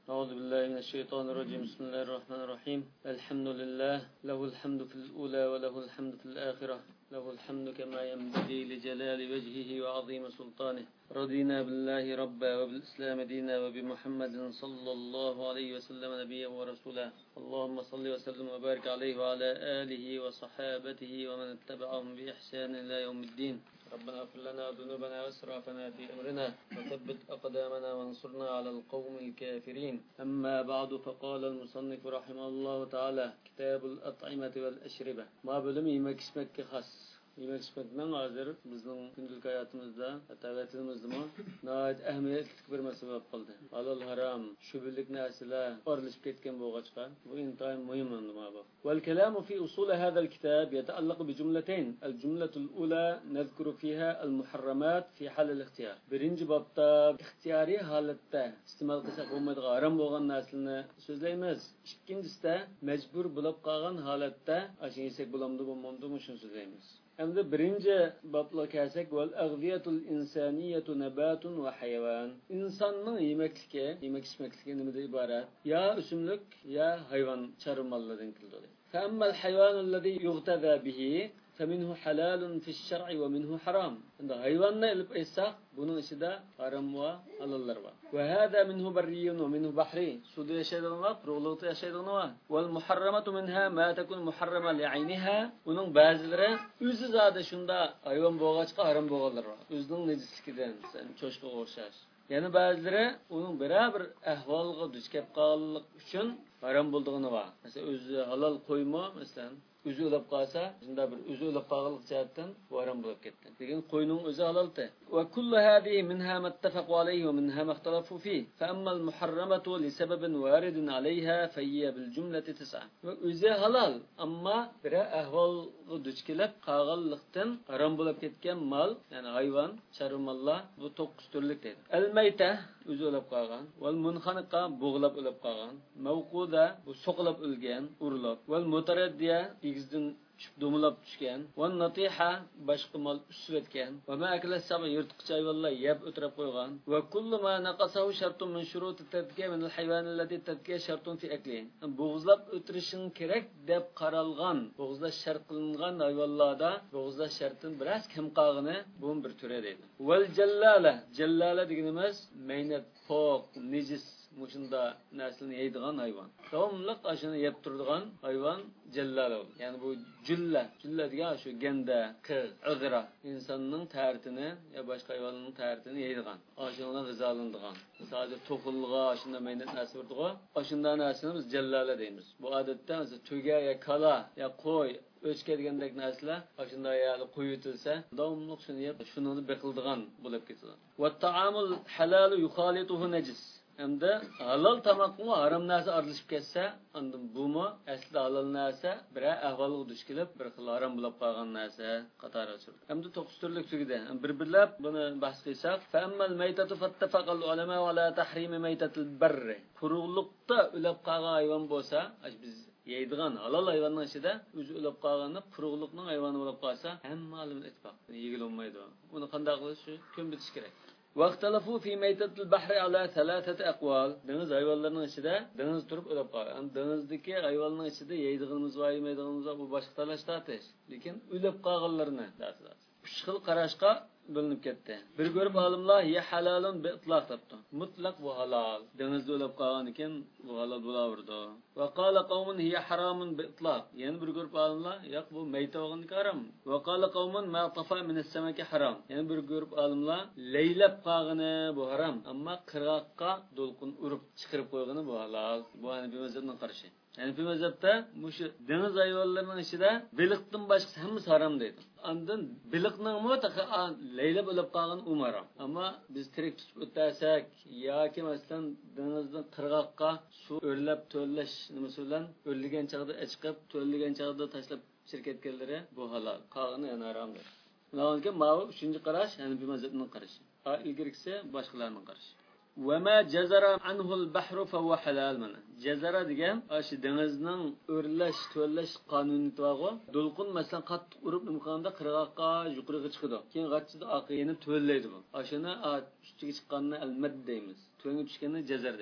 أعوذ بالله من الشيطان الرجيم. بسم الله الرحمن الرحيم. الحمد لله، له الحمد في الأولى وله الحمد في الآخرة، له الحمد كما ينبغي لجلال وجهه وعظيم سلطانه. رضينا بالله ربا وبالإسلام دينا وبمحمد صلى الله عليه وسلم نبيا ورسولا. اللهم صل وسلم وبارك عليه وعلى آله وصحابته ومن اتبعهم بإحسان إلى يوم الدين. ربنا اغفر لنا ذنوبنا واسرافنا في أمرنا وثبت أقدامنا وانصرنا على القوم الكافرين. أما بعد، فقال المصنف رحمه الله تعالى: كتاب الأطعمة والأشربة. ما bölüm yemek içmekке has. Yemek içmekten hazır bizim günlük hayatımızda, hatta vatanımızda mı nəhayət əhəmiyyətli bir məsələ oldu. Halal haram, şübhəlik nəsələr aralışıb ketken boğaçqa. Bu intayın mühim oldu bu. والكلام في أصول هذا الكتاب يتعلق بجملتين. الجملة الأولى نذكر فيها المحرمات في حال الاختيار. Birinci babda ixtiyari halatda istimal qilsak bo'lmaydigan haram bo'lgan narsalarni so'zlaymiz. İkincisida mecbur bo'lib qolgan holatda aşın yesek bo'lamdi bo'lmamdi shuni so'zlaymiz. Endi birinci babla kelsak, vel agziyatul insaniyetu nebatun ve hayvan. İnsanның yemek içmekligi nimada iborat? Ya o'simlik, ya hayvon chormallardan keladi. فأما الحيوان الذي يغتذى به فمنه حلال في الشرع ومنه حرام. عند حيواننا ilib aytsak, bunun içinde haram ve halallar var. وهذا منه بري ومنه بحري. Suda yaşaydığın var, quruqluqda yaşaydığın var. والمحرمة منها ما تكون محرمة لعينها. Bunun bazıları özü zade şunda hayvan boğaçqa haram boğalar var. Özünün necislikinden, sen çoşqa o'xshash. Yani bazıları onun beraber ahvalga duch kelib qolganlik uchun haram bo'ldigini var. Mesela özü halal qo'yma, mesela özü o'lib qolsa, shunda bir özü o'lib qolganlik jihatdan haram bo'lib ketdi. Lekin qo'yning o'zi halaldir. Va kullu hadihi minha muttafaqu alayhi va minha muxtalafu fihi. Fa amma al-muharramatu li sababin waridin alayha fa hiya bil jumlati 9. Va o'zi halal, ammo bir ahvolga duch kelib qolganlikdan haram bo'lib ketgan mal, ya'ni hayvon, chormallar bu 9 turlik deydi. Al-mayta o'zi o'lib qolgan, val munxaniqa bo'g'lab o'lib qolgan, mavquda bu so'qilib o'lgan, urilib, val mutaraddiya igizdan dumulab tushgan, val natiha boshqa mol usib o'tgan, va ma akala saba yirtqich hayvonlar yeb o'tirib qo'ygan, va kullu ma naqasahu shartun min shuruti tadkiya min al-hayvan allati tadkiya shartun fi aklihi. Bo'g'izlab o'tirishing kerak deb qaralgan, bo'g'izlash shart qilingan hayvonlarda bo'g'izlash shartini biroz kam qolgani bu bir turi deydi. Val jallala deganimiz maynat, poq, nejis mushunda naslini yeydigan hayvon. Davomliq ashuni yeb turadigan hayvon jallala. Yani bu julla degan shu ganda, qir, ig'ra insonning taritini ya boshqa hayvonning taritini yeydigan. Ashundan g'izolanadigan. Sadece to'qilga shunda maynat narsa urdiga, ashunda narsani biz jallala deymiz. Bu odatda tuga ya kala ya qo'y o'chga degandek narsalar ashunda ya'ni qo'yitilsa, davomli shuni yeb, shuni beqildigan bo'lib ketadi. Va ta'amul halal yukhalituhu najis. Endi halal tamoqmi harom narsa aralashib ketsa, undan bumi asli halal narsa bir ahvolga duch kelib, bir xil harom bo'lib qolgan narsa qatori o'chir. Endi 9 turlik tugida. Bir-birlab buni bahs qilsak, fa ammal maytatu fattafaqal ulama ala tahrim maytatil barr. Quruqliqda o'lib qolgan hayvon bo'lsa, biz yeydigan halal hayvonning ichida o'zi o'lib qolganda quruqliqning hayvoni bo'lib qolsa, hamma olim ittifoq yegilmaydi. Uni qanday qilish kun bitish kerak. Vaqtalafu fi maytatil bahri ala 3 aqwal. Deniz hayvonlarning ichida deniz turib o'lib qolgan. Denizdagi hayvonning ichida yeydiganimiz va yemaydiganimiz bu boshqa talash tatish. Lekin o'lib qolganlarni tatish. 3 xil qarashqa bo'linib ketdi. Bir ko'rib olimlar ya halalun bi itlaq debdi. Mutlaq bu halal. Denizda o'lib qolgan ekan bu halal bo'laverdi. Va qala qawmun hiya haramun bi itlaq. Yani bir ko'rib olimlar yo'q bu mayta bo'lgan haram. Va qala qawmun ma tafa min as-samaki haram. Yani bir ko'rib olimlar laylab qolgani bu haram, ammo qirg'oqqa do'lqin urib chiqarib qo'ygani bu halal. Bu Hanifi mazhabining qarashi. Hanifi mazhabda mushu deniz hayvonlarining ichida beliqdan boshqa hammasi haram deydi. Ondan beliqning mutlaqo laylab o'lib qolgan haram. Ammo biz tirik tutib o'tasak yoki masalan denizdan qirg'oqqa suv o'rlab to'llash nimasi bilan o'rligan chog'da chiqib, to'llagan chog'da tashlab shirkatganlari bu halol. Qolgani yana haromdir. Bularga ma'lum 3-chi qarash Hanifi mazhabining qarashi. Ilgiriksa boshqalarning qarashi. وما جزر عنه البحر فهو حلال mana. Jazara degan o'sha dengizning o'rlash, to'llash qonuniyati bor. Do'lqin masalan qattiq urib nimqanda qirg'oqqa yuqoriga chiqadi. Keyin g'achchida oqiyini to'llaydi bu. O'shani ustiga chiqqanni al-mad deymiz. To'nga tushganni jazar deymiz.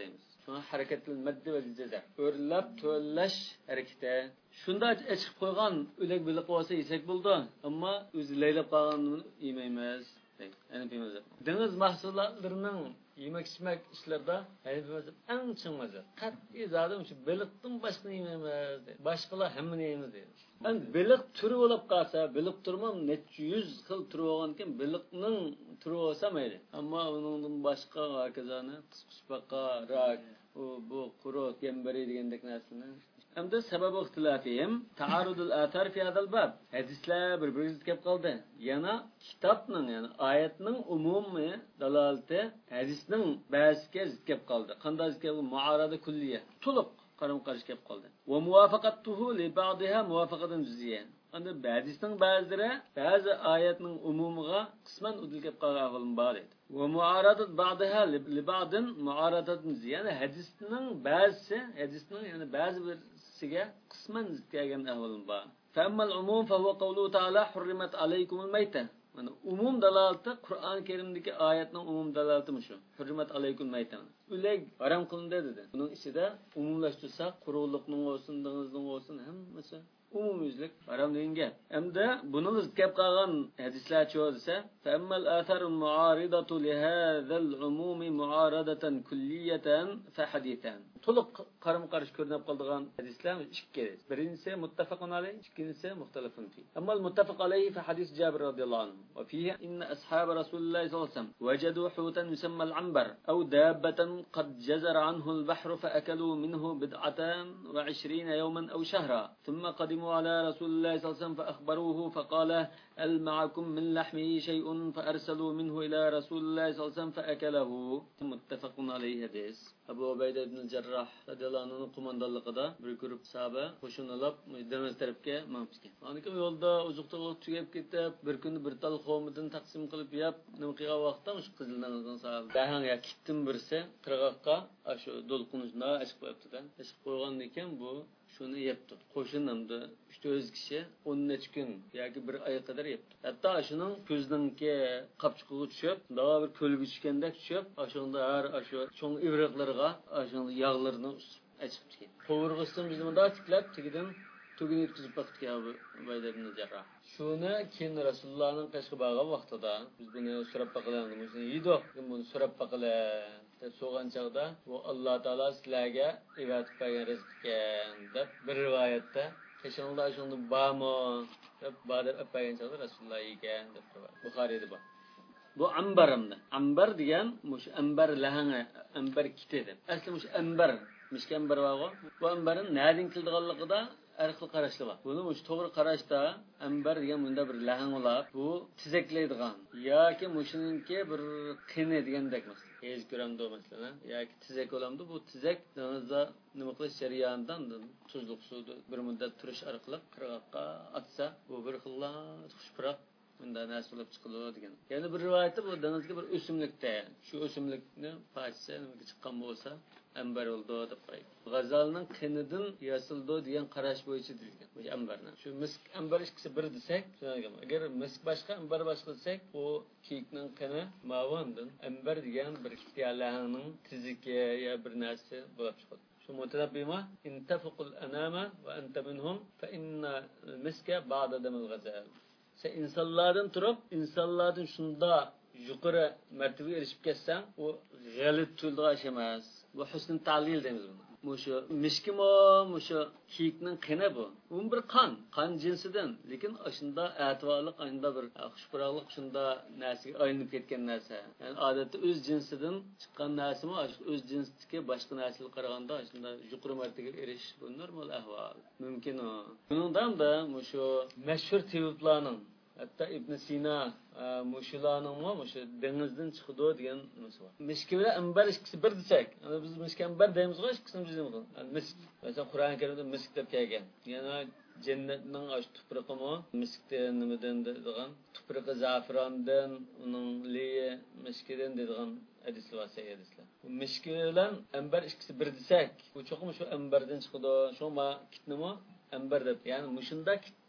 Hareketli madde ve ceza. Örlep töllaş harekete. Şunda açıp koygan ülek bilik olsa yesek buldu. Ama özü leylep kalganını yemeymez. Yani bilmez. Deniz mahsullarının yemek içmek işlerde hepimiz en çıkmazı. Kat'i zaten şu balıktan başka yemeyemez. Başkalar hemen yemez. Yani balık türü olup kalsa, balık turmam net 100 xil türü olganken balıkның türü olsa mayli. Ama onun başka herkesane kısbaka, rak, bu kuru, gemberi degandek narsani. Hem de sebep ihtilafiyim taarudul athar fi hadal bab. Hadisler birbirine kep kaldı. Yana kitapның yani ayetning umumi dalalati hadisning ba'ziga zid kep kaldı. Qanday zid kep muarada kulliye. To'liq qaram-qarshi kep kaldı. Ve muvafaqatuhu li ba'daha muvafaqatan juz'iyya. Anda hadisning ba'zilari ba'zi ayetning umumiga qisman udil kep qalgan bor edi. Ve muaradat ba'daha li ba'din muaradatun juz'iyya. Yani hadisning ba'zisi hadisning yani ba'zi bir siga qisman zid kelgan ahvolim bor. Fammal umum fa huwa qawluhu ta'ala hurrimat alaykumul mayta. Yani umum dalalati Qur'on Karimdagi oyatning umum dalalati shu. Hurrimat alaykumul mayta. Ular haram qilindi dedi. Buning ichida umumlashtirsak, quruqlikning olsin, dengizning olsin hammasi umumiylik haram degan. Hamda buni zikab qilgan hadislar cho desa, fammal atharul mu'aridatu li hadzal umumi mu'aradatan kulliyatan fa hadithan. To'liq qaram-qarshi ko'rinib qolgan hadislar ikki. Birinchisi muttafaqun alayh, ikkinchisi muxtalafun fi. Amma al-muttafaq alayhi fa hadis Jabir radhiyallohu anhu. Wa fihi inna ashab Rasulullah sallallahu alayhi wasallam wajadu hutan yusamma al-anbar aw dabbatan qad jazara anhu al-bahru fa akalu minhu bid'atan wa 20 yawman aw shahra. Thumma qadimu ala Rasulullah sallallahu alayhi wasallam fa akhbaruhu fa qala hal ma'akum min lahmihi shay'un fa arsalu minhu ila Rasulullah sallallahu alayhi wasallam fa akalahu. Muttafaqun alayhi hadis. Abu Ubayda ibn Jarrah radhiyallohu anhuning qo'mondonligida bir guruh sahaba qo'shinlab Damas tarafga mangishgan. Aniki yo'lda uzuqda tugab ketib, bir kuni bir tal qavmidan taqsim qilib yab, nima qilgan vaqtda shu qizildan sahaba dahan ya kitdim birsi qirg'oqqa shu do'lqinishni ochib qo'yibdi-da. Ochib qo'ygandan keyin bu shuni yebdi. Qo'shinimda 3-4 kishi 10 kun yoki bir oy qadar yebdi. Hatto shuning ko'zninki qapchiqiga tushib, daha bir ko'lga tushgandek tushib, shunda har shu cho'ng ivriqlarga shunda yog'larni ochib ketdi. To'g'risini biz bunda tiklab, tegidan tugini yetkazib baktık ya bu Ubayda ibn Jarrah. Şunu keyin Rasulullah'ın qashqa bag'a vaqtida biz buni so'rab baqalanmiz. Yido, buni so'rab baqala. So'g'an chaqda bu Alloh taolo sizlarga ivatib bergan rizq ekan deb bir rivoyatda qishingda shunda bormi deb badar bergan chaqda Rasululloh ekan deb qo'yadi. Buxoriyda bor. Bu ambarimda. Ambar degan mush ambar lahanga, ambar kitedi. Asli mush ambar, mishkambar vago. Bu ambarning nadin qildiganligida har xil qarashlar bor. Buni mush to'g'ri qarashda ambar degan bunda bir lahang bo'lib, bu tizaklaydigan yoki mushininki bir qini degandek emas. Hech ko'ramdi masalan, yoki tizak olamdi. Bu tizak denizda nima qilish jarayonidan tuzliq suvda bir muddat turish orqali qirg'oqqa atsa, bu bir xillar xushpuroq bunda nasib bo'lib chiqiladi degan. Yana bir rivoyatda bu denizga bir o'simlikda, shu o'simlikni parchasi nimaga chiqqan bo'lsa, ambar oldu deb qo'ydi. G'azalning qinidan yasildi degan qarash bo'yicha deyilgan. Bu ambarni. Shu misk ambar ikkisi bir desak, agar misk boshqa, ambar boshqa desak, u kiyikning qini mavondan ambar degan bir ixtiyorlarning tiziki ya bir narsa bo'lib chiqadi. Şu mutanabbima intafaqul anama ve ente minhum fe inna miske ba'da demil gazal. Sen insanlardan turib, insanlardan shunda yuqori martabaga erishib ketsan, u g'alit tuyuldigan ish emas. Bu husn ta'lil deymiz buni. Mushu mishkimo, mushu kiyikning qini bu. Bu bir qon jinsidan, lekin shunda atvorliq, shunda bir xushpuroqlik, shunda narsaga aylanib ketgan narsa. Yani odatda o'z jinsidan chiqqan narsami, o'z jinsidagi boshqa narsaga qaraganda shunda yuqori martabaga erishish bu normal ahvol. Mumkin o. Bundan da mushu mashhur tabiblarning hatta Ibn Sina mushularning mushu dengizdan chiqdi degan narsa bor. Mishki bilan ambar ikkisi bir desak, biz mishki ambar deymiz, ikkisini biz deymiz. Misk, masalan Qur'on Karimda misk deb kelgan. Yana jannatning ash tuproqimi miskdan nimadan degan, tuproqi za'frondan, uning liyi miskidan degan hadislar bor, hadislar. Bu mishki bilan ambar ikkisi bir desak, bu cho'qim shu ambardan chiqdi. Shoma kitnimi ambar deb, ya'ni mushunda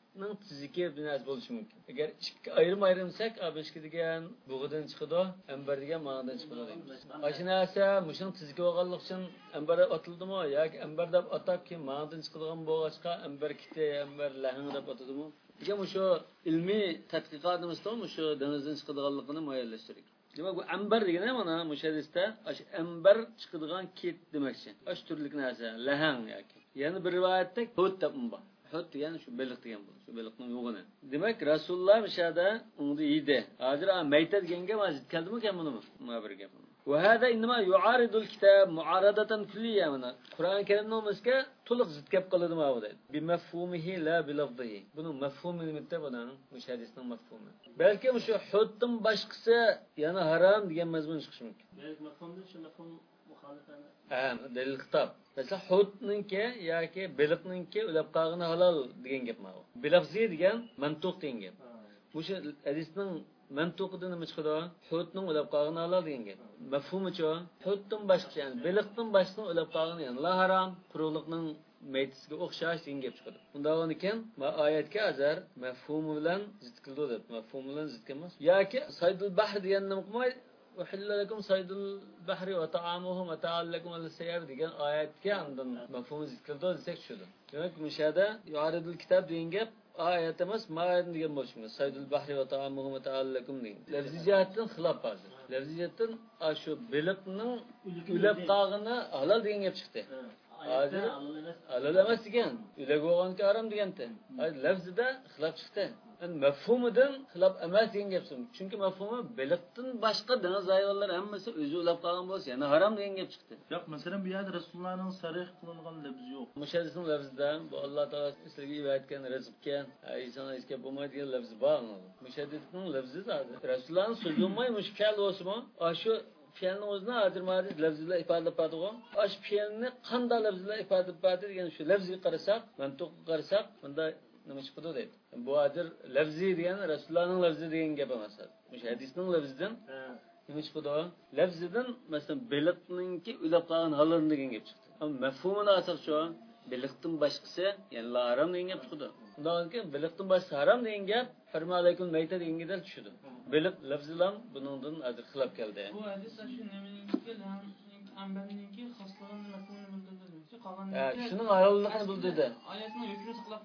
baliqning tiziki bir narsa bo'lishi mumkin. Agar ikki ayrimsak, abishki degan bug'idan chiqadi, ambar degan ma'nodan chiqadi deymiz. Ana narsa mushuning tiziki bo'lganlik uchun ambar otildimi yoki ambar deb atab keyin ma'nodan chiqadigan bo'lg'achqa ambar kiti, ambar lahing deb atadimi? Degan shu ilmiy tadqiqotimizda shu dengizdan chiqadiganligini muayyanlashtirdik. Demak bu ambar degani mana mushadisda ambar chiqadigan kit demakchi. Ash turlik narsa, lahang yoki. Yana bir rivoyatda hut deb bor. Hut degani shu baliq degan bo'ladi. Shu baliqning yo'g'ini. Demak Rasululloh mishada uni yedi. Hozir mayta deganga mazid keldimi ekan buni? Nima bir gap. وهذا إنما يعارض الكتاب معارضة كلية من القرآن الكريم نومسك طلق زد كيف قلد ما هو بمفهومه لا بلفظه بنو مفهوم المتبع مش حديثنا مفهومه بلكي مش حتم باشقسة يعني حرام ديان مزمون شخص ممكن بلك مفهوم ده شو مفهوم مخالفة دليل الخطاب مثلا حوتنك ياكي بلقنك ولبقاغنا حلال ديان جب ما هو بلفظه ديان منطوق ديان جب مش حديثنا mantuqidan nima chiqadi? Hutning o'lab qolgani halol degan gap. Mafhumichi hutdan boshqa, ya'ni beliqdan boshqa o'lab qolgani, ya'ni la haram, quruqlikning maytisiga o'xshash degan gap chiqadi. Unda ekan, oyatga azar mafhumi bilan zid qildi deb, mafhumi bilan zid emas. Yoki saydul bahr degan nima qilmay, uhilla lakum saydul bahri va ta'amuhu mata'al lakum al-sayar degan oyatga undan mafhumi zid qildi desak tushadi. Demak, mushada yu'aridul kitob degan gap ayet emas, ma'an degan bo'lishimiz. Saydul bahri va ta'amuhu mata'allakum degan. Lafziyatdan xilof hozir. Lafziyatdan shu beliqning ulab qolgani halol degan gap chiqdi. Hozir halol emas degan. Ulag bo'lganki harom deganda. Hozir lafzida xilof chiqdi. Mafhumidan xilof emas degan gap so'ng. Chunki mafhumi beliqdan boshqa deniz hayvonlar hammasi o'zi ulab qolgan bo'lsa, yana harom degan gap chiqdi. Yo'q, masalan bu yerda Rasulullohning sarih qilingan lafzi yo'q. Mushadisning lafzida bu Alloh taolo sizlarga aytgan rizqga, insonlar hech gap bo'lmaydigan lafzi bor. Mushadisning lafzi zodi. Rasulullohning so'zi bo'lmay mushkal bo'lsa-mu, shu fe'lni o'zini hozir ma'riz lafzlar ifodalab berdi-ku. Ash fe'lni qanday lafzlar ifodalab berdi degan shu lafziga qarasak, mantiqqa qarasak, bunda nima chiqadi deydi. Bu hozir lafzi degani Rasulullohning lafzi degan gap emas. Mushadisning lafzidan nima chiqadi? Lafzidan masalan beliqninki ulab qolgan halol degan gap chiqdi. Ammo mafhumini asar shu beliqdan boshqasi, ya'ni harom degan gap chiqdi. Undan keyin beliqdan boshqa harom degan gap farmalaykum mayta degan gap tushdi. Beliq lafzidan buningdan hozir xilof keldi. Bu hadis shu nimaninki ambarninki xosligini mafhumini bildirdi. Qolganninki shuning halolligini bildirdi. Oyatning hukmini saqlab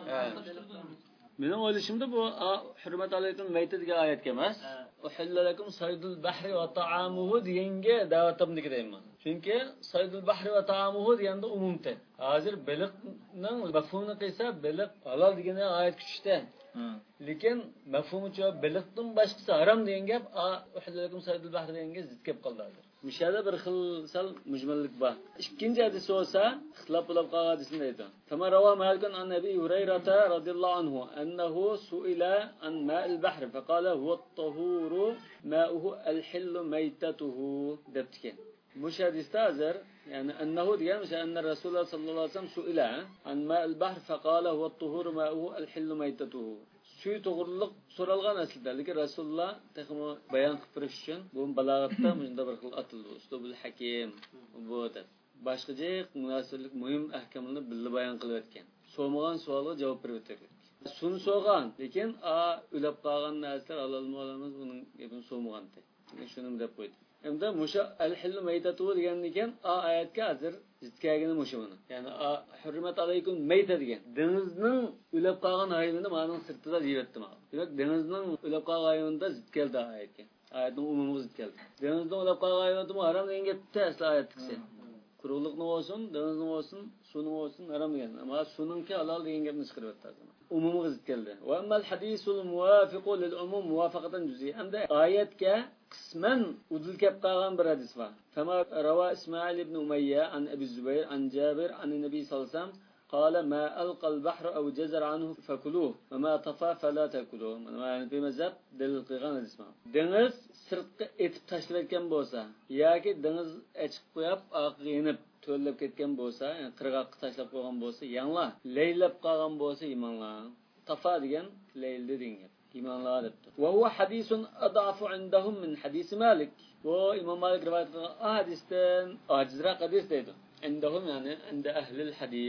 qoldi. Mening o'ylashimda bu hurmat alaykum mayta degan oyatga emas. Uhillalakum saydul bahri va ta'amuhu deganga da'vatimniki deyman. Chunki saydul bahri va ta'amuhu deganda umumda. Hozir beliqning mafhumini qilsa, beliq halol degan oyat kuchda. Lekin mafhumicha beliqdan boshqasi harom degan gap uhillalakum saydul bahri deganga zid kelib qoldi hozir. Mishada bir xil sal mujmallik bor. Ikkinchi hadis bo'lsa, ixtilof bo'lib qolgan hadisni deydi. Kama rawa Malikun an Nabi Hurayrata radhiyallohu anhu annahu su'ila an ma'il bahr faqala huwa at-tahuru ma'uhu al-hillu maytatuhu debtken. Bu hadisda hozir ya'ni annahu degan mesela anna Rasululloh sallallohu alayhi vasallam su'ila an ma'il bahr faqala huwa at-tahuru ma'uhu al-hillu maytatuhu. Suy to'g'riliq so'ralgan aslida, lekin Rasululloh taxmo bayon qilib berish uchun bu balog'atda bunda bir xil atildi. Ustobul hakim bu deb. Boshqacha munosabatlik muhim ahkamlarni birga bayon qilib o'tgan. So'magan savolga javob berib o'tgan. Suni so'rgan, lekin ulab qolgan narsalar halolmi buning gapini so'magan deb. Shuni deb qo'ydi. Endi musha al-hillu maytatu degan ekan, oyatga hozir zitkagini musha buni. Ya'ni hurmat alaykum mayta degan. Dengizning ulab qolgan hayvoni ma'noning sirtida deyapti mana. Demak, dengizning ulab qolgan hayvonida zid keldi oyatga. Oyatning umumiga zid keldi. Dengizning ulab qolgan hayvoni harom degan gapda asli oyatda. Quruqlikni olsin, dengizni olsin, suvni olsin harom degan. Ammo suvninki halol degan gapni chiqarib o'tadi. Umumiga zid keldi. Va ammal hadisul muwafiqu lil umum muwafaqatan juz'i. Hamda oyatga qisman udul kelib qolgan bir hadis bor. Kama rawa Ismoil ibn Umayya an Abi Zubayr an Jabir an Nabiy sallallohu alayhi vasallam qala ma alqa al-bahr aw jazara anhu fakuluhu wa ma tafa fala takuluhu. Mana bu mazhab dalil qilgan hadis bor. Dengiz sirtqa etib tashlayotgan bo'lsa yoki dengiz achib qo'yib aqinib to'lib ketgan bo'lsa, ya'ni qirg'oqqa tashlab qo'ygan bo'lsa, yangla laylab qolgan bo'lsa imonlar. Tafa degan layldi degan. İmanlar debdi. Ve huve hadisun adafu indahum min hadisi Malik. Bu İmam Malik rivayet qilgan hadisdan ajizroq hadis deydi. Indahum yani inde ehlil hadis.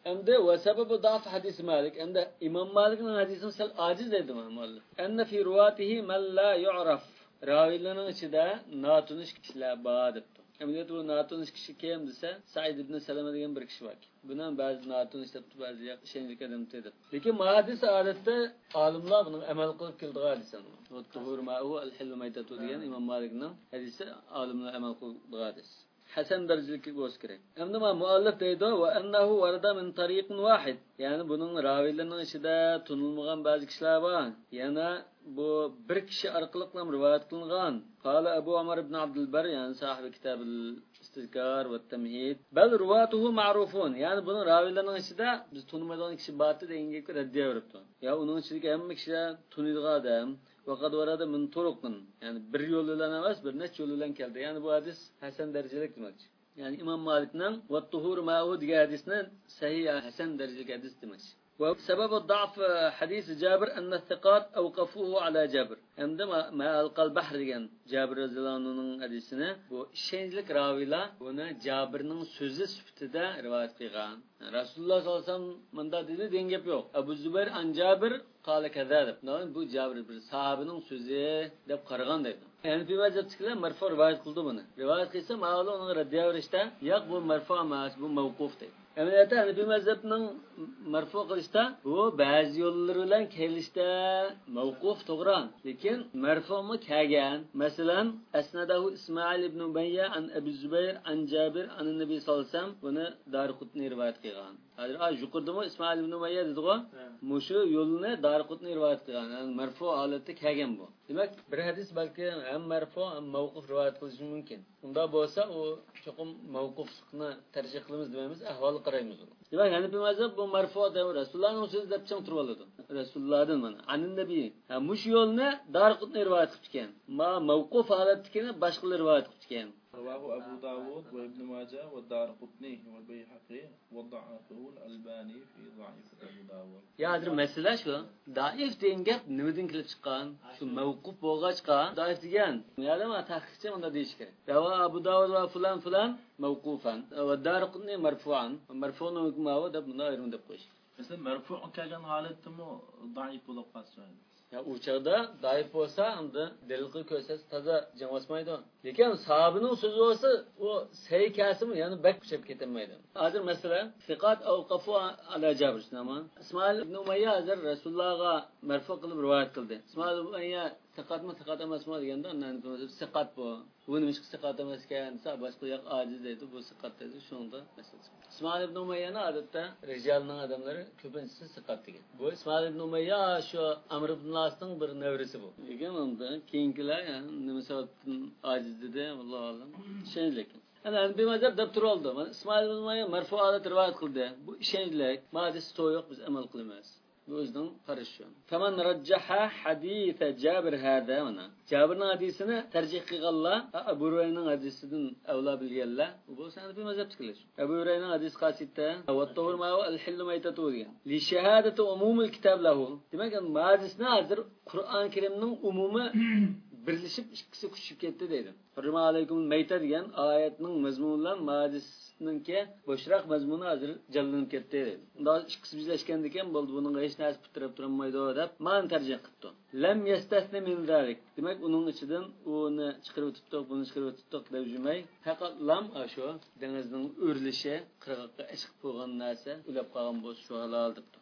Endi ve sebebi da'f hadis Malik. Endi İmam Malik'in hadisini sel aciz dedi muallif. Enne fi ruatihi men la yu'raf. Ravilerin içinde natuniş kişiler bağ depti. Emniyet bu natuniş kişi kim dese Said ibn Seleme degan bir kişi var. Bundan bazı natuniş depti, bazı şeylik adam dedi. Lekin hadis adette alimlar bunun amel kılıp kildiği hadisen. Ve tuhur ma'u el-hillu maytatu degan İmam Malik'in hadisi alimlar amel kıldığı hadis. Hasan derecelik olsa gerek. Endi muallif deydi ve ennehu varada min tariqin vahid. Yani bunun ravilerinin içinde tunulmagan bazı kişiler var. Yani bu bir kişi arkalıkla rivayet kılıngan. Kala Ebu Ömer ibn Abdülber yani sahibi kitab-ı İstizkar ve Temhid. Bel rivatuhu ma'rufun. Yani bunun ravilerinin içinde biz tunulmadan kişi batı deyince reddiye veripti. Ya onun içindeki hem kişiler tunuyduğu adam. Vakat varada min turukun. Yani bir yol ile emas, bir neç yol ile geldi. Yani bu hadis hasan derecelik demek. Yani İmam Malik'nin ve tuhur ma'u diye hadisinin sahih hasan derecelik hadis demek. Ve sebebi da'f hadis Cabir enne thiqat evkafuhu ala Cabir. Hem de ma'al bahr diyen Cabir radıyallahu anh'ın hadisine bu işençlik raviler bunu Cabir'nin sözü sübtide rivayet kılgan. Yani Resulullah sallallahu aleyhi ve sellem manda dedi dengep yok. Ebu Zübeyir an Cabir kâle kezâdib. Bu Cabir bir sahabinin sözü dep qaragan deydi. Yani bir mezhepçiler marfu rivayet kıldı bunu. Rivayet kılsa ma'alı onun reddiye verişte yok bu marfu emas, bu mevkuf deydi. Emniyete Hanefi mezhebinin marfu kılışta bu bazı yolları ile kelişte mevkuf doğran. Lakin marfu mu kagen? Mesela esnedahu İsmail ibn Umayya an Ebu Zübeyir an Cabir an Nebi sallallahu aleyhi ve sellem bunu Darqutni rivayet kılgan. Hadi yukarıda mı İsmail ibn Umayya dedi o? Muşu yolunu Darqutni rivayet kılgan. Yani marfu aleti kagen bu. Demek bir hadis belki hem marfu hem mevkuf rivayet kılışı mümkün. Bunda olsa o çokum mevkufluğunu tercih kılımız dememiz ahvalı qaraymiz onu. Demek yani bir mezhep bu marfu da Resulullah'ın sözü dep çam turvalıdı. Resulullah'dan mana. Anin nebi. Ha muş yolunu Darqutni rivayet qilgan. Ma mevkuf holatdagini boshqalar rivayet qilgan. رواه أبو داود وابن ماجه والدارقطني والبيهقي وضعفه الألباني في ضعيف أبو داود. Ya adır mesele şu. Daif degan gap nimadan kelib chiqqan? Shu mavquf bo'lg'achqa daif degan. Yani ma tahqiqchi unda deyish kerak. Rawa Abu Dawud va filan mavqufan va Darqutni marfu'an. Marfu'ning hukmi va deb bunda ayrim deb qo'yish. Mesela merfu kelgan holatda mu daif bo'lib qolsa. Ya u chaqda daif bo'lsa, unda dalil qilib ko'rsatsa toza jangosmaydi. Lekin sahabining so'zi bo'lsa, u sahih kasimi, ya'ni bak kuchab ketmaydi. Hozir masalan, siqat awqafu ala Jabir nama. Ismoil ibn Umayya hozir Rasulullohga marfu qilib rivoyat qildi. Ismoil ibn Umayya siqat emasmi deganda, siqat bu. Bu nima siqat emas ekan, boshqa yoq ojiz deydi, bu siqat deydi. Shunda masalan. Ismoil ibn Umayyani odatda rijalning odamlari ko'pincha siqat degan. Bu Ismoil ibn Umayya shu Amr ibn As'ning bir nevrisi bu. Lekin unda keyingilar nima sababdan ojiz dedi, Alloh alam. Shaylik. Ana bir mazhab deb turoldi. Ismoil ibn Umayya marfu holat rivoyat qildi. Bu ishonchlik, madis to'yoq biz amal qilamiz. Bu o'zining qarashi. Faman rajjaha hadith Jabir hada mana. Jabirning hadisini tarjih qilganlar Abu Hurayraning hadisidan avla bilganlar. Bu sanad bir mazhab tikilish. Abu Hurayraning hadis qasidda va tuhur ma al-hillu maytatu degan. Li shahadati umumil kitab lahu. Demak, hadisni hozir Qur'on Karimning umumi birlashib ikkisi kuchib ketdi deydi. Hurma alaykum mayta degan oyatning mazmuni bilan hadisninki boshroq mazmuni hozir jallanib ketdi deydi. Unda ikkisi birlashgan ekan bo'ldi, buning hech narsa bitirib turmaydi deb man tarjih qildi. Lam yastasni min zalik. Demak, uning ichidan uni chiqarib o'tibdi, buni chiqarib o'tibdi deb jumay. Faqat lam asho dengizning o'rilishi, qirg'oqqa ishq bo'lgan narsa ulab qolgan bo'lsa shu halol debdi.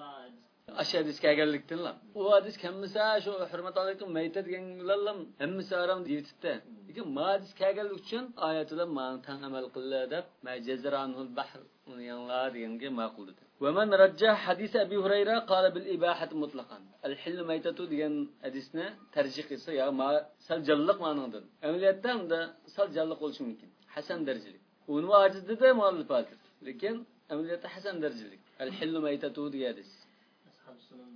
Aşağıdis kelganlikdan lam. O hadis hammasi shu hurmat alaykum mayta deganlarlam hammasi aram deytibdi. Lekin hadis kelganlik uchun oyatlar ma'ni tan amal qildi deb majazranul bahr uni yanlar deganga ma'qul dedi. Ve men rajjah hadis Abi Hurayra qala bil ibahati mutlaqan. Al hillu maytatu degan hadisni tarjih qilsa ya sal jalliq ma'noda. Amaliyotda unda sal jalliq bo'lishi mumkin. Hasan darajalik. Uni ajiz dedi muallifatir. Lekin amaliyotda hasan darajalik. Al hillu maytatu degan hadis.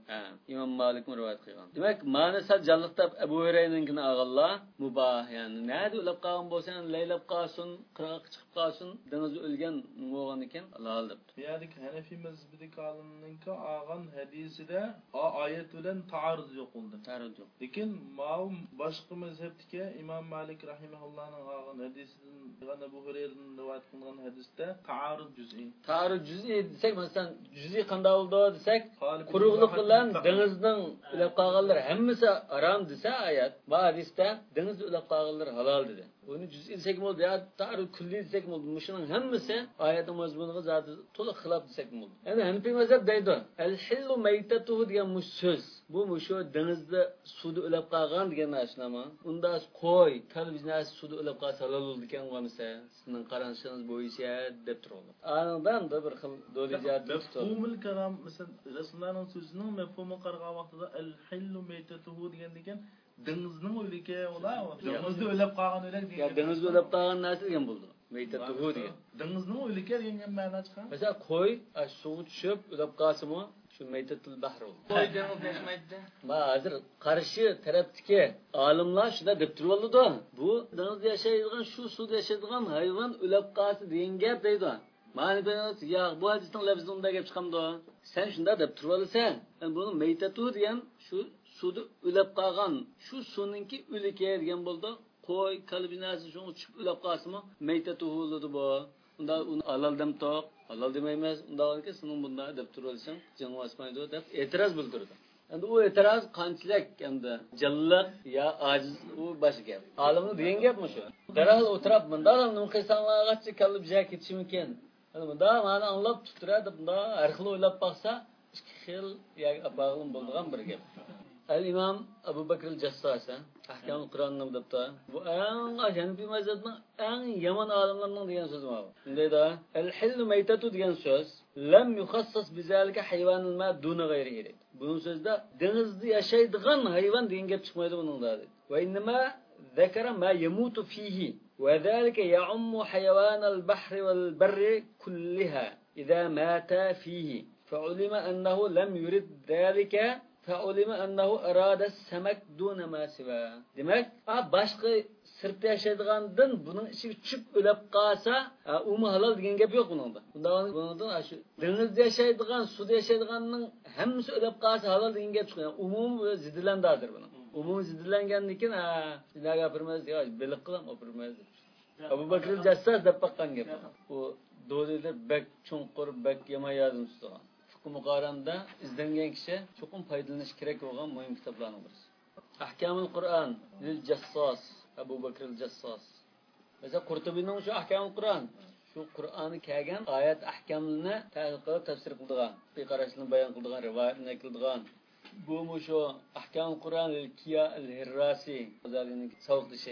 İmam Malik rivoyat qilgan. Demak, mana sajjalliqda Abu Hurayraning ag'allar mubah, ya'ni nada ulab qolgan bo'lsa, laylab qolsin, qirg'oq chiqib qolsin, dengiz o'lgan bo'lgan ekan, halol debdi. Yani Hanefi mezhebideki alimning olgan hadisida oyat bilan ta'arruz yo'q bo'ldi. Ta'arruz yo'q. Lekin boshqa mazhabdagi Imom Malik rahimahullohning olgan hadisidan Abu Hurayraning rivoyat qilgan hadisda ta'arruz juz'iy. Ta'arruz juz'iy desak, masalan, juz'iy qanday bo'ldi desak, quruqlik bilan dengizning ulab qolganlar hammasi harom desa oyat, va hadisda dengiz ulab qolganlar halol dedi. Onu cüz'i desek mi oldu ya, ta'arruz külli desek mi oldu? Muşunun hemmisi ayetin mazmununa zaten to'liq xilaf desek mi oldu? Yani Hanefi mezhep deydi. El-hillu meytetuhu degan muş söz. Bu muşu denizde suda ulab qolgan degan narsami? Unda qo'y, kalbinasi suda ulab qolsa halol bo'ldi ekan bo'lmasa, sizning qarashingiz bo'yicha deb turadi. Aniqdan da bir xil do'lijat tutdi. Mafhumul kalam, mesela Rasulullohning so'zining mafhumi qargan vaqtida el-hillu meytetuhu degan dengizning o'ligi ular dengizda o'lab qolgan o'lik degan. Ya dengizda o'lab qolgan narsa degan bo'ldi. Meytetuhu degan. Dengizning o'ligi degan ma'no chiqadi. Mesela qo'y suvga tushib o'lab qolsa-mu, shu meytetul bahr bo'ldi. Qo'y dengiz yashmaydi. Ma hozir qarshi tarafdagi olimlar shunda deb turibdi. Bu dengizda yashaydigan, shu suvda yashaydigan hayvon o'lab qolsa degan gap deydi. Ma'ni bilasiz, ya bu hadisning lafzi unda gap chiqamdi. Sen shunda deb turibsan. Buni meytetuhu degan shu suvda o'lab qolgan, shu suvninki o'ligi degan bo'ldi. Qo'y, kalbinasi shuni tushib o'lab qolsa-mu, meytetuhu dedi bu. Unda uni halol demtoq, halol demaymiz. Undaki sening bunda deb turolsang, janob osmaydi deb e'tiroz bildirdi. Endi u e'tiroz qanchalik endi jilliq ya ojiz u bosh gap. Olimni degan gapmi shu? Darhol o'tirib bundan nima qilsanlargacha kalib ja ketishi mumkin. Endi bunda ma'ni anglab tutiradi, bunda har xil o'ylab baqsa, ikki xil ya apag'lim bo'lgan bir gap. El-İmam Abu Bakr el-Jassas Ahkam-ı Kur'an'ın debta. Bu en Hanefi mezhebinin en yaman alimlerinden diyen sözü var. Şimdi de el-hillu meytetu diyen söz lem yuhassas bizalika hayvanın ma duna gayrihi dedi. Bunun sözde denizde yaşaydıgan hayvan diyen gap çıkmaydı bunun da dedi. Ve innema zekara ma yemutu fihi ve zalika ya'ummu hayvanal bahri vel berri kulliha iza mata fihi. Fe'ulima ennehu lem yurid zalika فَعُلِمَ أَنَّهُ أَرَادَ السَّمَكْ دُونَ مَا سِوَى. Demek, başka sırtda yaşadığından bunun içi çüp ölüp qalsa, umu halal degan gap yo'q buningda. Bundan shu denizda yaşadığan, suda yaşadığanning hammasi ölüp qalsa halal degan gap chiqadi. Umumi zidilandadir buni. Umumi zidilangandan keyin sizlarga gapirmaymiz, yo biliq qilam o'pirmaymiz. Abu Bakr al-Jassas deb baqqan gap. Bu do'lilar bek chunqur, bek yomon yozib tutgan. Muqaranda izlengen kişi çokum faydalanış gerek olan mühim kitaplarının birisi. Ahkamul Kur'an lil Jassas, Abu Bakr el-Jassas. Mesela Kurtubi'nin şu Ahkamul Kur'an, şu Kur'an'ı kelgen ayet ahkamlarını tahqiq qilib tafsir qildigan, bir qarashini bayon qildigan, rivoyatni qildigan. Bu şu Ahkamul Kur'an lil-Kiya al-Hirrasi, G'azalining savqdishi.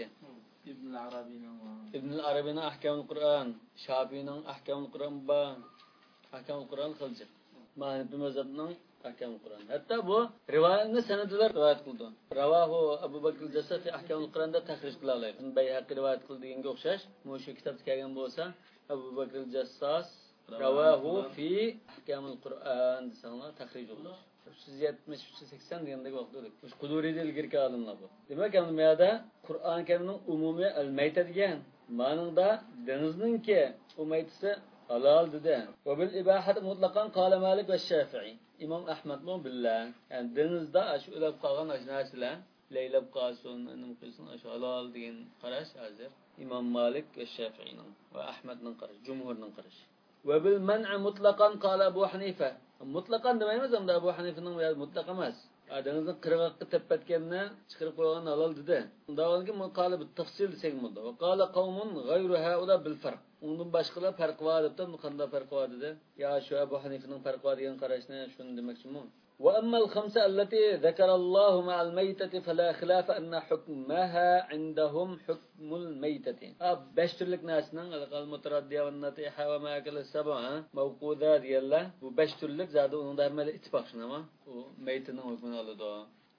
Ibn al-Arabi'nin Ahkamul Kur'an, Shafi'ning Ahkamul Kur'an ba, Ahkamul Kur'an qildi. Hanefi mezhebinin Ahkam-ı Kur'an. Hatta bu rivayetini senediler rivayet kıldı. Ravahu Abu Bakr el-Jassas fi Ahkam-ı Kur'an'da tahriş kılarlar. Beyhaqi rivayet kıldığında okşaş. Bu şu kitapta kelgen bolsa Abu Bakr el-Jassas ravahu fi Ahkam-ı Kur'an desanlar tahriş olur. 370-380 degandagi vaqt o'lik. Shu Quduriyda ilgirki olimlar bu. Demak, endi bu yerda Qur'on Karimning umumiy al-mayta degan ma'noda denizninki u maytisi halal dedi. Ve bil ibahat mutlaqan qala Malik ve Şafii. İmam Ahmed mu billah. Yani denizde aşı ölüp qalgan narsalar leylab qalsun, nim qilsin, aşı halal degan qarash hozir İmam Malik ve Şafii'nin ve Ahmed'nin qarash, jumhurning qarash. Ve bil man'i mutlaqan qala Abu Hanife. Mutlaqan demaymiz hamda Abu Hanife'nin mutlaq emas. Denizde qirg'oqqa tepatganni chiqarib qo'ygan halal dedi. Undan keyin qala bir tafsil desek bo'ldi. Va qala qawmun ghayru haula bil farq. Undan boshqalar farq bor debdi. Bu qanday farq bor dedi? Ya shu Abu Hanife'ning farq bor degan qarashni shuni demoqchimi? Wa amma al-khamsa allati zakara Allahu ma'al maytati fala khilafa anna hukmaha indahum hukmul maytati. 5 turlik narsaning al-mutaraddiya va natiha va ma akala sab'a mawqudat yalla. Bu 5 turlik zodi unda hamma ittifoq shunama. U maytning hukmini oladi.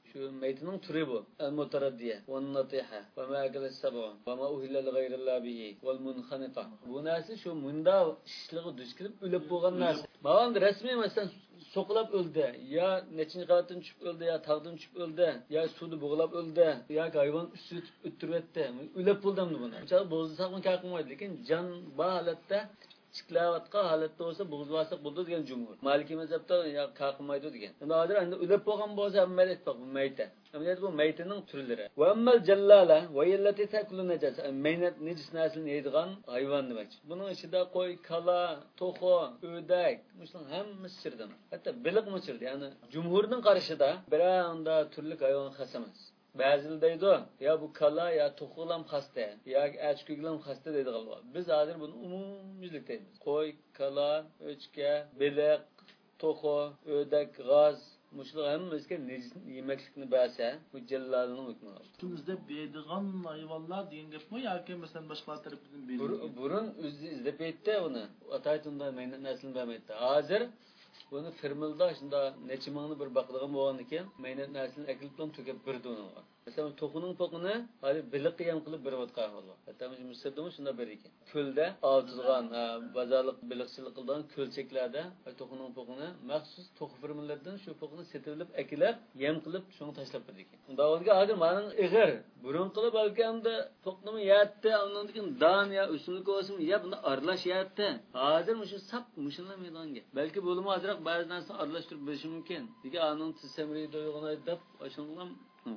Şu meytinin türü bu. El-mutaraddiye, vel-natiha, ve ma akal-sab'a, ve ma uhilla li gayrillah bihi, vel-munxaniqa. Bu narsa şu munda işliği düz kelip ölüp bo'lgan narsa. Mağanda resmi mesela sokulap öldü. Ya nechinchi qavatdan tushib öldü, ya tağdan tushib öldü, ya suvda bo'g'ilab öldü, ya hayvon üstü o'ttiribdi. Ölüp bo'ldimdi buni. Çağı bo'g'izsak mı kalkmaydi, lekin jon bor holatda chiqlayotgan holatda bo'lsa bo'g'izlasak bo'ldi degan jumhur. Maliki mazhabda ya kalkmaydi degan. Endi hozir endi o'lib bo'lgan bo'lsa amaliyat bor bu mayta. Amaliyat bu maytaning turlari. Va ammal jallala va yallati takulu najas. Maynat najis naslini yeydigan hayvon demoqchi. Buning ichida qo'y, kala, to'xo, o'dak, mushun hammasi chirdi. Hatto biliq chirdi. Ya'ni jumhurning qarashida biranda turli hayvon xas emas. Ba'zilar deydi, ya bu kala ya to'qilam xasta, ya achkuglam xasta deydi g'alva. Biz hozir buni umumiylik deymiz. Qo'y, kala, o'chka, biliq, to'qo, o'dak, g'oz, mushlar hammasiga yemeklikni bersa, bu jallalning hukmi. Kim izlab beradigan hayvonlar degan gapmi yoki masalan boshqa tarafdan berilgan? Burun o'zi izlab aytdi uni. Ataytunda men naslini bermaydi. Hozir buni firmilda shunda necha mingni bir baqilgan bo'lgan ekan, mehnat naslini akilib to'kib birdi unga. Masalan, to'qining poqini hali biliq yam qilib birvatgan bo'ldi. Hatto Misrda shunda bir ekan. Ko'lda oltizgan, bozorlik biliqchilik qilgan ko'lcheklarda to'qining poqini maxsus to'qi firmalardan shu poqini setilib akilib, yam qilib shuni tashlab berdi ekan. Unda o'ziga hozir mening ig'ir burun qilib olganda to'qnimi yatdi, undan keyin don ya o'simlik bo'lsin, ya buni aralash yatdi. Hozir shu sap mushunlar maydonga. Balki bo'limi azroq ba'zi narsani aralashtirib berishi mumkin. Degan aning tisamri do'yg'ini deb ashunlam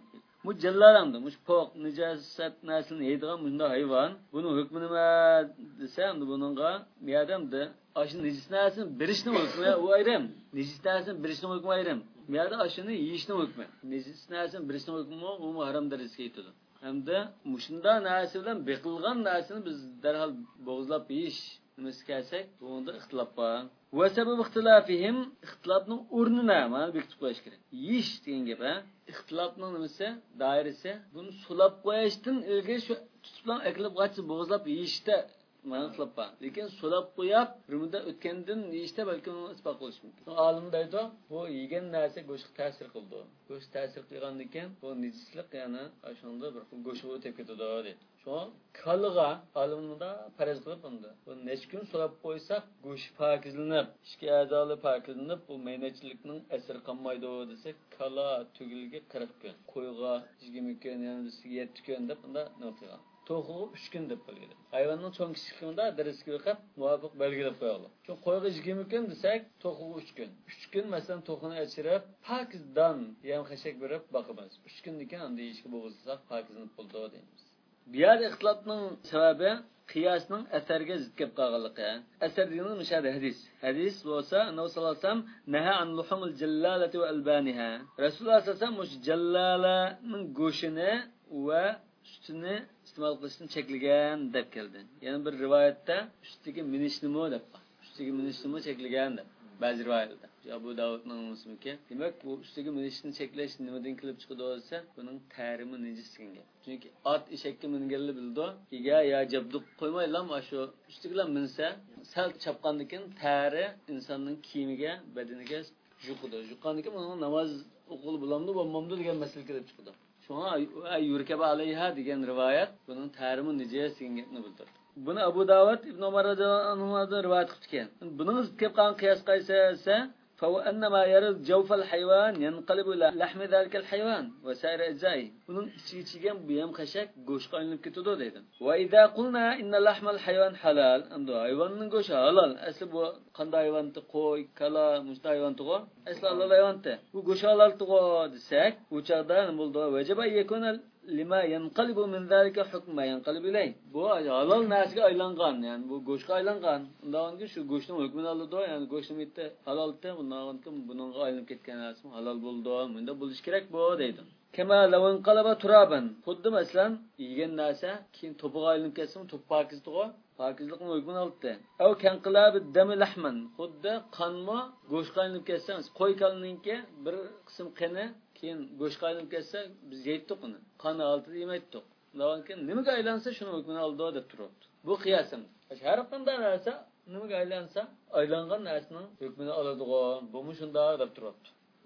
bu jallalamdi. Mush poq, nijosat naslini yeydigan bunda hayvon. Buning hukmi nima desam, buningga miyadamda ashun nijis narsini berishning hukmi u ayrim. Nijis narsini berishning hukmi ayrim. Miyada ashuni yeyishning hukmi. Nijis narsini berishning hukmi u harom darajasiga yetadi. Hamda mushunda narsa bilan beqilgan narsani biz darhol bo'g'izlab yeyish nimasi kelsak, bunda ixtilof bor. Va sabab ixtilafihim, ixtilofning o'rnini mana bekitib qo'yish kerak. Yeyish degan gap, ixtilofning nimasi, doirasi, buni sulab qo'yishdan ilgari shu tutiblan akilib qo'ysa bo'g'izlab yeyishda mana ixtilof bor. Lekin sulab qo'yib, rumda o'tgandan yeyishda balki uni isbot qilish mumkin. Olim deydi, bu yegan narsa go'shtga ta'sir qildi. Go'sht ta'sir qilgandan keyin bu nijislik, ya'ni ashunda bir xil go'shtga o'tib ketadi deydi. Şu kalığa alımında parez kılıp onda. Bu neç gün sulab qo'ysak go'sht pakizlanib, ishki a'zoli pakizlanib, bu meynatchilikning asiri qolmaydi desek, kala tugilga 40 kun, qo'yga 20 kun, yani 7 kun deb unda nima qilgan. To'g'ri 3 kun deb qo'yiladi. Hayvonning cho'ng kichikligida darasga o'qib, muvofiq belgilab qo'yadi. Shu qo'yga 20 kun desak, to'g'ri 3 kun. 3 kun masalan to'g'rini achirib, pakizdan yem xashak berib boqamiz. 3 kundan keyin unda yeyishga bo'lsak, pakizlanib bo'ldi deymiz. Biyad ixtilofning sababi qiyosning asarga zid kelib qolganligi. Asar degan mushada hadis. Hadis bo'lsa, Nabiy sallallohu alayhi vasallam naha an luhumul jallalati va albaniha. Rasululloh sallallohu alayhi vasallam mush jallalaning go'shini va sutini iste'mol qilishni cheklagan deb keldi. Yana bir rivoyatda ustiga minishnimi deb. Ustiga minishnimi cheklagan deb. Ba'zi rivoyatlarda. Abu Davudning muslimki. Demak, bu ustiga minishni cheklash nimadan kelib chiqadi bo'lsa, buning tarimi najis degan. Chunki ot eshakka minganlar bildi. Ega ya jabduq qo'ymaylar, mana shu ustiga minsa, sal chapqandan keyin tari insonning kiyimiga, badaniga juqidi. Juqqandan keyin uni namoz o'qilib bo'lamdi, bo'lmamdi degan masala kelib chiqdi. Shuna yurkaba alayha degan rivoyat buning tarimi najis deganni bildirdi. Buni Abu Davud Ibn Umar radhiyallohu anhudan rivoyat qilgan. Buning kelib qolgan qiyos qaysi esa فَوَأَنَّمَا يَرِدْ جَوْفَ الْحَيْوَانِ يَنْقَلِبُ إِلَى لَحْمِ ذَلِكَ الْحَيْوَانِ وَسَائِرِ أَجْزَائِهِ. Bunun içigen bu yem xashak go'shtga aylanib ketadi deydi. Va idza qulna inna lahmal hayvan halal, endi hayvonning go'shti halal. Asli bu qanday hayvonti? Qo'y, kala, mushta hayvonti-ku. Asli halal hayvonti. Bu go'sht halal-ku desak, bu chaqda nima bo'ldi? Vajaba yakuna lima yanqalibu min zalika hukma yanqalib ilay. Bu halal narsaga aylangan, ya'ni bu go'shtga aylangan. Undan keyin shu go'shtning hukmini oladi, ya'ni go'shtni bitta halalda, bundan keyin buningga aylanib ketgan narsa halal bo'ldi, bunda bo'lish kerak bu deydi. Kama lawan qalaba turaban. Xuddi masalan, yegan narsa keyin to'piga aylanib ketsa, to'p pokizdi-ku. Pokizlikning hukmini oldi. Aw kanqilab dam lahman. Xuddi qonmi go'shtga aylanib ketsa, qo'y kalninki bir qism qani keyin go'shtga aylanib ketsa, biz yeydik uni. Qoni oltida yemaydik. Undan keyin nimaga aylansa shuni hukmini oldi deb turibdi. Bu qiyosimiz. Har qanday narsa nimaga aylansa, aylangan narsaning hukmini oladi-ku. Bu shunda deb turibdi.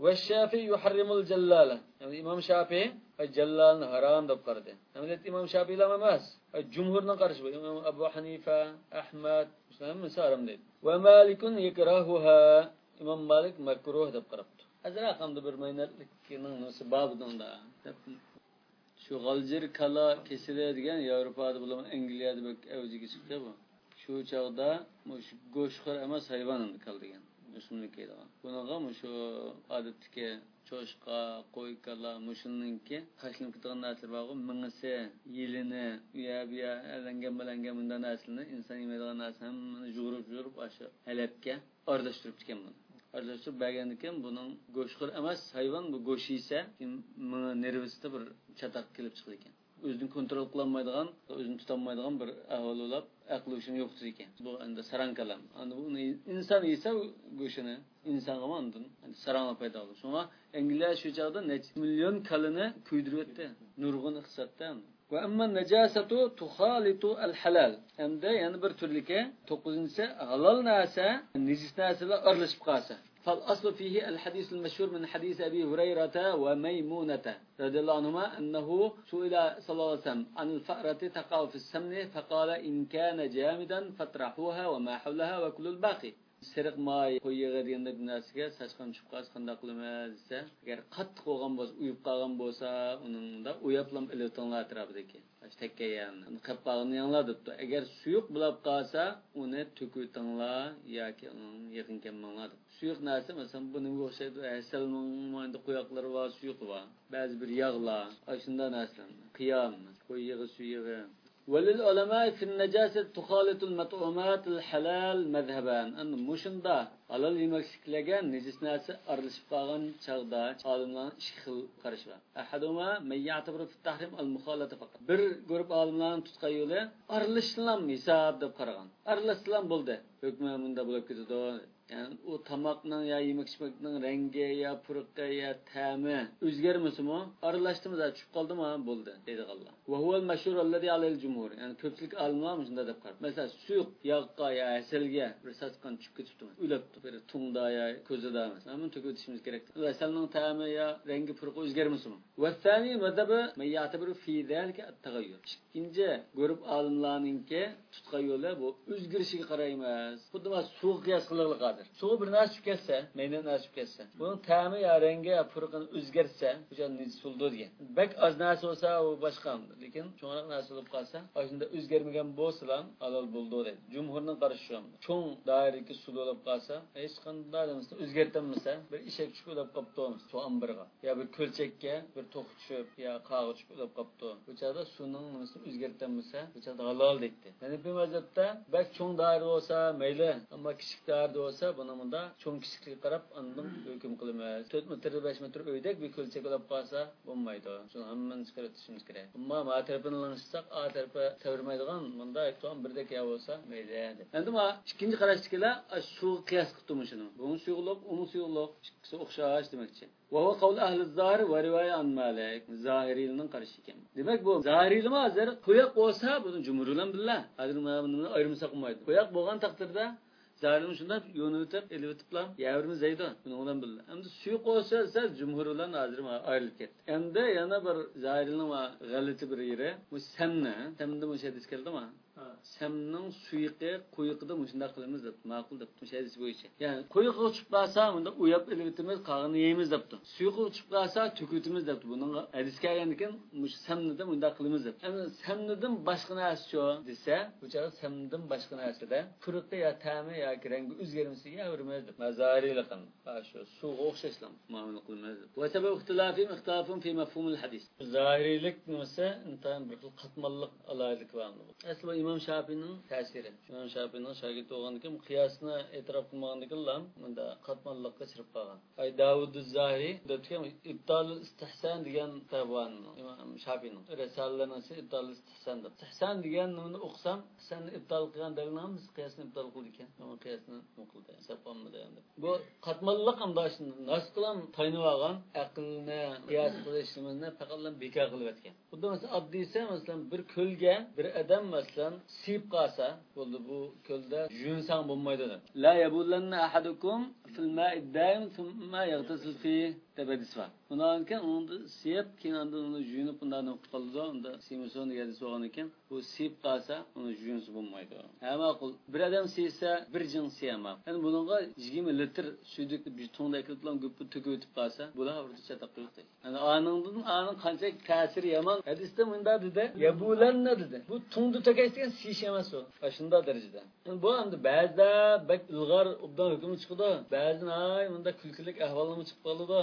Ve Şafii yuharrimul cellale. Yani İmam Şafii cellalni haram deb qaradi. Hamlet İmam Şafii emas. Cumhurning qarshi bu. İmam Abu Hanifa, Ahmad, hammasi haram deydi. Ve Malikun yakrahuha. İmam Malik makruh deb qarabdi. Azra qamda bir maynerlikning nasi babida. Şu Aljer kala kesile degan Yevropada bilan Angliyada bak avjiga chiqdi bu. Şu çağda şu go'shxo'r emas hayvon kal degan. Musulmonga deydigan. Bunaqa şu odatdagi cho'shqa, qo'y kala mushunninki tashlanib ketgan narsalar bor. Mingisi, yilini, uya alangan bundan narsalarni inson yemaydigan narsalarni jurib o'sha halabga aralashtirib ekan buni. Aralashtirib bergandan buning go'shxo'r emas hayvon bu go'sh yesa, nervisida bir chataq kelib chiqdi ekan. O'zini kontrol qilolmaydigan, o'zini tutolmaydigan bir ahvol bo'lib, aqli uchun yo'qdir ekan. Bu endi sarang kalam. Endi uni inson yesa go'shini insonga mandin, endi saranglar paydo bo'ldi. Shunga Angliya shu chaqda necha million kalini kuydiryapti. Nurg'un iqtisodda. Va amma najasatu tukhalitu al-halal. Endi yana bir turligi 9-si halol narsa, najis narsalar aralashib qolsa. فالأصل فيه الحديث المشهور من حديث أبي هريرة وميمونة رضي الله عنهما أنه سئل صلى الله عليه وسلم عن الفأرة تقع في السمن فقال إن كان جامدا فاطرحوها وما حولها وكلوا الباقي. Siriq may qo'yga deganda bir narsaga sachqan tushib qolsa qanday qilamiz desa, agar qattiq bo'lgan bo'lsa, uyib qolgan bo'lsa, uningda uyaplam elektronlar atrofidagi takkayan, qilib qolganini yanglar debdi. Agar suyuq bo'lib qolsa, uni to'kutinglar yoki yaqin kelmanglar. Suyuq narsa masalan buning o'xshaydi, asalning mayda qo'yoqlari bor, suyuq bor. Ba'zi bir yog'lar, shunday narsalar. Qiyam, qo'yga suyug'i. وللعلماء في النجاسة تخالط المطعومات الحلال مذهبان. أن مشندا halal yemekliklarga nejis narsa aralashib qolgan chaqda olimlar ikki xil qarash bor. Ahaduma man ya'tabiru fi tahrim al-mukhalata faqat. Bir guruh olimlarning tutgan yo'li aralashishlan hisob deb qaragan. Aralashishlan bo'ldi. Hukmi bunda bo'lib ketadi. Yani o tamakning ya yemek-içmekning rengi ya purqi ya ta'mi o'zgarmasimi? Aralashtirmasa tushib qoldimi? Bo'ldi, deydi Allah. Va huval mashhur allazi alayhi jumhur. Yani ko'pchilik olimlar shunday deb qarab. Masalan, suyuq yog'ga ya asalga bir sasqan tushib ketibdi. O'libdi. Bir tungda ya ko'zida emas. Ammo to'kitishimiz kerak. Asalning ta'mi ya rengi purqi o'zgarmasimi? Va thani madhabi man ya'tabiru fi zalika at-taghayyur. İkinci guruh olimlarningki tutgan yo'li bu o'zgarishiga qaraymiz. Xuddi suv qiyos qilinglar. Suv bir narsa tushib ketsa, mayda narsa tushib ketsa, buning ta'mi ya rengi ya purqini o'zgarsa, bu joy nejis bo'ldi degan. Bak oz narsa bo'lsa, u boshqa. Lekin cho'naq narsa bo'lib qolsa, shunda o'zgarmagan bo'lsa, halol bo'ldi deydi. Jumhurning qarashi shu. Cho'ng doiradagi suv bo'lib qolsa, hech qanday narsa o'zgartirmasa, bir eshak tushib bo'lib qopdi, suv ambirga, yo bir ko'lchakka bir to'q tushib, yo qog'i tushib bo'lib qopdi. Bu joyda suvning narsa o'zgartirmasa, bu joyda halol deydi. Ya'ni bu mazhabda bak cho'ng doira bo'lsa, mayli, ammo kichik doira bo'lsa buningda cho'ng kichikligiga qarab andan hukm qilamiz. 4 metr 5 metr uydek bir ko'lchak bo'lib qolsa bo'lmaydi. Shuni hammani chiqarishimiz kerak. Ammo ma tarafini langishsak, a tarafi tavirmaydigan bunda to'g'ri birdek ya bo'lsa mayli. Endi ma ikkinchi qarashdagilar shu qiyos qildim shuni. Bu suyuqlik, uni suyuqlik ikkisi o'xshash demakchi. Va huwa qawl ahli az-zahir va rivoya an Malik. Zahiriyning qarashi ekan. Demak bu zahiriylar hozir qo'yoq bo'lsa, buni jumhurlar billah. Hozir buni ayirmasa qilmaydi. Qo'yoq bo'lgan taqdirda zalim shunda yo'lni o'tib, elib o'tiblar. Yavrimiz zaydo. Buni bilan bildi. Endi suyuq olsa, jumhur bilan hozir ayrilib ketdi. Endi yana bir zalimning g'alati bir yeri, bu samni mushadis keldimi? Samning suyuqi qo'yiqida shunday qilamiz deb, ma'qul deb mushadis bo'yicha. Ya'ni qo'yiq uchib qolsa, unda uyab elib o'timiz, qog'ini yeymiz debdi. Suyuq uchib qolsa, to'kutimiz debdi. Buning hadis kelgandan mush samnida bunday qilamiz deb. Endi samnidan boshqa narsa shu desa, bu joyda samnidan boshqa narsada purqi ya ta'mi ya rengi o'zgarmasa yavrimiz deb. Mazariylik qildi. Shu suvga o'xshashlar muomala qilamiz deb. Va sabab ixtilafim fi mafhum al-hadis. Zahiriylik nimasi intan bir xil qatmanliq alaylik bor. Asli İmam Şafii'nin ta'siri. İmam Şafii'nin şagirdi bo'lgandan keyin qiyosni e'tirof qilmagandan keyin bunda qatmanliqqa chirib qolgan. Ay Davud az-Zahiri deyotgan ibtolul istihson degan kitobon İmam Şafii'ning risolalarini ibtolul istihson deb. Istihson deganini o'qisam, sen ibtol qilgan dalilni biz qiyosni ibtol qildik ekan. Ama qiyosni o'qildi. Hisoblanmadi endi. Bu qatmanliq ham doshni nas qilam taynib olgan aqlni qiyos qilishimizni faqat bekor qilib o'tgan. Bunda masalan oddiysa masalan bir ko'lga bir odam masalan siyib qolsa, bo'ldi bu ko'lda yuvinsang bo'lmaydi deb. La yabullanna ahadukum fil ma'i daim thumma yaghtasil fi tabadiswa. Bundan keyin uni siyab, keyin uni yuyunib bundan qutqildi. Unda simson degani so'g'an ekan, bu siyib qolsa, uni yuyunsa bo'lmaydi. Ha ma'qul. Bir odam siysa, bir jin siyamoq. Endi buningga 20 litr suydik bir tongda ekilgan gupni to'kib o'tib qolsa, bular o'rta chataq qo'ydi. Yani aning qancha ta'siri yomon. Hadisda bunda dedi, yabulanna dedi. Bu tongda to'kaydigan siyish emas u. Shunda darajada. Bu endi ba'zida bak ilg'or obdan hukm chiqdi. Ba'zan ay bunda kulkilik ahvollar chiqib qoldi.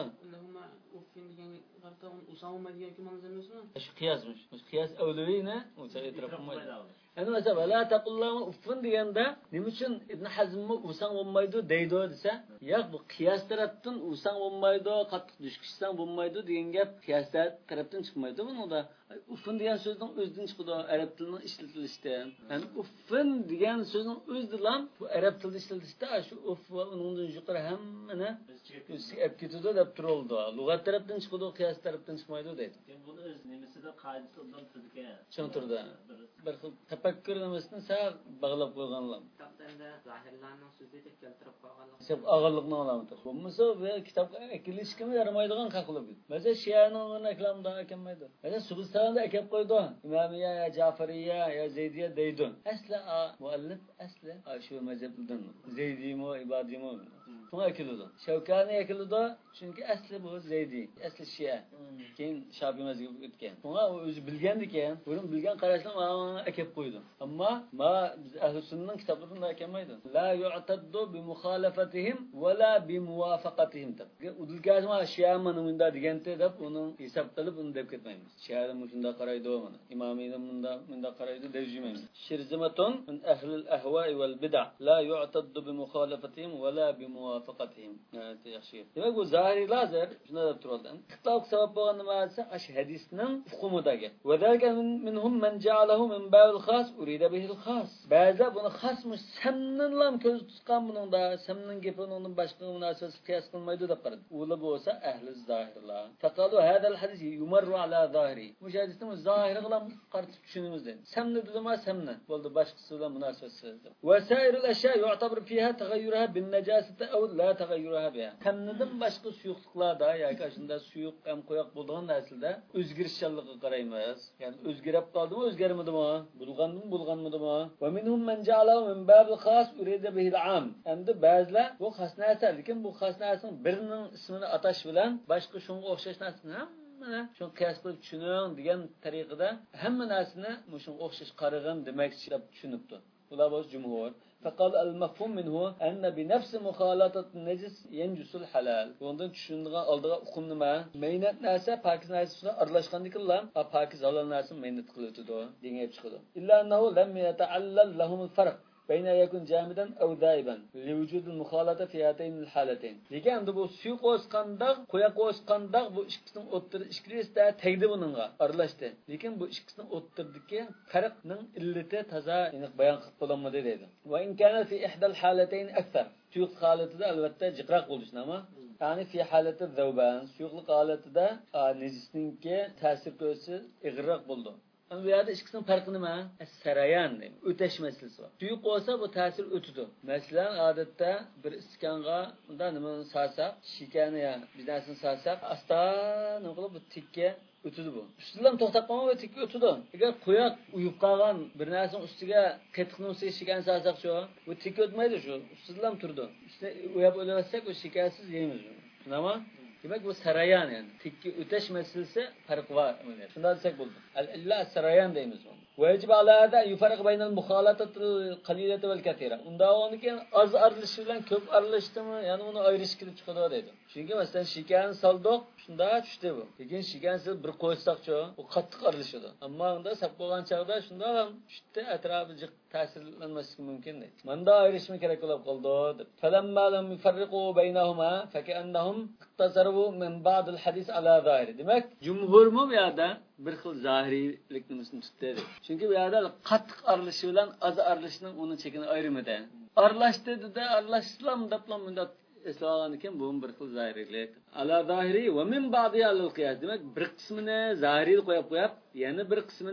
Uffin degan qarta Usama degan kim manzilmasmi? Shu qiyosmish. Shu qiyos avluviyni o'sha e'tirof qilmaydi. Endi mesela vela taqullama uffin deganda nima uchun Ibn Hazm usang bo'lmaydi deydi desa, yo'q bu qiyos tarafdan usang bo'lmaydi, qattiq dushkishsan bo'lmaydi degan gap qiyos tarafdan chiqmaydi. Bunda uffin degan so'zning o'zidan chiqadi, arab tilining ishlatilishdan. Yani uffin degan so'zning o'zidan bu arab tilida ishlatilishda shu uff va uningdan yuqori hammani olib ketadi deb turoldi. Lug'at tarafdan chiqadi, qiyos tarafdan chiqmaydi deydi. Buni o'z nimasida qoidasi undan turgan. Tushuntirdi. Bir xil tafakkur nimasini sal bog'lab qo'yganlar. Kitobda zahirlarning so'zida keltirib qo'yganlar. Sep og'irlikni olamadi. Bo'lmasa ve kitobga ekilishga yaramaydigan qaqilib. Mesela Shia'ning eklamdan ekanmaydi. Mesela Subistonda ekib qo'ydi. Imomiyya, ya Ja'fariyya, ya Zaydiyya deydi. Asli muallif asli shu mazhabdan. Zaydiymi, ibadiymi? Buna ekildi. Şevkani ekildi. Çünkü asli bu Zaydi, asli Şia. Keyin Şafi'i mazhabiga o'tgan. Buna o'zi bilgan ekan, o'zim bilgan qarashni mana ekib qo'ydi. Ammo biz ahli sunnaning kitoblarida ekanmaydi. La yu'taddu bi mukhalafatihim va la bi muwafaqatihim deb. Udilgazma Şia manumunda deganda deb uni hisob qilib uni deb ketmaymiz. Şia'da shunda qaraydi mana. Imomiyda bunda qaraydi deyjimiz. Shirzimatun min ahli al-ahwa'i wal bid'ah la yu'taddu bi mukhalafatihim va la bi muwafaqatihim. Evet, yaxshi. Demak bu zahiri lazer shunda deb turadi. Ixtilof sabab bo'lgan nima desa, ash hadisning hukmidagi. Va zalika minhum man ja'alahu min babil khas urida bihil khas. Ba'zi buni xasmish samnin lam ko'z tutgan buningda samnin gapini undan boshqa munosabat qiyos qilmaydi deb qaradi. Ular bo'lsa ahli zahirlar. Faqalu hada al hadis yumarru ala zahiri. Bu hadisni zahiri bilan qartib tushunimiz dedi. Samni dedima samni. Bo'ldi boshqasi bilan munosabatsiz. Va sairul ashya yu'tabar fiha taghayyuraha bin najasati aw la taghayyuraha biha. Samnidan boshqa suyuqliklarda yoki shunda suyuq ham qo'yoq bo'lgan narsalarda o'zgarishchanligiga qaraymiz. Ya'ni o'zgarib qoldimi, o'zgarmadimi? Bulganmidimi? Va minhum man ja'alahu min babil khas urida bihi al-am. Endi ba'zilar bu xas narsa, lekin bu xas narsaning birining ismini atash bilan boshqa shunga o'xshash narsani mana shu qiyos qilib tushuning degan tariqada hamma narsani shunga o'xshash qaragan demoqchi deb tushunibdi. Ular bo'z jumhur. فقال المفهوم منه أن بنفس مخالطة النجس ينجس الحلال. Bundan düşündüğün aldığı hukum nima? Meynat narsa pakiz narsa aralashgandikilar, pakiz halal narsa meynat qiladi dengib chiqadi. Illa annahu lam yata'allal lahum al-farq بين يكون جامدا أو دائبا لوجود المخالطة في هاتين الحالتين. Lekin bu suyu qo'sqanda, qo'ya qo'sqanda bu ikkisining o'ttirib ikkisida tegdi buningga aralashdi. Lekin bu ikkisining o'ttirdiki farqning illati toza aniq bayon qilib bo'linmadi dedi. Va in kana fi ihda al-halatayn akthar. Suyuq holatida albatta jiqroq bo'lishi nima? Yani fi halati zawban, suyuqlik holatida nejisninki ta'sir ko'rsa ig'roq bo'ldi. Bu yerda ikkisining farqi nima? Sarayan, o'tash masalasi bor. Suyuq bo'lsa bu ta'sir o'tadi. Masalan, odatda bir iskonga unda nima sarsak, shikani ya, biznasini sarsak, asta nima qilib bu tikka o'tadi bu. Ustidan to'xtab qolmay tikka o'tadi. Agar qo'yoq uyib qolgan bir narsaning ustiga qattiqni shikan sarsak-chu, bu tikka o'tmaydi shu. Ustidan turdi. Ustida o'yab o'laversak, o shikansiz yeymiz. Nima? Demek bu sarayan yani. Tikki öteş meselesi fark var. Şundan desek buldu. İlla sarayan deyimiz bunu. Vecib ala hada yufarq baynal muhalatatil qalilati vel katira. Unda oniki az arilishi bilan ko'p arilishdimi, ya'ni uni ayirish kirib chiqadi deydi. Chunki masalan shikan soldoq, shunda tushdi bu. Lekin shikansiz bir qo'ysaqchi, u qattiq arilishadi. Ammo unda sap bo'lgan chaqda shunda ham tushdi, atrofi jiq ta'sirlanmasligi mumkin deydi. Manda ayirishmi kerak bo'lib qoldi deb. Falamma lam yufarriqu baynahuma fakannahum iqtasaru min ba'd al-hadis ala zahiri. Demak, jumhur mu bu yerda bir xil zahiriylikni tutdi. Chunki bu yerda qattiq arilishi bilan az arilishning uni chekini ayrimadi. Aralashdi dedi, aralashlam deblam bunda eslagan ekan bu bir xil zahiriylik. Ala zahiri va min ba'di al-qiyas. Demak, bir qismini zahiriy qo'yib, yana bir qismini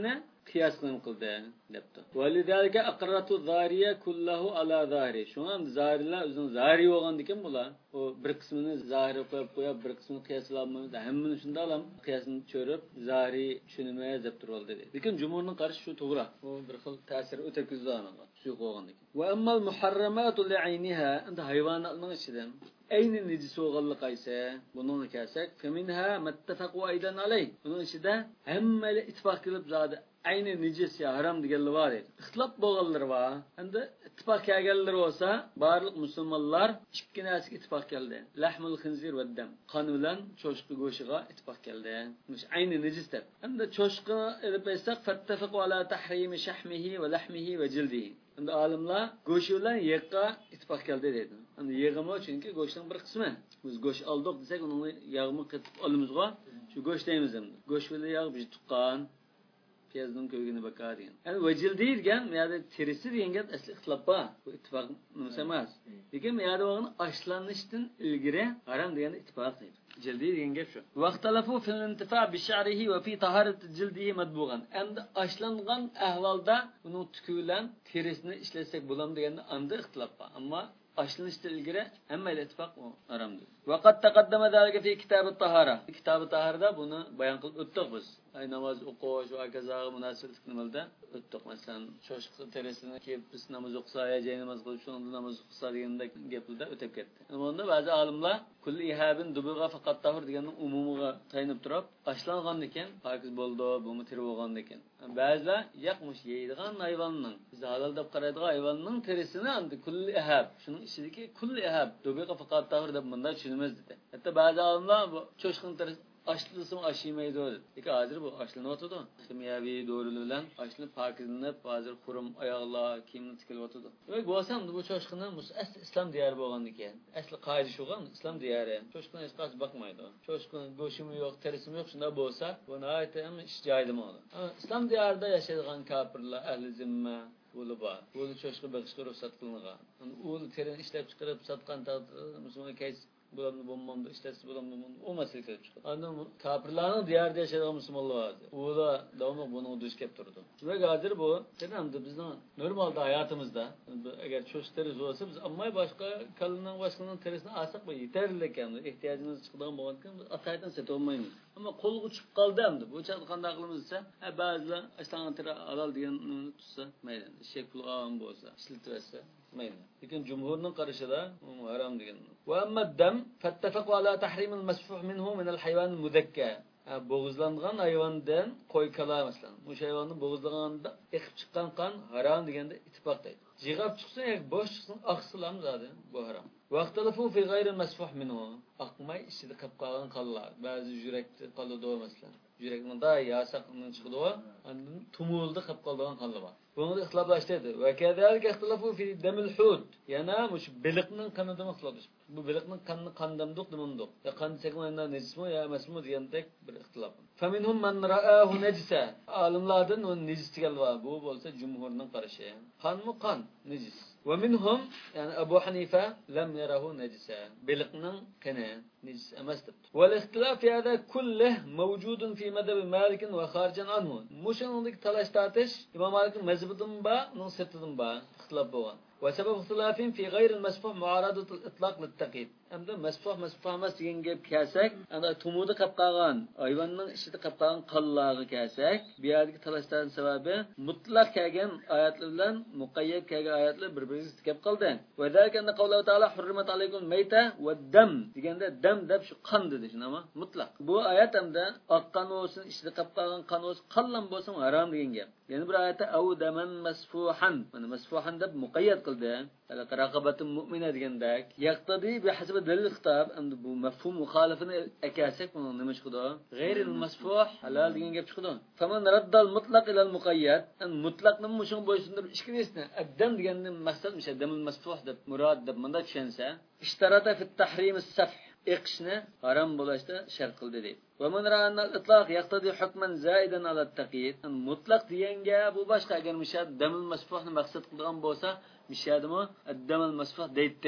qiyos qildi debdi. Validalika aqratu zariya kullahu ala zari. Shunga zarilar o'zining zari bo'lgandikan bular. O bir qismini zari qo'yib bir qismini qiyoslamamiz. Hammani shunda ham qiyosni cho'rib zari tushunmay deb turoldi dedi. Lekin jumhurning qarashi shu to'g'ri. O bir xil ta'sir o'tkazdi aniga. Shu qo'ygandikan. Va ammal muharramatu li'ayniha anda hayvonlarning ichidan ayni nejis bo'lganlik qaysi bunini kelsak faminha mattafaqu aydan alay buning ichida hammalar ittifoq qilib zodi ayni nejis ya harom deganlar bor edi ixtilof bo'lganlar bor endi ittifoq kelganlar bo'lsa barliq musulmonlar ikki narsaga ittifoq keldi lahmul khinzir va dam qon bilan cho'shqi go'shiga ittifoq keldi ayni nejis deb endi cho'shqi deb aytsak fattafaqu ala tahrimi shahmihi va lahmihi va jildihi endi olimlar go'shi bilan yeqqa ittifoq keldi dedi. Endi yeg'imi chunki go'shtning bir qismi. Biz go'sht oldik desak, uni yog'ini qetib olamizga, shu go'sht deymiz endi. Go'sht bilan yog' bir tuqqan, piyozning ko'ygini bakar degan. Endi vajil deyilgan, bu yerda terisi degan gap asli ixtilof bor. Bu ittifoq nimasi emas. Lekin bu yerda o'g'ni ashlanishdan ilgari harom deganda ittifoq deydi. Jildi degan gap shu. Vaqtalafu fil intifa bi sha'rihi va fi taharati jildihi madbughan. Endi ashlangan ahvolda uni tuki bilan terisini ishlasak bo'lam deganda anda ixtilof bor. Ammo ashlanishdan ilgari hamma ittifoq haramdir. Vaqat taqaddama zalika fi kitab at-tahara. Kitab at-taharada buni bayon qilib o'tdik biz. Namoz o'qish va kazaga munosabat nimalda o'tdik. Masalan, cho'shqi terisini kelib biz namoz o'qisa, jay namoz qilib shunda namoz o'qisa deganda gaplarda o'tib ketdi. Unda ba'zi olimlar kulli ihabin dubuga faqat tahur deganning umumiga tayinib turib, ashlangan ekan, pokiz bo'ldi, bu mutir bo'lgan ekan. Ba'zilar yo'qmish yeydigan hayvonning, biz halol deb qaraydigan hayvonning terisini endi kulli ihab, shuning ichidagi kulli ihab dubuga faqat tahur deb bunday tushunamiz dedi. Hatto ba'zi olimlar bu cho'shqin terisi ashlansa ashimaydi dedi. Lekin hozir bu ashlanyotdi. Kimyoviy dorilar bilan ashlanib pokizlanib, hozir qurum oyoqlar, kiyimni tikilyotdi. Yo'q bo'lsam bu cho'shqini asli islom diyori bo'lgan ekan. Asli qoida shugan islom diyori. Cho'shqini hech qachon bakmaydi. Cho'shqini go'shimi yo'q, terisimi yo'q, shunda bo'lsa, buni aytam ish joyida bo'ladi. Islom diyorida yashaydigan kofirlar, ahli zimma bo'li bor. Bo'li cho'shqi bag'ishga ruxsat qilingan. U terini ishlab chiqarib sotgan taqdirda musulmon kays bularni bo'lmamda ishlasi bularni o masala kelib chiqadi. Endi kofirlarning diyorida yashaydigan musulmonlar bor. Ular davomli buni duch kelib turdi. Va hozir bu endi bizning normalda hayotimizda agar cho'sh terisi bo'lsa biz ammay boshqa kalning boshqaning terisini olsak bu yetarli ekan. Ehtiyojimiz chiqadigan bo'lgandan ataydan seta olmaymiz. Ammo qo'lga tushib qoldi endi. Bu chaqda qanday qilamiz desa, ba'zilar ashlangan teri halol deganni tutsa mayli. Shek pul olgan bo'lsa, ishlatsa mayli. Lekin jumhurning qarashida harom degan. Va amma dam fattafaqu ala tahrim al-masfuh minhu min al-haywan al-mudakka. Bo'g'izlangan hayvondan qo'y kala masalan. Bu hayvonni bo'g'izlaganda eqib chiqqan qon harom deganda ittifoq deydi. Jig'ab chiqsa, bo'sh chiqsin, oqsilam zodi bu harom. Vaqtalafu fi ghayri al-masfuh minhu. Aqmay ichida qolib qolgan qonlar, ba'zi yurakda qoladi masalan. Yurakning da yasaqning chiqdi va tumulda qolib qolgan qonlar bor. Bunda ixtiloflashdi. Va kadalika ixtilofu fi damil hud. Yana mush biliqning qanida ixtiloflash. Bu biliqning qanni qandamdiq demandiq. Ya qan segmanda nejismi ya emasmi degandek bir ixtilof. Faminhum man ra'ahu najisa. Olimlardan u nejis deganlar bu bo'lsa jumhurning qarashi. Qanmi qon nejis. Ve minhum yani Abu Hanife lem yarahu necisa. Biliqning qani nejis emas deb. Vel ihtilaf fi hada kulluh mavjudun fi madhab Malik ve kharijan anhu. Mushuningdek talash tartish Imom Malikning mazhabidan ba, uning sirtidan ba ixtilof bo'lgan. Ve sebep ihtilafin fi gayri al-masfuh muaradatu al-itlaq lit-taqid. Endi masfuh emas degan gap kelsak, endi tumuda qolib qolgan, hayvonning ichida qolib qolgan qonlarga kelsak, bu yerdagi talashlarning sababi mutlaq kelgan oyatlar bilan muqayyad kelgan oyatlar bir-biriga kelib qoldi. Va zalika anna qawluhu ta'ala hurrimat alaykum mayta va dam deganda dam deb shu qon dedi shunami? Mutlaq. Bu oyat hamda oqqan bo'lsin, ichida qolib qolgan qon bo'lsin, qonlan bo'lsin harom degan gap. Yana bir oyatda aw daman masfuhan, mana masfuhan deb muqayyad qildi. Raqabatun mu'mina degandek yaqtadi bi hasab dalil xitob endi bu mafhum muxolifini akasak buni nima chiqdi? G'ayr al-masfuh halol degan gap chiqdi. Faman raddal mutlaq ila al-muqayyad, an mutlaqni mushun bo'ysundirib ishkinisni addam deganning maqsad o'sha damul masfuh deb murod deb menda tushunsa, ishtarata fi at-tahrim as-safh iqishni harom bo'lishda shart qildi deydi. Va man ra'ana al-itlaq yaqtadi hukman zaidan ala at-taqyid. Mutlaq deganga bu boshqa agar mushad damul masfuhni maqsad qilgan bo'lsa, mishadimi ad-damul masfuh deydi.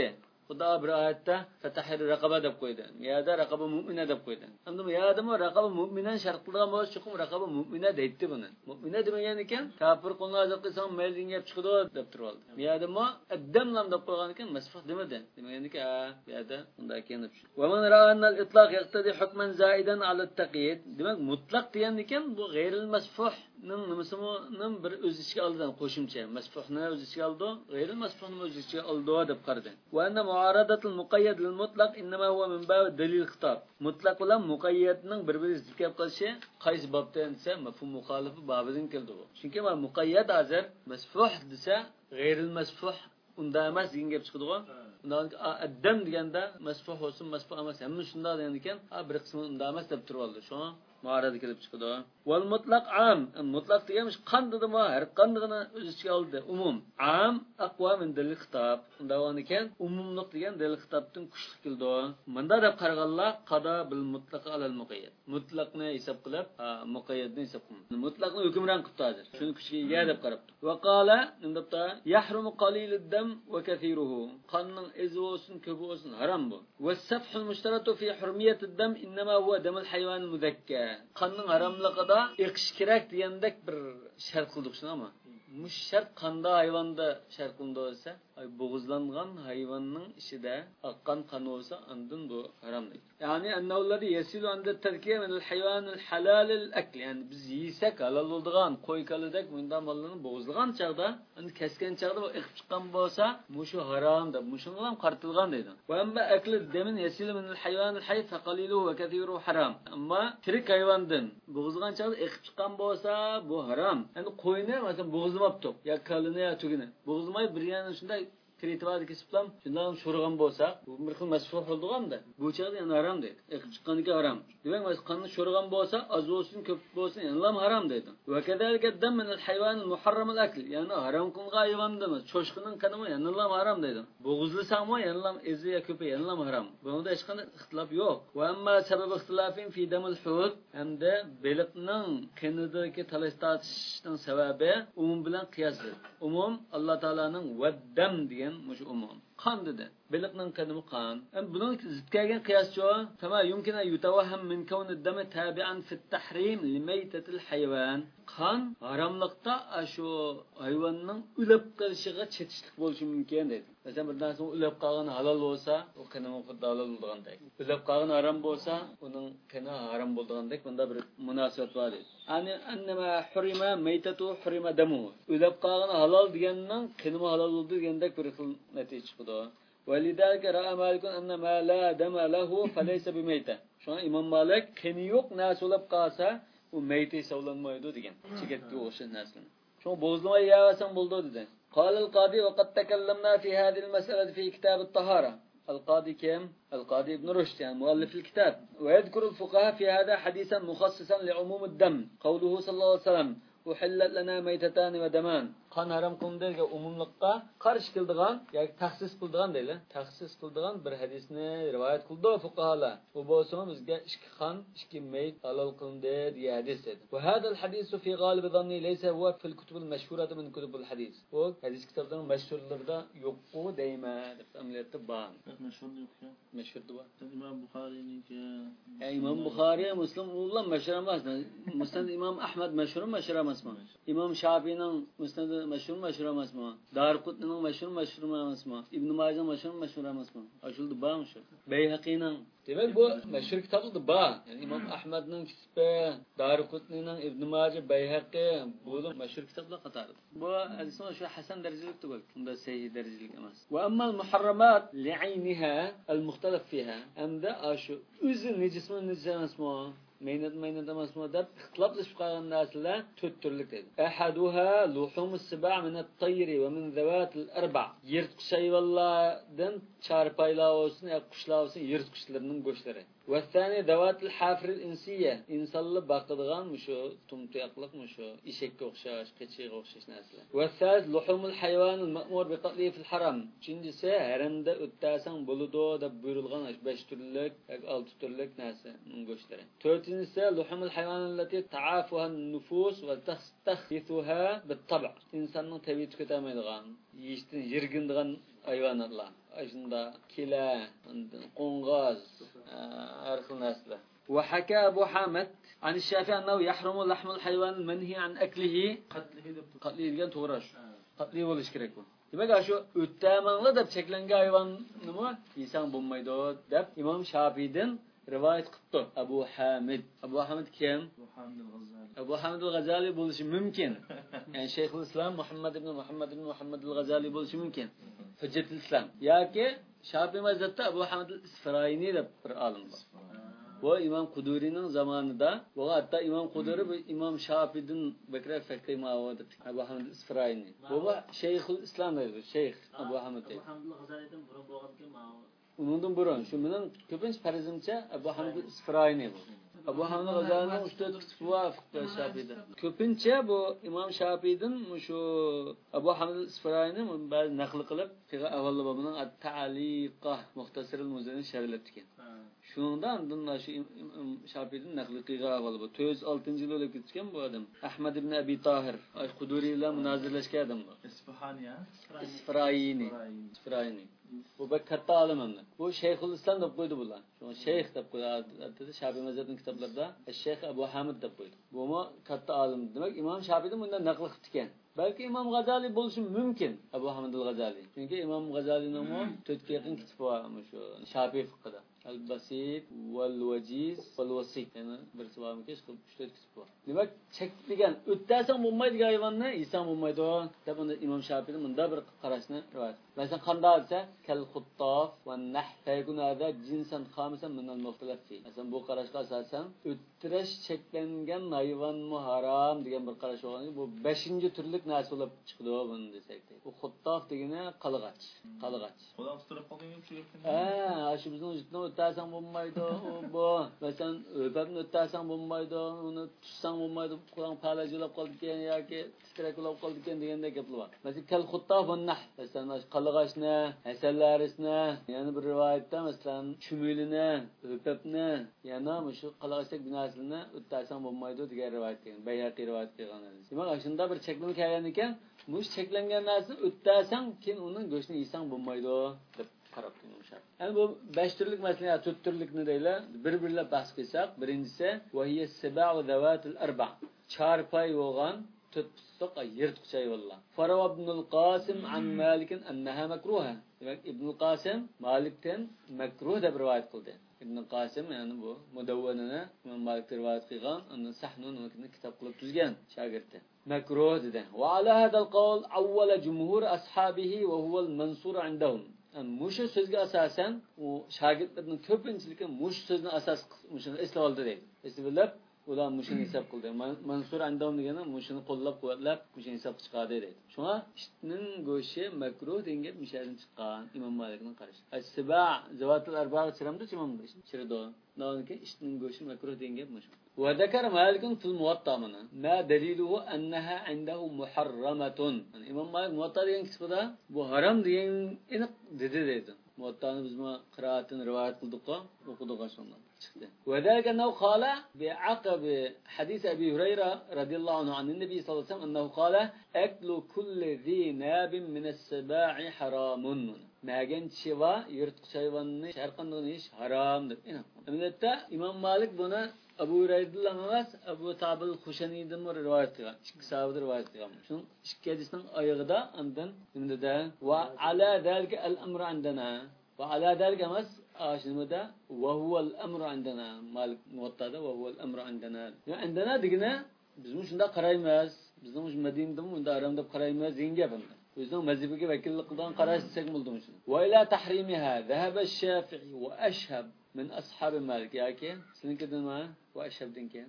Xudo bir oyatda fatahir raqaba deb qo'ydi. Yada raqaba mu'mina deb qo'ydi. Endi bu yadimi raqaba mu'minan shart qilgan bo'lsa, chuqum raqaba mu'mina deydi buni. Mu'mina demagan ekan, kafir qulni azab qilsang mayli gap chiqadi deb turib oldi. Yadimi addamlam deb qo'ygan ekan, masfuh demadi. Demagan ekan, yada unday ekan deb. Va man ra'ana al-itlaq yaqtadi hukman zaidan ala at-taqyid. Demak, mutlaq degan ekan, bu g'ayril masfuh ning bir o'z ichiga olgan qo'shimcha. Masfuhni o'z ichiga oldi, g'ayril masfuhni o'z ichiga oldi deb qaradi. Va anna muaradatul muqayyad lil mutlaq inma huwa min bab dalil xitob. Mutlaq bilan muqayyadning bir-biriga zid gap qilishi qaysi bobdan desa, mafhum muxolifi bobidan keldi bu. Chunki ma muqayyad hozir masfuh desa, g'ayril masfuh unda emas degan gap chiqadi-ku. Undan addam deganda masfuh bo'lsin, masfuh emas, hamma shunday degan ekan, bir qismi unda emas deb turib oldi. Shu ma'arada kelib chiqadi. Wal mutlaq am, mutlaq deganmish qandidimi, har qandigini o'z ichiga oldi. Umum, am aqwa min dalil xitob. Undan ekan, umumliq degan dalil xitobdan kuchli keldi. Bunda deb qaraganlar qada bil mutlaq alal muqayyad. Mutlaqni hisob qilib, muqayyadni hisob qildi. Mutlaqni hukmron qildi hozir. Shuni kuchiga ega deb qarabdi. Va qala, undabda yahrumu qalilud dam va kathiruhu. Qonning ezi olsun, ko'pi olsun harom bu. Va safhul mushtaratu fi hurmiyatid dam inma huwa damul hayvan muzakka. Qonning haromligida eqish kerak degandek bir shart qildik shuni ama. Mush shart qanda hayvonda shart qilindi bo'lsa, bo'g'izlangan hayvonning ichida oqqan qon bo'lsa, undan bu harom deydi. Ya'ni annavlari yasilu anda tarkiya min al-hayvan al-halal al-akl. Yani biz yesak halol bo'ladigan qo'y kalidek bundan mollarni bo'g'izlagan chaqda, uni kesgan chaqda bu iqib chiqqan bo'lsa, mushu harom deb, mushunga ham qartilgan deydi. Va amma akli damin yasilu min al-hayvan al-hayy fa qaliluhu va kathiruhu haram. Amma tirik hayvondan bo'g'izlagan chaqda iqib chiqqan bo'lsa, bu harom. Endi qo'yni masalan bo'g'izlamabdi, ya kalini ya tugini. Bo'g'izlamay bir yana shunday Kritivadi kesiplam, shundan so'ragan bo'lsa, bu bir xil masfuh bo'ldi-da. Bu chaqda yana harom deydi. Iqib chiqqaniki harom. Demak, mas qonni so'ragan bo'lsa, az bo'lsin, ko'p bo'lsin, yana ham harom deydi. Va kadalika dam min al-hayvan al-muharram al-akl. Yani harom qilgan hayvondan cho'shqining qanimi yana ham harom deydi. Bo'g'izlasangmi, yana ham ezi ya ko'pi yana ham harom. Bunda hech qanday ixtilof yo'q. Va amma sabab ixtilofin fi damil hud, hamda beliqning qinidagi talashtatishning sababi umum bilan qiyosdir. Umum Alloh taolaning vaddam degan mush umum. Qon dedi. Beliqning qanimi qon. Buning zid kelgan qiyoschi tama yumkina yutawahham min kawni ad-dam tabi'an fi at-tahrim li maytatil hayvan. Qon haromlikda shu hayvonning o'lib qolishiga chetishlik bo'lishi mumkin dedi. Masalan, bir narsa o'lib qolgan halol bo'lsa, u qanimi xuddi halol bo'lgandek. O'lib qolgan harom bo'lsa, uning qani harom bo'lgandek bunda bir munosabat bor dedi. Ani annama hurima maytatu hurima damu. O'lib qolgan halol deganning qanimi halol bo'ldi degandek bir xil natija chiqdi. ولذلك رأى مالك أن ما لا دم له فليس بميتة. Şu an İmam Malik qani yo'q narsa olib qolsa, u mayta hisoblanmaydi degan. Chigitga o'xshash narsani. Şu bo'zlamay yeyasang bo'ldi dedi. قال القاضي وقد تكلمنا في هذه المسألة في كتاب الطهارة. القاضي كم؟ القاضي ابن رشد يعني مؤلف الكتاب. ويذكر الفقهاء في هذا حديثا مخصصا لعموم الدم. قوله صلى الله عليه وسلم uhillat lana maytatan va daman. Qon harom qilindagi umumlikqa qarshi keldigan yoki taxsis qildigan deydi. Taxsis qildigan bir hadisni rivoyat qildi fuqaholar. Bu bo'lsa bizga ikki qon, ikki mayt halol qilindi degan hadis edi. Va hadal hadisu fi g'alib dhanni laysa huwa fil kutub al mashhurati min kutub al hadis. Bu hadis kitoblarning mashhurlarida yo'q-ku deyma deb amaliyotda bor. Mashhur yo'q-ku. Mashhur bu. İmam Buxoriyninki. İmam Buxoriy, Muslim ular mashhur emas. Musnad İmam Ahmad mashhur emasmi? İmam Şafii'ning musnadi mashhur emasmi? Darqutnining mashhur emasmi? Ibn Majah mashhur emasmi? Ashulda bormi shu? Bayhaqining. Demak bu mashhur kitoblar bor. Yani İmam Ahmadning kitobi, Darqutnining, Ibn Majah, Bayhaqi bu mashhur kitoblar qatorida. Bu hadisning shu hasan darajalikda bo'ldi. Unda sahih darajalik emas. Va amma al-muharramat li'ayniha al-mukhtalaf fiha. Hamda shu o'zi nejismi, nejis emasmi? Meynat emasmi deb ixtiloflashib qolgan narsalar to'rt turlik dedi. Ahaduha luhumus siba' min at-tayr va min zawat al-arba'. Yirtqich hayvonlardan charpaylar olsun, qushlar olsun, yirtqichlarning go'shtlari. Va thani zawat al-hafr al-insiyya. İnsanlar baqadigan shu tumtuyoqliq shu eshakka o'xshash, qichiqqa o'xshash narsalar. Va thal luhumul hayvan al-ma'mur bi qatlihi fil haram. Uchinchisi haramda o'ttasang bo'ladi deb buyurilgan 5 turlik, 6 turlik narsaning go'shtlari. To'rtinchisi luhumul hayvan allati ta'afuha an-nufus va tastakhithuha bit-tab'. İnsanning tabiati ko'tarmaydigan, yeyishdan yirgindigan hayvanotlar. Shunda kila, qo'ng'oz, har xil narsalar. وحكى أبو حامد عن الشافعي أنه يحرم لحم الحيوان المنهي عن أكله قتله degan to'g'ri. Qatli bo'lish kerak bu. Demak, shu o'ttamanli deb cheklangan hayvonni yesan bo'lmaydi deb Imom Shafiydan rivoyat qildi. Abu Hamid kim? Abu Hamid al-Ghazali bo'lishi mumkin. Ya'ni Shayxul Islom Muhammad ibn al-Ghazali bo'lishi mumkin. Hujjatul Islam yoki Shafiy mazhabida Abu Hamid al-Isfarayni deb bir olim bor. Bu İmam Kuduri'nin zamanında, bu hatta İmam Kuduri bu İmam Şafii'den bekrar fakir mağadı. Abu Hamid al-Isfarayni. Bu Şeyhül İslam dedi. Şeyh Abu Hamid. Abu Hamid al-Ghazali'den burun bo'lgan ma'lum. Undan burun. Şu mening ko'pincha farzimcha Abu Hamid al-Isfarayni bu. Abu Hamid al-Ghazali'nin usta kitoblar fiqh Şafii'de. Ko'pincha bu İmam Şafii'den şu Abu Hamid al-Isfarayni bazı naql qilib, fiqh avvalda bunun at-ta'liqah muxtasar al-muzani sharhlatgan. Shundan shu Shafii'ning naqli qilgan avval bu 406-yilda o'lib ketgan bu odam. Ahmad ibn Abi Tahir Quduri bilan munozirlashgan odam bu. Isfarayni. Bu bir katta olim endi. Bu Shayxul Islom deb qo'ydi bular. Shu shayx deb qo'yadi. Shafiy mazhabining kitoblarida Shayx Abu Hamid deb qo'ydi. Bu katta olim. Demak, Imom Shafii'dan bundan naql qilib ekan. Belki İmam Gazali bo'lishi mumkin. Abu Hamid al-Ghazali. Çünkü İmam Gazali'nin 4 yaqin kitobi bor shu Shafiy fiqhida. Al-Basit wal-Wajiz wal-Wasit. Yani bir sabahmi kesh qilib 3-4 kitоб bor. Demak, chekilgan o'tdasan bo'lmaydigan hayvonni yesan bo'lmaydi deb unda Imom Shafii'ning bunda bir qarashni rivoyat. Masalan, qanday desa, kal xuttaf va nah faykun hada jinsan khamisan min al-mukhtalaf fi. Masalan, bu qarashga asosan o'ttirish cheklangan hayvon harom degan bir qarash bo'lgan. Bu 5-turlik narsa bo'lib chiqdi buni desak. Bu xuttaf degani qalg'ach. Xudo ustirib qolgan shu gapni. Shu bizning o'zimizdan o'tasan bo'lmaydi. Bu masalan, o'pabni o'tasan bo'lmaydi, uni tutsang bo'lmaydi, Qur'on palajilab qoldi ekan yoki titrakilab qoldi ekan degandek gaplar bor. Masalan, kal xuttaf va nah. Masalan, qalg'achni, hasallarisni, yana bir rivoyatda masalan, chumilini, o'pabni, yana shu qalg'achdek binoasini o'tasan bo'lmaydi degan rivoyat kelgan. Bayhaqi rivoyat qilgan. Demak, shunda bir cheklanma kelgan ekan, bu cheklangan narsa o'tasan, keyin uning go'shtini yesang bo'lmaydi deb qarab turishar. Yani bu 5 turlik masala 4 turlikni deylar. Bir-birlab bahs qilsak, birinchisi vahiya sab'u zawatil arba'. Charpay bo'lgan 4 pustuq yirtqich hayvonlar. Farav ibn al-Qasim an Malik annaha makruha. Demak, Ibn al-Qasim Malikdan makruh deb rivoyat qildi. Ibn al-Qasim yani bu Mudawwanani Imom Malik rivoyat qilgan, undan Sahnuni kitob qilib tuzgan shogirdi. Makruh dedi. Va ala hadal qawl awwala jumhur ashabihi va huwa al-mansur indahum. Mushu so'zga asosan u shogirdlarning ko'pinchiligi mushu so'zni asos mushuni eslab oldi deydi. Eslab ular mushuni hisob qildi. Mansur andom degani mushuni qo'llab-quvvatlab mushuni hisob chiqadi deydi. Shunga itning go'shi makruh degan mishadan chiqqan Imom Malikning qarashi. As-siba zawatul arba'a chiramda chimamda chirdo. Nonki itning go'shi makruh degan mush. Wa zakara Malik fil Muwatta mana. Ma daliluhu annaha indahu muharramatun. Imom Malik Muwatta degan kitobda bu haram degan aniq dedi. Muwattani biz qiraatini rivoyat qildik-ku, o'qidik shundan chiqdi. Va dalika naw qala bi aqab hadis Abi Hurayra radhiyallohu anhu an nabiy sallallohu alayhi vasallam annahu qala aklu kulli dhi nabin min as-saba'i haramun. Magan chiva yirtqich hayvonni sharqandan ish harom deb. Albatta Imom Malik buni Abu Hurayradan emas, Abu Tabil Xushaniydan rivoyat qilgan. Ikki sahobadan rivoyat qilgan. Shuning ikki hadisning oyog'ida andan indida va ala dalika al-amru indana. Va ala dalika emas, ashimada va huwa al-amru indana. Malik Muvattada va huwa al-amru indana. Ya indana degina biz shunda qaraymiz. Bizning shu Madinada bunda harom deb qaraymiz degan gap endi. Bizning mazhabiga vakillik qilgan qarash desak bo'ldi shuni. Va ila tahrimiha dhahaba ash-Shafi'i wa ashhab من أصحاب مالك ياكي سنكدن ما وأشهب دينكين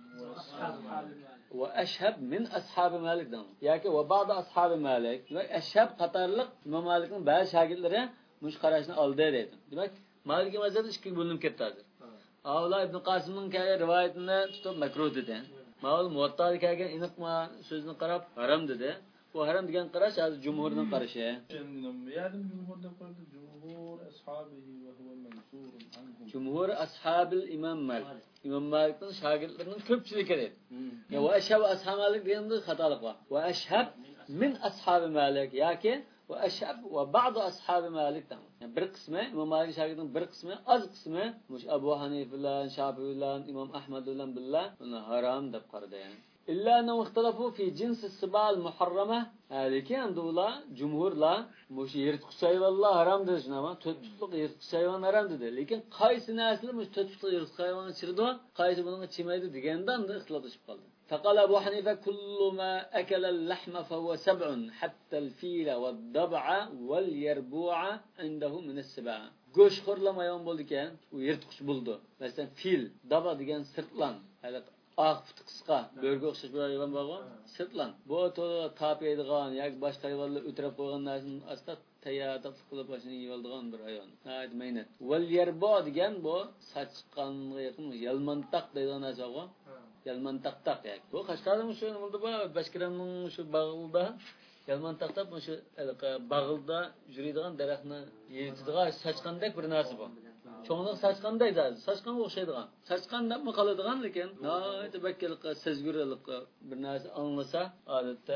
وأشهب من أصحاب مالك دم ياكي وبعض أصحاب مالك أشهب قطارلق ما مالكن بعض شاگردلere مش قراشını aldı dedi. Demek Malik'in mazhabı iki bölüm kettidir. Avla İbn Qasim'in rivayetinde tutup makruh dedi. Mağul Muvatta'da kelgen iniqma sözünü qarab haram dedi. Bu haram degan qarash hozir jumhurning qarashi. Yadim jumhurda qo'ydi. Jumhur ashabihi va huwa mansur anhum. Jumhur ashabil Imom Malik. Imom Malikning shogirdlarining ko'pchiligi dedi. Va ashab ashab Malik deganda xatolik bor. Va ashab min ashabi Malik yoki وأشعب وبعض أصحاب مالك تام يعني bir qismi İmam Malik şagirdin bir qismi az qismi muş Abu Hanife bilan Şafi'i bilan İmam Ahmad bilan billah buni haram deb qaradi yani. إلا أنهم اختلفوا في جنس السباع المحرمة لكن عندنا جمهور لا مش يرتق حيوان haram dedi ama tütüklük yırtık hayvan haram dedi. Lekin qaysi nasli muş tütüklük yırtık hayvanı çirdi, qaysi bunun çimeydi degenden de ixtilaflaşıp qaldı. فقال أبو حنيفة كل ما أكل اللحم فهو سبع حتى الفيل والضبع واليربوع عنده من السباع. Goş xorlamayan boldu iken, u yırtıkçı buldu. Mesela fil, daba degen sırtlan. Ağ fıtı qısqa, börgü oxşaş bir hayvan var mı? Sırtlan. Bu tap yeydiğen, yoki başqa hayvanlar ötürüp qo'ygan narsaning asta tayyorda qilib başını yeyoldigan bir hayvan. Hayt maynet. Wal yarbo degan bu saçqanga yaqin yalmantaq deydigan narsa bor. Yalmantaq yoki. Bu Qashqarning shu nimada bor, Bashkiramning shu bag'ilda yalmantaqda shu bag'ilda yuradigan daraxtni yeydigan saçqandek bir narsa bor. Çoğunluk saçqandaydı. Saçqanga o'xshaydigan. Saçqan deb mi qoladigan lekin noyat bakkilik, sezgirlik bir narsa anglasa odatda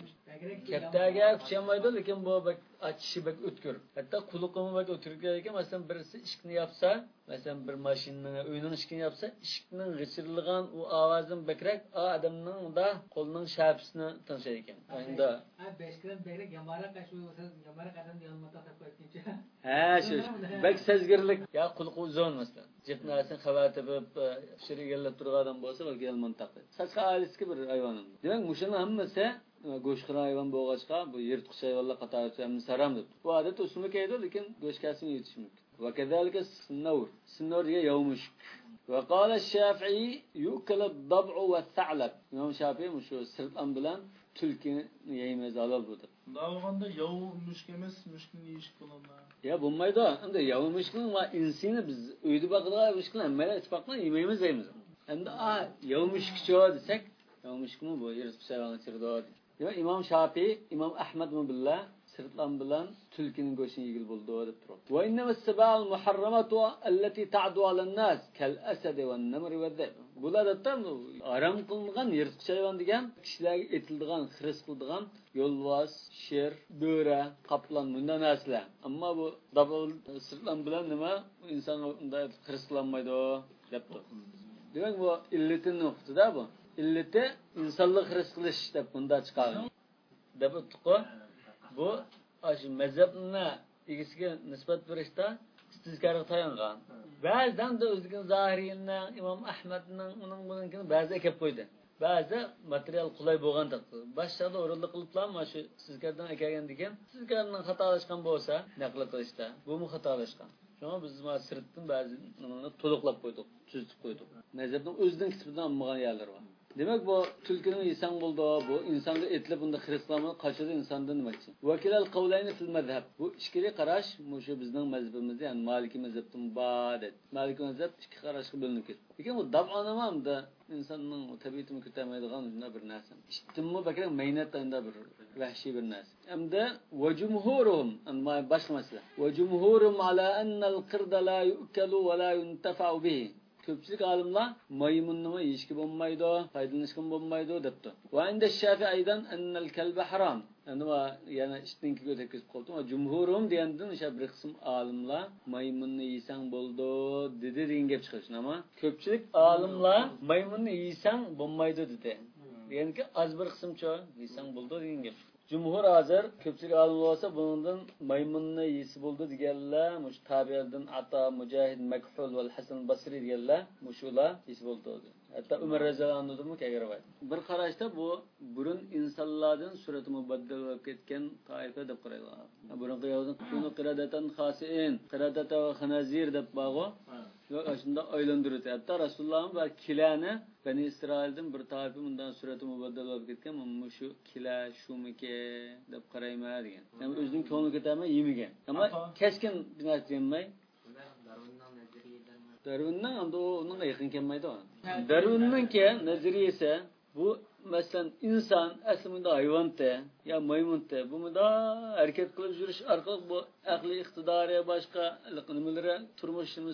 kattaga kuchamaydi lekin bu bak achishi bak o'tkir. Hatto quluqimi bak o'tkir ekan, masalan birisi ishqni yapsa, masalan bir mashinaning uyning ishqini yapsa, ishqning g'ishirilgan u ovozdan bakrak odamning da qo'lining shapsini tanishar ekan. Endi Beshkiran berek yamara qashu yamara qadan yalmata taqaytincha. Ha, shu bak sezgirlik ya quluq uzun masalan. Jipnasin xavatib shirigallab turgan bo'lsa, balki yalmantaq. Saçqa oilasiga bir hayvon. Demak, mushuni hammasi go'shqir hayvon bo'lg'achqa bu yirtqich hayvonlar qatorida hammasi haram deb. Bu odat usulga keldi, lekin go'shkasini yutish mumkin. Va kadalika sinur. Sinur degan yovmush. Va qala Shafi'i yukal ad-dab'u va al-tha'lab. Imom Shafi'i shu sirtlan bilan tulkini yeymiz halol bu deb. Davganda yovmushk emas, mushkni yeyish bo'ladi. Ya bo'lmaydi. Endi yovmushning va insini biz uyda boqadigan mushklar hammalar ittifoqlan yemaymiz deymiz. Endi yovmushki desak, yovmushkmi bu yirtqich hayvon chirdi. Demak İmam Şafii, İmam Ahmad billah sirtlan bilan tulkining go'shini yegil bo'ldi deb turibdi. Va innamas sabal muharramatu allati ta'du alan-nas kal asad va an-namr va ad-dab. Bulardan haram qilingan yirtqich hayvon degan kishilarga etildigan, xiris qildigan yo'lvoz, sher, bo'ra, qaplan bunday narsalar. Ammo bu dabul sirtlan bilan nima inson unday xiris qilinmaydi debdi. Demak bu illatin nuqtada bu. İlleti insanlık xiris qilish deb bunda chiqadi. Deb o'tdiq-ku. Bu aşı mezhebni egisiga nisbat berishda istizkarga tayangan. Ba'zan da o'zining Zahiriyning, Imom Ahmadning, uning bununkini ba'zi kelib qo'ydi. Ba'zi material qulay bo'lgan taqdir. Boshqada o'rinli qiliblar, mana shu sizlardan akagan degan, sizlarning xatolashgan bo'lsa, naql qilishda, bu mu xatolashgan. Şuna biz sirtdan ba'zi nimani to'liqlab qo'ydik, tuzib qo'ydik. Mezhebning o'zining kitobidan olmagan yerlar bor. Demek bu tulkinin insan buldu, bu insanda etlip bunda Hristiyanlığı kaçırdı insandan demek için. Vakilal kavlayni fil mezheb. Bu işkili karaş, şu bizden mezhebimizde yani Maliki mezhebten badet. Maliki mezheb işki karaşkı bölünük et. Peki bu dab'anamam da insanın tabiatını kütemeydiğen bir nasan. İştimmi bakıyorum meynetlerinde bir vahşi bir nasan. Hem de ve cumhuruhum, başka mesele. Ve cumhurum ala ennel qirda la yu'kelu ve la yuntefa'u bihi. Köpçülük alimler maymununu yiyişki bulmaydı, faydalanışkı bulmaydı depti. Ve inde Şafii aydan ennel kelbe haram. Yani iştinki göteküz koldu. Ama cumhurum diyendin işte bir kısım alimler maymununu yiysen buldu dedi deyin gep çıkışın ama köpçülük alimler maymununu yiysen bulmaydı dedi. Yani ki az bir kısım çoğu yiysen buldu deyin gep. Cumhur hazır, köpçülük alim olsa bunun maymununu yiyisi buldu diyorlar. Muş tabi'den Ata, Mücahid, Mekhul ve Hasan Basri diyorlar. Muşula yiyisi buldu. Hatta Ömer Reza'yı anladı mı ki eğer var. Bir karışta bu burun insanlardan sureti mübaddel olup ketken taife de kuraylar. Burun kıyavuzun kunu kıradatan khasiin, kıradata ve khanazir de bağı. Ve aslında aylandırıyor. Hatta Resulullah'ın ve kilane Beni İsrail'den bir taife bundan sureti mübaddel olup ketken ama şu kila, şumike de kurayma diyen. Yani özünün konu keteme yemigen. Ama keskin binat yemmey. Darwin'den anda onun yakın kelmeydi o. Darwin'den ki nazariyesi bu mesela insan aslında hayvan te ya maymun te bu da hareket kılıp yürüyüş arkalık bu akli iktidarı başka nimelere turmuşumuz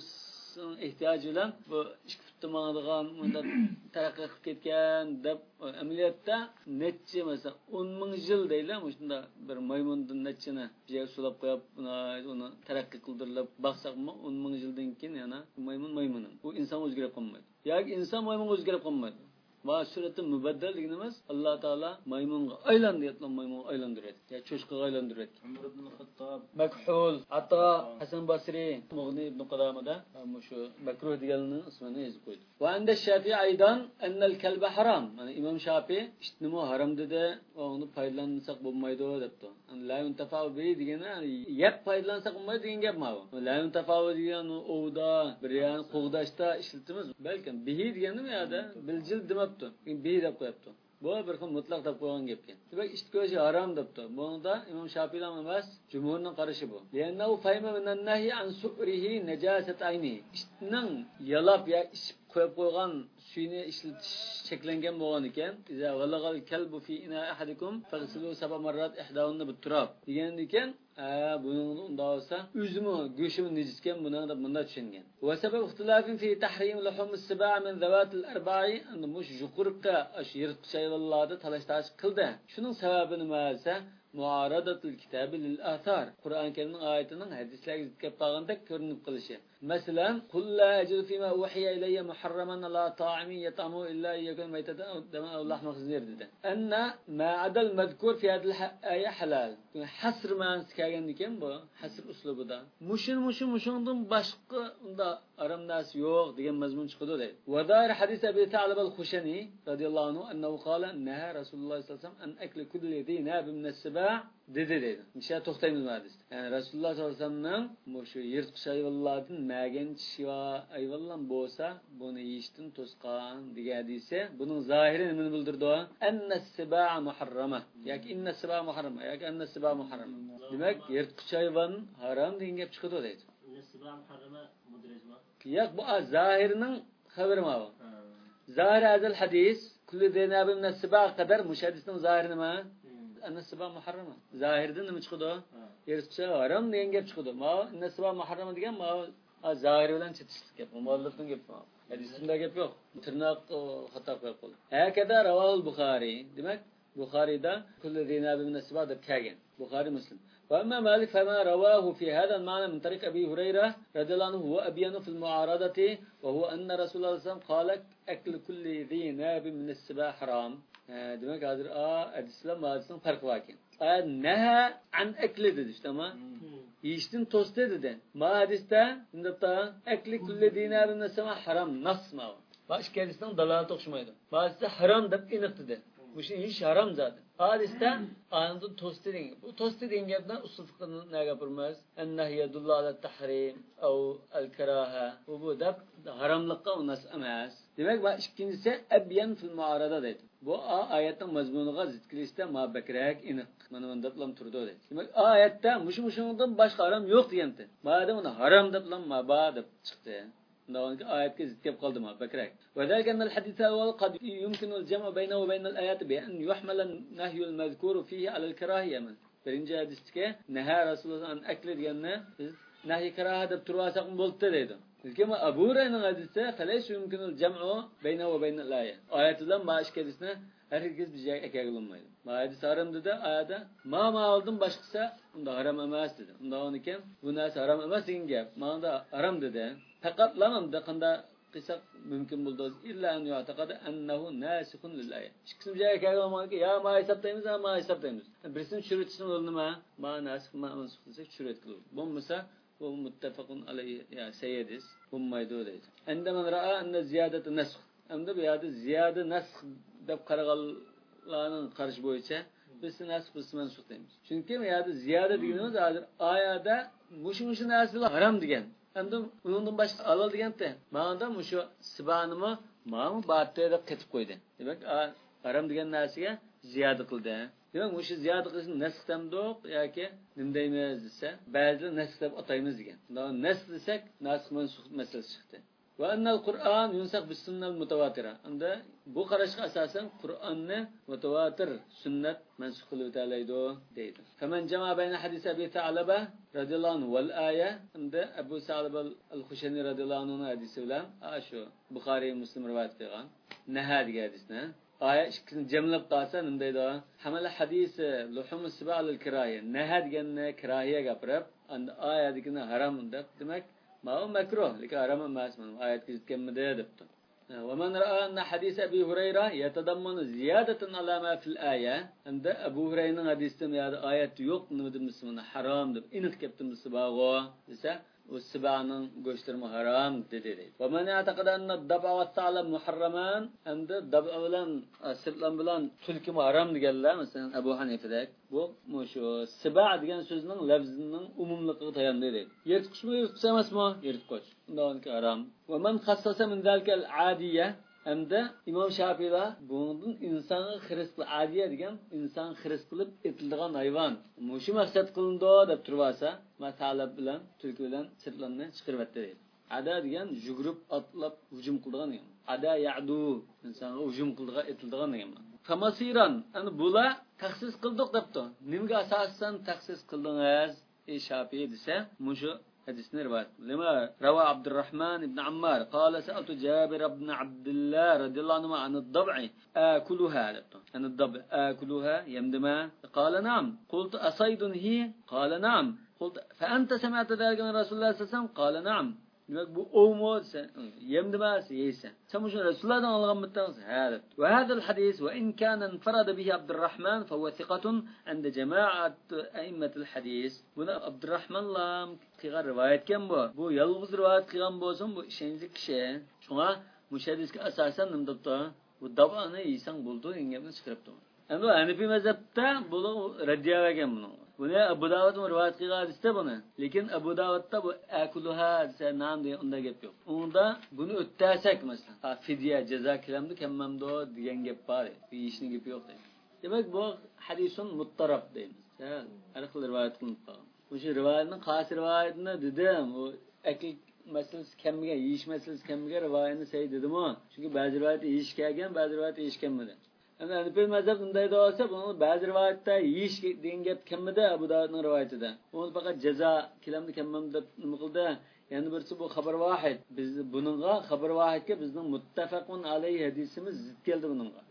ehtiyoji bilan bu ikki futda mangadigan unda taraqqi qilib ketgan deb amaliyotda necha masalan 10 ming yil deylar shunda bir maymundan nechini biza sulab qo'yib uni taraqqiy qildirilib baqsaqmi 10 ming yildan keyin yana maymun bu inson o'zgarib qolmaydi yoki inson maymun o'zgarib qolmaydi va surati mubaddal deganimiz Alloh taolo maymunga aylandi deyotgan maymunga aylantiradi ya cho'chqaga aylantiradi Umar ibn Xattob makhul Ato Hasan Basri Mughni ibn Qudamada shu makruh deganning ismini yozib qo'ydi va anda Shafi'i aydan annal kalba haram mana Imom Shafi'i ishtimi haram dedi uni foydalansak bo'lmaydi debdi la yuntafa'u bi degani yeb foydalansak bo'lmaydi degan gap ma bu la yuntafa'u degan ovda bir yani qo'g'dashda ishlatimiz balkim bihi degani bu yerda biljil demabdi bi deb qo'yapti bu bir xil mutlaq deb qo'ygan gapga demak ish ko'rish harom debdi bunda Imom Shafi'i ham emas jumhurning qarashi bu li'annahu fayma minan nahi an su'rihi najasat ayni ishning yalab ya ishib qo'yib qo'ygan suyni ishlatish cheklangan bo'lgan ekan iza walagal kalbu fi ina ahadikum faghsilu sab'a marrat ihdahunna bit-turab degan ekan buning unda olsa o'zimi go'shimi nejiskan bunda tushungan va sabab ixtilafin fi tahrim luhum as-sab'a min zawat al-arba'i and mush yuqurqa yirtqich hayvonlarni talash qildi shuning sababi nima desa muaradatul kitabi lil athar Qur'on Karimning oyatining hadislarga zid kelib qolgandek ko'rinib qilishi masalan qul la ajidu fima uhiya ilayya muharraman ala ta'imin yat'amu illa yakun maytatan aw daman aw lahma khinzir dedi anna ma adal mazkur fi hadhihi al-aya halal hasr ma'nosi kelgan ekan bu hasr uslubida mushundan boshqa unda aram narsa yo'q degan mazmun chiqadi deydi va dar hadis Abi Ta'lab al-Khushani radhiyallohu anhu annahu qala naha Rasululloh sallallohu alayhi wasallam an akli kulli dinab min as-sab'a dedi. Nisha to'xtaymiz bu hadisda. Ya'ni Rasululloh sollallohu alayhi vasallamning shu yirtqich hayvonlardan magan shiva hayvonlar bo'lsa, buni yeyishdan to'sqan degan hadisi, buning zohiri nimani bildirdi? Annas-sab'a muharrama. Yoki innas-sab'a muharrama, yoki annas-sab'a muharrama. Demak, yirtqich hayvon harom degan gap chiqadi deydi. Annas-sab'a muharrama mudrajma. Yo'q, bu zohirining xabari ma bu. Zohir hadal hadis kulli dinabin nas-sab'a qadar mushadisning zohiri nima? Annas-sab'a muharrama. Zohirdan nima chiqadi? Yirtqich harom degan gap chiqadi. Ma annas-sab'a muharrama degan ma zohir bilan chetishlik gap. Muallifning gapi. Hadisda gap yo'q. Tirnoq xato qo'yib qoldi. Hakada ravahul Buxoriy. Demak, Buxoriyda kulli dinabin nas-sab'a deb kelgan. Buxoriy Muslim. وأما مالك فما رواه في هذا المعنى من طريق أبي هريرة رضي الله عنه هو أبين في المعارضة وهو أن رسول الله صلى الله عليه وسلم قال أكل كل ذي ناب من السباع حرام. demek hazır hadisler hadisinin farkı var ki. Neha an ekli dedi işte ama. Yiyiştin tost dedi. Ma hadiste indapta ekli kulli dinarın nesema haram nasma. Başka hadisten dalalat okşumaydı. Hadiste haram dep iniq dedi. Bu şey hiç haram zaten. Hadiste anında tost dedin. Bu tost dediğin yerden usul fıkhının ne yapılmaz? Ennehye dullu ala tahrim ev el keraha. Bu da haramlıkka o nas emez. Demek ki ikincisi ebyen fil muarada dedi. Bu ayetin mazmunuga zidkilişte ma bekrek iniq. Mana mendaplam turdu dedi. Demek ayette muşundan başka haram yok diyenti. Madem onu haram deplam ma ba dep çıktı. Bundan ayetke zidkep kaldı ma bekrek. Ve zâlike ennel hadîse evvel kad yumkinul cem'u beynehu ve beynel ayati bi en yuhmelen nehyul mezkuru fihi alel kerahiyye min. Birinci hadiste neha Resulullah an ekli diyenine biz nehy keraha dep turvasak mı boldu dedi. Ama Abu Hurayraning hadisida falays yumkinul jam'u baynahu va baynal aya. Oyatidan başqa hadisni herkes bir joyga akagilinmaydi. Bu hadis haram dedi, oyatda ma oldim boshqasa unda haram emas dedi. Unda ekan bu narsa haram emas degan gap. Manda haram dedi. Faqat lamamda qanda qilsak mumkin bo'ldi. Illa an yu'taqada annahu nasikhun lil aya. Ikkisini bir joyga akagilinmaydi. Ya ma hisoblaymiz, ma hisoblaymiz. Birisini tushirishning o'rnida ma nasikh ma mansukh desak tushirib bo'lmasa bu muttafaqun alayhi ya seyyidis ummaydu deydi. Endama ra'a anna ziyadatu nasx. Endi bu yerda ziyada nasx deb qaraganlarning qarashi bo'yicha biz nasx biz mansukh deymiz. Chunki bu yerda ziyada deganimiz hozir oyada mushu narsalar harom degan. Endi undan boshqa halol deganda, ma'noda mushu sibanimi ma'mu batda deb ketib qo'ydi. Demak, harom degan narsaga ziyada qildi. Demek bu ziyade qilishni nasx demdoq yoki nim deymiz desa, ba'zilar nasx deb ataymiz degan. Nasx desak, nasx mansukh masalasi chiqdi. Va annal Qur'an yunsaq bis sunnal mutavatira. Unda bu qarashga asosan Qur'onni mutawatir sunnat mansukh qilib o'talaydi deydi. Faman jama bayna hadis Abi Ta'laba radhiyallohu anhu wal aya unda Abu Sa'laba al-Khushani radhiyallohu anhu hadisi bilan shu Buxoriy Muslim rivoyat qilgan naha degan hadisni aya ikkisini jamlab qolsa nima deydi? Hamal hadisi luhum sibal al-kirahiya naha deganni kirahiya gapirib, unda oyadagini harom deb demak ma makruh, lekin harom emas. Mana oyatga yetganmidi debdi. ومن رأى أن حديث أبي هريرة يتضمن زيادة على ما في الآية عند أبو هريرة حديثهم هذا آية يوق نمدم مسلمنا حرام دب إنك كبتم السباغة لسه والسباعنا قشترم حرام dedi. ومن يعتقد أن الضبع والثعلب محرمان عند الضبع بلان السلطان بلان تلك حرام diyorlar مثلا أبو حنيفة bu şu siba degan so'zning lafzining umumligiga tayanadi. Yirtqich mi yirtqich emasmi? Yirtqich. Undan haram. Va man khassasa min zalikal adiya hamda İmam Şafii'da bunun insanı xiris qilib adiya degan inson xiris qilib etiladigan hayvon. Mushu maqsad qilindi deb turibsa, masalab bilan tulki bilan sirtlarni chiqarib atdi. Ada degan yugurib atlab hujum qiladigan ham. Ada ya'du insonga hujum qiladigan etiladigan ham. Famasiran ani bula taxsis qildik debdi. Nimaga asosan taxsis qildingiz? Shafi'i desa, mushu hadisni rivoyat. Lima rawa Abdurrahman ibn Ammar qala sa'altu Jabir ibn Abdullah radhiyallahu anhu an ad-dab'i akuluha debdi. An ad-dab' akuluha yamdama? Qala na'am. Qultu asaydun hi? Qala na'am. Qultu fa anta sami'ta dhalika min Rasulullah sallallahu alayhi wasallam? Qala na'am. Demek bu olmaz. Yemdemez yeyse. Sen bu Resulullah'dan algan mıttınız? Evet. Ve hadal hadis ve in kana enfarada bihi Abdurrahman fe huve thiqatun inde cemaat a'immetul hadis. Buna Abdurrahman'la qilgan rivayet ken bu. Bu yalğız rivayet qilgan bolsun bu işenli kishi. Şuna mushadisga asosan nimdapti? Bu dabani yeysan bo'ldi deganni chiqaribdi. Endi Hanifi mazhabda bu raddiya bergan buni. Buni Abu Davud rivoyat qilgan hadisda buni. Lekin Abu Davudda bu akuluha desa nam degan unda gap yo'q. Unda buni o'ttasak masalan, fidya jazo qilamdi kammamdo degan gap bor. Yeyishning gapi yo'q deydi. Demak bu hadisun muttarab deymiz. Har xil rivoyat qilinib qolgan. O'sha rivoyatning qaysi rivoyatini dedim, u akil masalasi kamga, yeyish masalasi kamga rivoyatni say dedim-ku. Chunki ba'zi rivoyatda yeyish kelgan, ba'zi rivoyatda yeyish kelmadi. Ana Hanifi mazhab unday bo'lsa, buni ba'zi rivoyatda yeyish degan gap kimda Abu Davudning rivoyatida. Uni faqat jazo kilamni kammam deb nima qildi? Yana birisi bu xabar vahid. Biz buningga xabar vahidga bizning muttafaqun alayhi hadisimiz zid keldi buningga.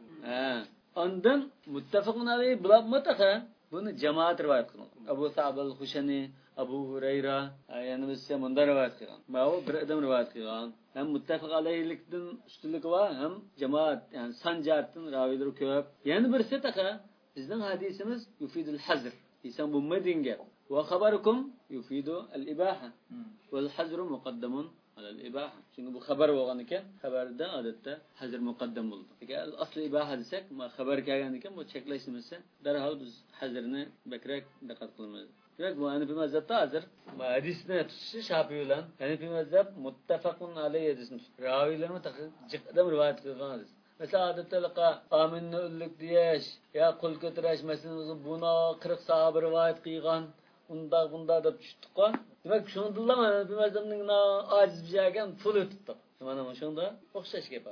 Ondan muttafaqun alayhi bilan mutaqa buni jamoat rivoyat qilgan. Abu Sa'b al-Khushani, Abu Hurayra, yana birisi bunday rivoyat qilgan. Mana bir odam rivoyat qilgan. Hem muttafaq alayhilikdan ustunligi var, hem cemaat yani sanjatdan ravilar ko'p. Yani birisi taqa bizning hadisimiz yufidul hazr. İnsan bu medinga va xabarukum yufidu al-ibaha. Wal hazru muqaddamun ala al-ibaha. Çünkü bu xabar bo'lgan ekan, xabarda odatda hazr muqaddam bo'ldi. Agar asli ibaha desak, ma xabar kelgan ekan, bu cheklashmasa, darhol biz hazrni bakrak diqqat qilamiz. Demek bu Hanifi mazhabda hazır. Hadisni tutishi Shafi'i bilan Hanifi mazhab muttafaqun alayhi hadisni tutdi. Ravilarni jiqdam rivoyat qilgan hadis. Mesela odatda aminni ullik deyish, ya qo'l ko'tarish masalasi buni 40 sahoba rivoyat qilgan, bunda deb tushdiq-ku. Demak, shundan Hanifi mazhabning ojiz bijagan pul o'tibdi. Mana shunda o'xshash gap bor.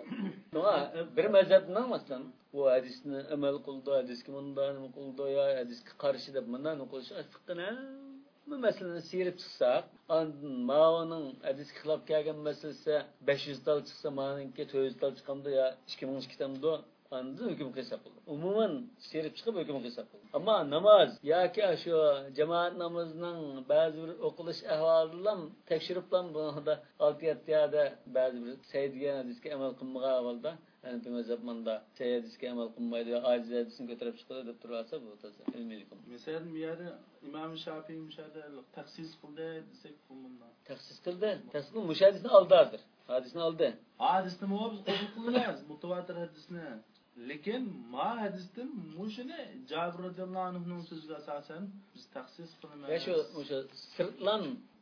Bir mazhabning masalan bu hadisni amal qildi, hadisga bundan qildi ya hadisga qarshi deb bundan qilish fiqhini bu masalani sirib chiqsak, ma'oning hadisga xilof kelgan masalasi 500 tal chiqsa, ma'ninki 400 tal chiqamdi ya 2000 kitamdi, anda hukm qilsa bo'ladi. Umuman sirib chiqib hukm qilsa bo'ladi. Ammo namoz yoki shu jamoat namozining ba'zi bir o'qilish ahvolidan tekshiribdan bunda 6-7 da ba'zi bir saydigan hadisga amal qilmagan ahvolda Hanifi mazhabmanda hadisga amal qilmaydi va ojiz hadisni ko'tarib chiqadi deb turasa bu toza ilmiylik. Mesela bu yerda İmam Shafi'i mushada taxsis qildi desak bundan. Taxsis qildi. Taxsis mushadisni oldidir. Hadisni oldi. Hadisni biz qabul qilamiz, mutawatir hadisni. Lekin ma hadisdan mushuni Jabir radhiyallohu anhuning so'ziga asosan biz taxsis qilamiz. Ya o'sha sirtlan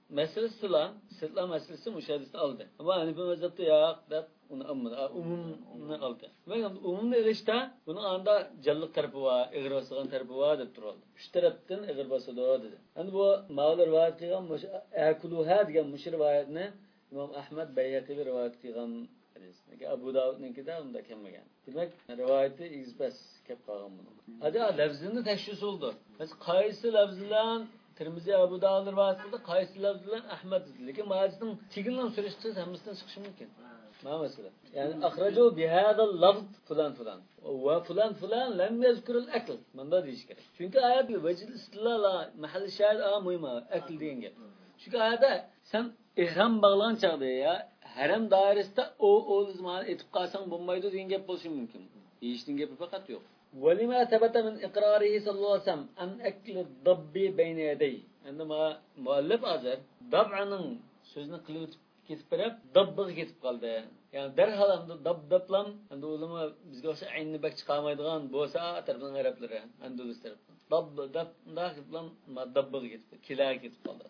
meselesi mushadisni oldi. Ammo Hanifi mazhabda yo'q deb uni umumni oldi. Men umumni erishda buni anda jalliq tarafi va ig'ir bosgan tarafi va deb turadi. Uch tarafdan ig'ir bosadi dedi. Endi bu ma'lum rivoyat qilgan akuluha degan mush rivoyatni İmam Ahmad Bayhaqi rivayet qilgan hadis. Abu Davud'ninkida unda kelmagan. Demak, rivayeti izbas kelib qolgan buni. Hadi lafzini tekshir oldu. Biz qaysi lafzlar Tirmizi Abu Davud rivayet qildi, qaysi lafzlar Ahmad dedi. Lekin hadisning tegindan surishtirsa hammasidan chiqishi mumkin. Ma masala. Yani akhrajo bihadal lafz falan falan. Ve falan lam yazkurul akl. Bunda deyish kerak. Çünkü ayet vecil istilala mahalli şahid muhim akl degan gap. Çünkü ayette sen ihram bağlagan çağda ya haram dairesinde o zaman etib qalsang bo'lmaydi degan gap bo'lishi mumkin. Deyishning gapi faqat yo'q. ولما ثبت من إقراره صلى الله عليه وسلم أن أكل الضب بين يديه. عندما مؤلف أزر ضبعının sözünü kılıp ketip berip dabbığı ketip kaldı. Yani derhal anda dablam anda ulama bizge olsa aynı bak çıkamaydıgan bolsa tarafından Arapları Andalus tarafından. Dabda ketiplan dabbığı ketip kila ketip kaldı.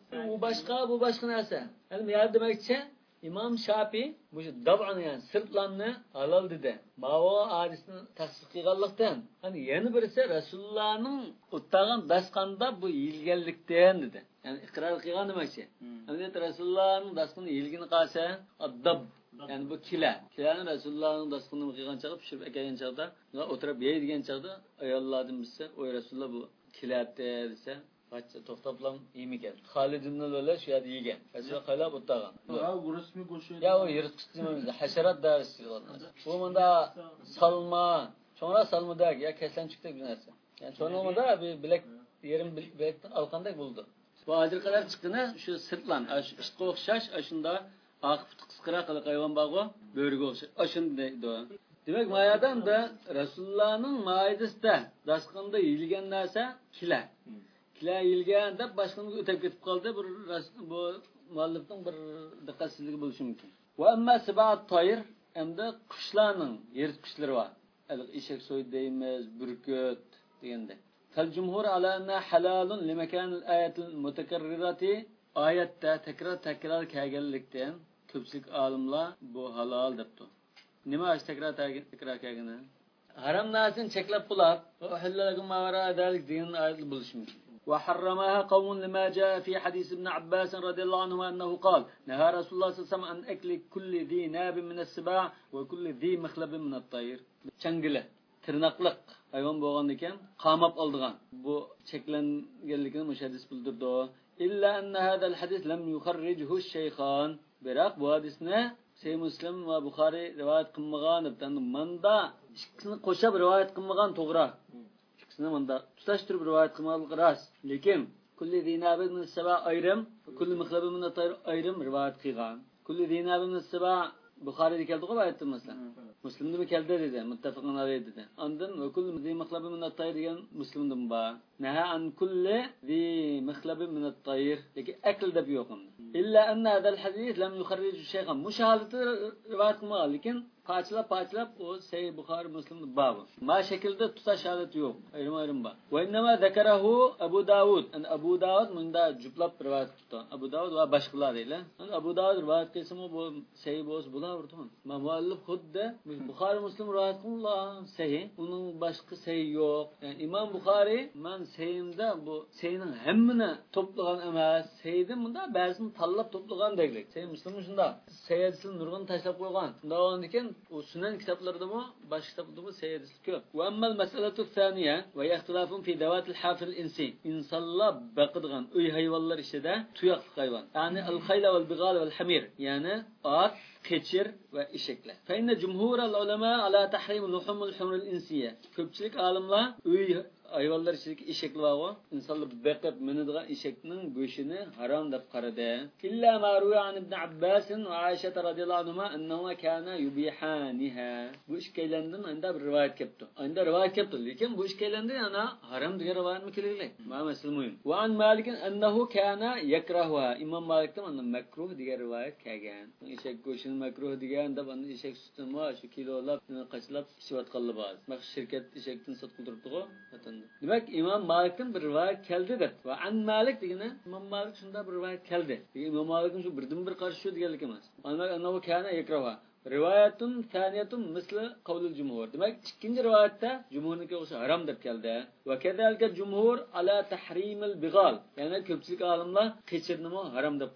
Bu başka narsa. Yani ya demekçe İmam Şafii bu dab'ını yani sırtlanını halal dedi. Mavo hadisini tasdik qilganlikdan hani yana birisi Rasulullah'ın o'tgan dasqanda bu yilganlikdan dedi. Yani iqror qilgan demakchi. Hani Rasulullah'ın dasqini yilgini qalsa ad-dab yani bu kilani Rasulullah'ın dasqini qilgan chaqib pishirib kelgan chaqda o'tirib yeydigan chaqda ayollardan bilsa o Rasulullah bu kilatdi desa to'xtablam yemigan. Xolid ibn Lola shu yerda yegan. Asli qalab o'tgan. Bu rasmi qo'shib. Ya o yirtqich demamiz, hasharat darisi yig'iladi. Bu menda salma, sonra salmada ya keslanchukdek bir narsa. Yani cho'nimda bir bilak yerim bilakdan olgandek bo'ldi. Bu hozir qadar chiqqani shu sirtlan, ishqa o'xshash, shunda oqib qisqira qilib qayvon bog'i bo'riga o'xshash. Shunday deydi. Demak, mayadan da Rasulullohning maidasida dasqanda yilgan narsa kila. Kila yilgan deb boshqaga o'tib ketib qoldi. Bu muallifning bir diqqatsizligi bo'lishi mumkin. Va amma sibat toyir endi qushlarning yirtqichlari bor. Eshak so'y deymiz, burkut deganda. Fal jumhur ala anna halalun limakan al-ayat al-mutakarrirati oyatda takrar kelganlikdan ko'pchilik olimlar bu halol debdi. Nima ish takrar kelgani? Haram narsani cheklab qo'yib, uhillalakum ma wara dalik degan oyat bo'lishi mumkin. وحرمها قوم لما جاء في حديث ابن عباس رضي الله عنهما أنه قال نهى رسول الله صلى الله عليه وسلم عن أكل كل ذي ناب من السباع وكل ذي مخلب من الطير. Çangılı, tırnaklık hayvan boğandıkken qamap aldığan. Bu çeklengenlikini müşahidis bildirdi. İlla enne hadal hadis lem yukharrijuhu şeyhan. Birak bu hadisne Sahih Müslim ve Bukhari rivayet qilmagan debdi. Manda ikkisini qo'shib rivayet qilmagan to'g'ri. İkisini manda tutashtirib rivayet qilmagan ras. Lekin kulli dinabin saba ayrim, kulli mixlabin min at-tayr ayrim rivayet qilgan. Kulli dinabin saba Bukhari'de keldi o ayettim mesela. Müslim'de mi keldi dedi. Muttafaqın aleyhi dedi. Andın ve kulli zi mixlabin min at-tayr diyen Müslim'de mi ba? Neha an kulli zi mixlabin min at-tayr. Lekin akl de bir yokum. İlla enne hadal hadis lem yukharriju şeyhan. Müşahadeti rivayet qilmagan. Lekin parçalab o Sahih Bukhari Müslim'de babı. Ma şekilde tutaş haleti yok. Ayrım ba. Ve innema zekerahu Abu Davud. Yani Abu Davud bunda cüplab rivayet tuttu. Abu Davud ve başkalar ile. Yani Abu Davud rivayet kılsa mı bu Sahih boz bular vurdu. Ma muallif xuddi Bukhari Müslim rivayet qilgan Sahih. Onun başka Sahih yok. Yani İmam Bukhari men Sahih'imde bu Sahih'nin hemmini toplagan emas. Sahih'den bunda bazısını tallab toplagan deglik. Sahih Müslim şunda. Sahih'sin nurgun taşlab qo'ygan. Shunda o'ndikan o sunan kitaplarda mı başka kitaplarda mı seyredildi köp. Ve emmel meseletu thaniye ve ihtilafun fi devatil hafil insi. İnsanlar bakıdığan öy hayvanlar işte de tuyaklı hayvan. Yani el-hayla vel-bigal vel-hamir. Yani at, keçir ve eşekler. Fe inne cumhurel ulema ala tahrim luhumul humrul insiye. Köpçülük alimler öy hayvanlar içindeki eşekli var o. İnsanlar bakıp minidğan eşekinin göğsünü haram dep qaradı. İlla ma ruya an ibn Abbas ve Aişe radhiyallahu anhuma ennehu kana yubihaniha. Bu iş keylendin anda bir rivayet kepti. Anda rivayet kepti. Lekin bu iş keylendin ana haram diye rivayet mi kelegilek? Ma mesele muhim. Ve an Malik ennehu kana yakrahuha. İmam Malik'ten onun makruh diye rivayet kelgan. Eşek göğsünü makruh diyen de bana eşek sütünü şu kilolab qaçlab işivat qildi baz. Bak şirket eşekten sat qildiribdi o. Demek İmam Malik'ten bir rivayet keldi de. Ve an Malik degene İmam Malik şunda bir rivayet keldi. İmam Malik'in şu birden bir qarşı deganlik emas. Anlar annahu kana yakrahuha. Rivayetun thaniyetun misli qavlul cumhur. Demek ikinci rivayette cumhurniki o'sha haram deb keldi. Ve kezalika cumhur ala tahrimil bigal. Yani köpçülük alimlar keçirni haram deb qaradı.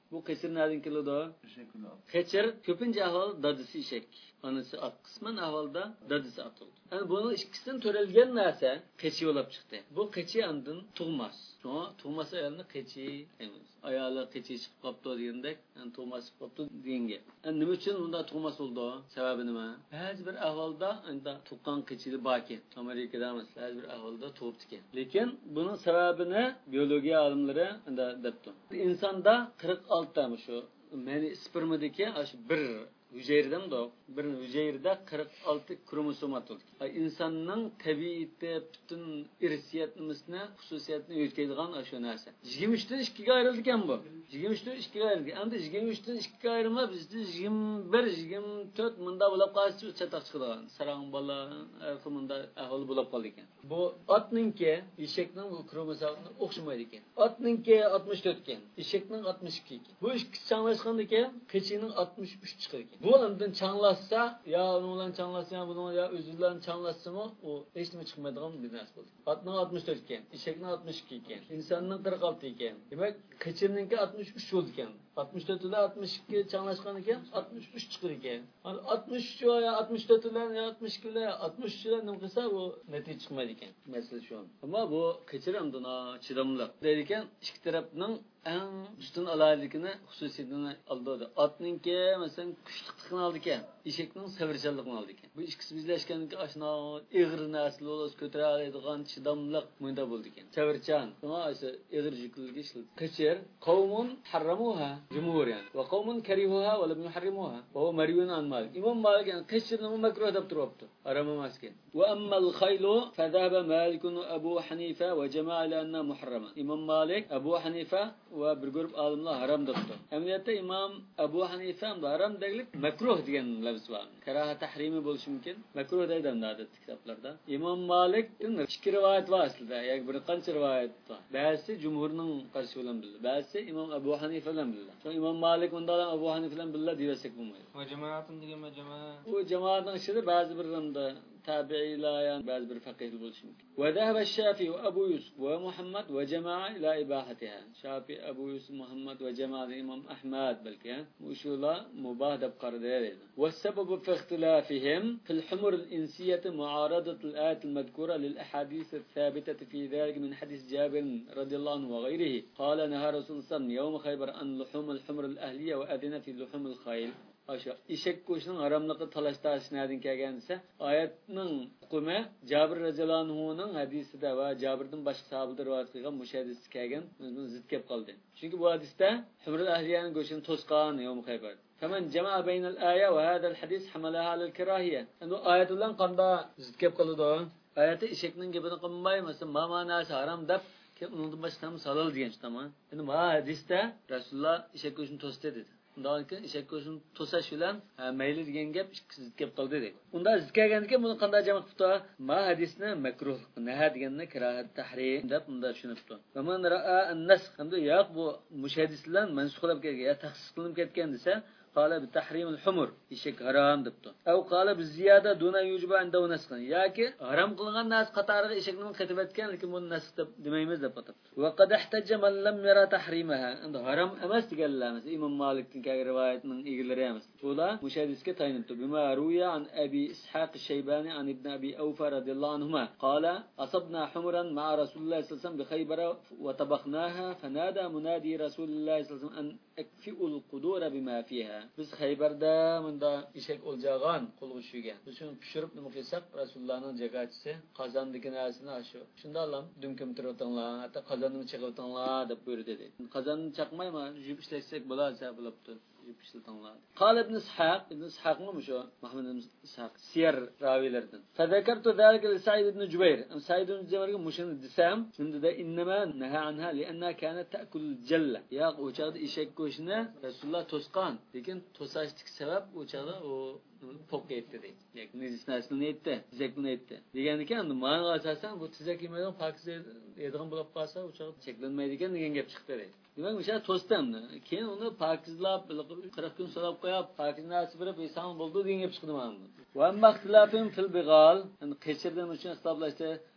Bu keçir nereden keladi? Teşekkürler. Keçir köpünce ahval dadısı işek. Anısı at. Kısmen ahvalda dadısı at oldu. Yani bunun ikisinden törelgen narsa keçi olap çıktı. Bu keçi andın tuğmaz. Sonra tuğması ayağında keçi ayağla keçi çıkıp kaptı diyendek. Yani tuğması kaptı diyenge. Yani ne için bunda tuğması oldu? Sebebi ne? Her bir ahvalda tuğkan keçili baki. Amerika'da mesela her bir ahvalda tuğuptu ki. Lekin bunun sebebini biyoloji alimleri depti. İnsanda 46 tane şu. Yani spermadaki bir hücreden de bir hücrede 46 kromozom atıldı. İnsanın tabiitte bütün irsiyatımızına, hususiyatını yükleydiğin aşı narsa. 23'ten 2'ye ayrıldıkken bu. 23'ten 2'ye ayrıldı. Anda 23'ten 2'ye ayrılma bizde 21, 24 mında bulap qalsa çataq çıqılan. Sarang bala, mında ahval bulap qaldı ekan. Bu atnınki eşekning bu kromozomuna o'xshamaydi ekan. Atnınki 64 ekan, eşekning 62 ekan. Bu ikisi changlashganda ekan, keçining 63 chiqadi ekan. Bu ondan changlashsa, ya onu bilan changlashsa, ya bunu ya o'zi bilan changlashsimi, o hech nima chiqmaydigan bir narsa bo'ldi. Atning 64 ekan, eshakning 62 ekan, insonning 46 ekan. Demak, keçirninki 63 bo'ldi ekan. 64 bilan 62 changlashgan ekan, 63 chiqdi ekan. 63 ya 64 bilan ya 62 bilan 63 bilan nima qilsa, bu natija chiqmaydi ekan. Masala shu. Ammo bu kechirimdan chidamli. Deydi ekan, ikki tarafning eng ustun alayligini xususiyatini oldi. Atninki masalan kuchliqligini oldi ekan, eshakning savrchanligini oldi ekan. Bu ikkisi bizlashganki ashna ig'ir narsa bo'lsa ko'tara oladigan chidamliq munda bo'ldi ekan. Savrchan, buna esa ig'ir jikligi ishlatdi. Kechir qavmun harramuha jumhur yani. Ve qavmun karihuha ve lam yuharrimuha. Ve huwa mariyun an Malik. İmam Malik yani kechirni makruh deb turibdi. Aramamas ekan. Ve ammal khaylu fadhaba Malik ve Abu Hanifa ve cema'a ila anna muharrama. İmam Malik, Abu Hanifa ve bir grup alimlar haram debdi. Emniyette İmam Abu Hanifa da haram deglik makruh degan lafz var. Karaha tahrimi bo'lishi mumkin. Makruh deydi adat kitaplarda. İmam Malik'in ikki rivoyat var aslında. Yani bir qancha rivoyat var. Ba'zi jumhurning qarshi bilan bildi. Ba'zi İmam Abu Hanifa bilan bildi. İmam Malik ondan Abu Hanifa bilan bildi desek bo'lmaydi. Va jamoatim degan jamoa. Bu jamoatning ichida ba'zi bir tabi'iylar yani ba'zi bir faqih bo'lishi mumkin. Ve dhahaba Shafi'i ve Abu Yusuf ve Muhammad ve cema'a ila ibahatiha. Shafi'i, Abu Yusuf, Muhammad ve cema'a İmam Ahmad belki bu şular mubah deb qaraydi. Ve sebebi fi ihtilafihim fil humur al-insiyah mu'aradat al-ayat al-madhkura lil ahadith al-thabitah fi zalik min hadith Jabir radiyallahu anhu ve gayrihi. Qala naha Rasulullah yawm Khaybar an luhum al-humur al-ahliya ve adina fi luhum al-khayl. Aşağı eşek koşunun haramlığı talaştaşı nereden gelgense ayetinin hükmü Cabir radıyallahu anhu'nun hadisinde ve Cabir'den başka sahabeler rivayet kılgan müşahedesi gelgen zıt kep kaldı. Çünkü bu hadiste Humrul Ahliye'nin koşunu toskan yevm Khaybar. Hemen cema'a beynel aya ve hadal hadis hamalaha alel kerahiye. Yani o ayetinden kanda zıt kep kaldı da. Ayeti eşekinin gebini kılmayı mesela ma manası haram dep ki onun başka salal diyen tamam. Yani bu hadiste Resulullah eşek koşunu tostu dedi. Ondan keyin eshak ko'zini to'sash bilan mayli degan gap zikab qildi dedi. Unda zikkagandan keyin buni qanday jama qilibdi? Ma hadisni makruh, naha deganni karahat tahrim deb unda tushunibdi. Va man ra'a an-nasx, hamda yo'q bu mushahidislar mansukhlab kelgan, ya taxsis qilinib ketgan desa قال بتحريم الحمر eşek haram debdi. Ev qala biziyada duna yujiba anda nasxan. Yoki haram qilgan nas qatoriga eshakni qatib etgan, lekin buni nasx deb demaymiz deb atab. Va qad ihtajja man lam yara tahrimaha. Endi haram emas deganlarimiz Imom Malikning rivoyatining egilari emas. Bular mushahidisga tayinibdi. Bima ruya an Abi Ishaq Shaybani an ibn Abi Awfa radiyallahu anhuma qala asabna humran ma'a Rasulullah sallallahu alayhi wasallam bi Khaybar wa tabakhnaha fanada munadi Rasulullah sallallahu alayhi wasallam an akfi'ul qudura bima fiha. Biz Xaybarda bunda eshak o'ljag'an qo'lg'ushigan. Shuni pishirib nima qilsak, Rasulullohning jagochisi qozondagi narsani shu. Shunda Alloh dumkim turibdinglar, hatto qozonni chiqibdinglar deb buyurdi dedi. Qozonni chaqmayman, yeb ishlasak bo'ladi, bo'libdi. قال ابن إسحاق مشو محمد بن إسحاق سير راويلردن فذكرت ذلك لسعيد بن جبير سعيد بن جبير مشن الدسام ده إنما نهى عنها لأنها كانت تأكل الجلة يا وجاد إشك كوشنا رسول الله توسقان لكن توساشتك سبب وجاد o pok etti deydi. Yani nizisnasını etti, tizekini etti. Degeni ki mağına asasen bu tizek yemeden pakize yediğin bulup kalsa uçağı çeklenmeydiken degen gep çıktı deydi. Demek bir şey tostamdı. Keyin onu pakizlab 40 gün solab qo'yib, pakizni asib berib, inson bo'ldi degen gep chiqdi mana. Va mahtilafin fil bigal, yani keçirdan uchun hisoblashda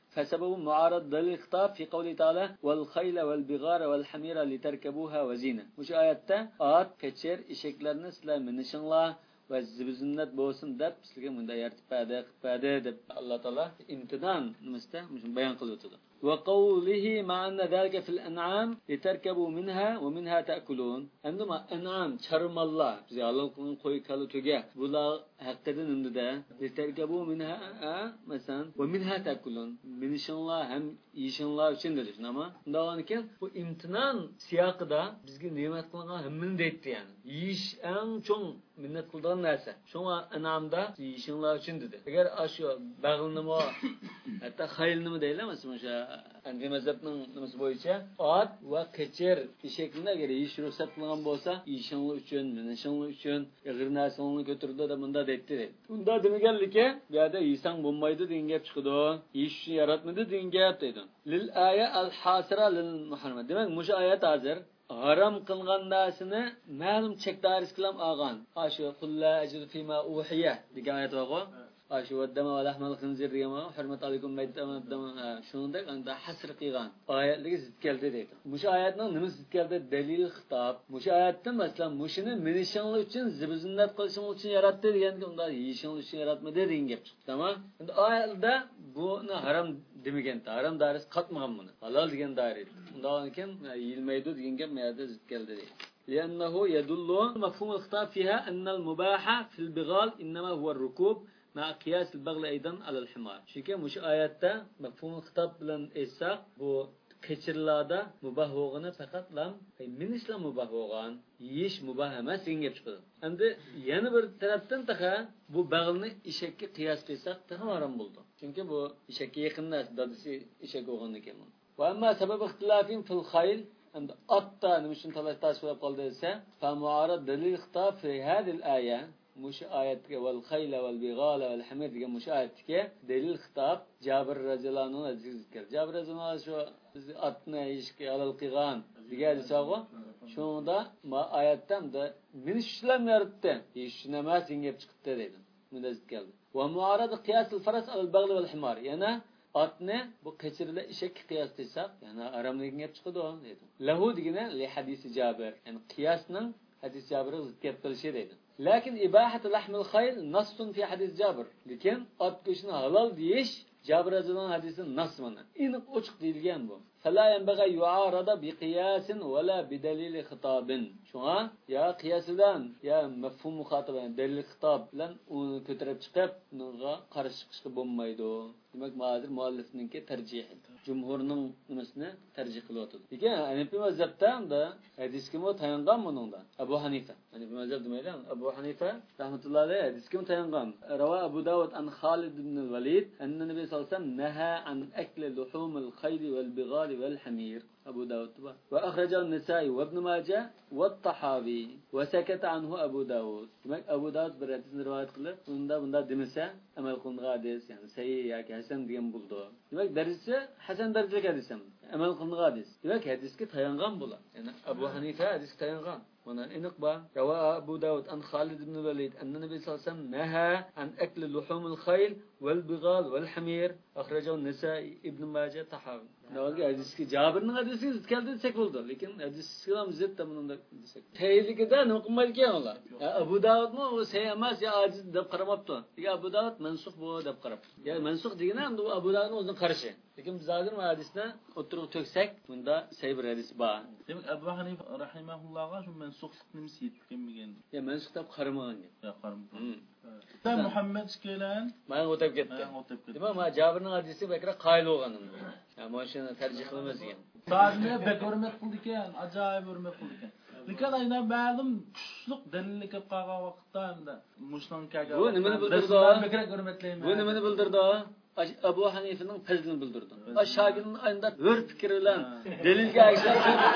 فسبب معارض دليل الخطاب في قوله تعالى والخيل والبغار والحمير لتركبوها وزينة. مش آياتتا آت كتشر إشكلرنا سلام من شنلا وزبزنات بوسن دب سلكم من دايرت بعد دب الله تعالى امتنان نمسته مش بيان قلوته. وقوله مع أن ذلك في الأنعام لتركبوا منها ومنها تأكلون. عندما أنعام شرم الله زي الله كوي كالو تجا بلا حقدن عندنا لتركبوا منها مثلا ومنها تأكلون من شان الله هم يشان الله شندر نما داون كن bu imtinan siyaqida bizga ne'mat qilgan hammani deydi yani yish eng cho'ng minnat qilgan narsa shunga anamda yishinglar uchun dedi agar ashu bag'ilnimi hatta xaylnimi deyilamiz o'sha Anfi mazhabning nimasi bo'yicha ot va qechir eshakni agar yish ruxsat qilgan bo'lsa yishinglar uchun minishinglar uchun ig'ir narsani ko'tirdi deb bunda deydi unda demaganligi bu yerda yisang bo'lmaydi degan gap chiqdi yish yaratmadi degan gap deydi lil aya al hasira lil muharram demak mushu oyat hozir haram qilgan narsani ma'lum chek doirasi bilan olgan ashu qulla ajr fima uhiya degan oyat bor ashu vaddama va lahmal khinzir degan hurmat alaykum maydama shuningdek unda hasr qilgan oyatlarga zid keldi deydi mushu oyatning nima zid keldi dalil xitob mushu oyatda masalan mushuni minishinglar uchun zibizinnat qilishing uchun yaratdi deganda unda yeyishing uchun yaratmadi degan gap chiqdi tamam endi oyatda buni haram demagan haram doirasi qatmagan buni halol degan doira undan keyin yeyilmaydi degan gap mayada zid keldi deydi لأنه يدل مفهوم الخطاب فيها أن المباح في البغال إنما هو الركوب مع قياس البغل أيضا على الحمار. شكل مش آيات مفهوم الخطاب لن إسا بو keçirlarda mubah olğanı faqat lam minishla mubah olğan yiyish mubah emas degan gap chiqadi. Endi yana bir tarafdan taqa bu bag'ilni eshakka qiyos qilsak harom bo'ldi. Chunki bu eshakka yaqin narsa dadisi eshak olgan ekan. Va amma sabab ixtilafin fil khayl endi otda nima uchun talash bo'lib qoldi desa fa muarad dalil xitob fi hadhihi al-aya mush oyatga val khayla val bighala val hamir degan mush oyatga dalil xitob Jabir radhiyallohu anhu zikr. Jabir radhiyallohu anhu shu atni ishga halol qilgan degan hisobga shunda ma oyatdan da meni ishlam yaratdi ishni emas deb chiqibdi dedi. Bunda zikr. Va muarad qiyas al-faras al-baghl val himar yana atni bu qechirla eshakka qiyos qilsak yana aramligiga gap chiqadi dedi. Lahu degina li hadisi Jabir yani qiyosning hadis Jabir zikr qilishi dedi. Lakin ibahat lahmil khayl nassun fi hadis Jabir. Lekin at go'shini halol deyish Jabir radhiyallohu hadisi nas mana. Aniq ochiq deyilgan bu. Fala yanbaga yu'arada bi qiyasin wala bi dalil khitabin. Shunga ya qiyasidan ya mafhum muxataban dalil xitob bilan uni ko'tarib chiqib, unga qarshi chiqishga bo'lmaydi. Demak, hozir muallifninki tarjihi. Jumhurning nimasini tarjih qilyapti. Lekin Hanifi mazhabda da hadisga tayangan buningda. Abu Hanifa. Hanifi mazhab demaydi. Abu Hanifa rahmatullohi alayhi hadisga tayangan. Rawa Abu Dawud an Khalid ibn al-Walid anna Nabiy sallallohu alayhi vasallam naha an akli luhum al-khayl wal-bighal wal-hamir. أبو داود وأخرجه النسائي وابن ماجه والطحاوي وسكت عنه أبو داود. demek Abu Dawud bir hadisni rivoyat qilib bunda demasa amal qilingan hadis yani sahih yoki hasan degan bo'ldi. Demak darisi hasan darajali hadis ham amal qilingan hadis. Demak hadisga tayangan bo'ladi. Yani Abu Hanifa hadisga tayangan. Buna aniq ba. Rawa Abu Dawud an Khalid ibn Walid anna Nabiy sallallohu alayhi vasallam naha an akli luhum al-khayl wal-bighal wal-hamir. Akhrajahu an-Nasa'i ibn Majah tahawi. Navga hadisga Jabirning hadisi keldi desek bo'ldi. Lekin hadisga ham zid tamamda desek. Tayyilikda nima qilmaydigan ular. Abu Dawudmi o sahih emas ya ajiz deb qaramabdi. Ya Abu Dawud mansukh bu deb qarab. Ya mansukh degani ham Abu Dawudning o'zining qarashi. Lekin biz hozir bu hadisni o'tirib to'ksak, bunda sahih bir hadis bor. Demak Abu Hanifa rahimahullohga shu mansukhlikni nimasi yetib kelmagan. Ya mansukh deb qaramagan. Ya qaramagan. Sen Muhammad ishkelan men o'tib ketdi. Demak, men Jabirning hadisi bekra qoyil bo'lganim. Ya mana shuni tarjih qilamiz degan. Sa'dni bek hurmat qildi ekan, ajoyib hurmat qildi ekan. Lekin ayna ma'lum kuchliq dalil kelib qolgan vaqtda hamda mushnon kaga. Bu nimani bildirdi? Bekra hurmatlayman. Bu nimani bildirdi? Abu Hanifa'ning fazlini bildirdi. Shogirdning ayında hur fikri bilan dalilga aysab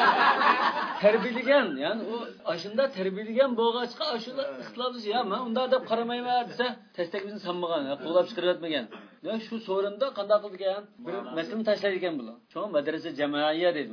tarbiyalagan, ya'ni u ashunda tarbiyalagan bo'lg'achqa ashula ixtilofsiz, ya men unda deb qaramayman desa, tasdiqini sanmagan, qo'llab chiqaratmagan. Ya shu so'rinda qanday qildi ekan? Bir masalani tashlar ekan bular. Shu madrasa jamoiya deydi buni.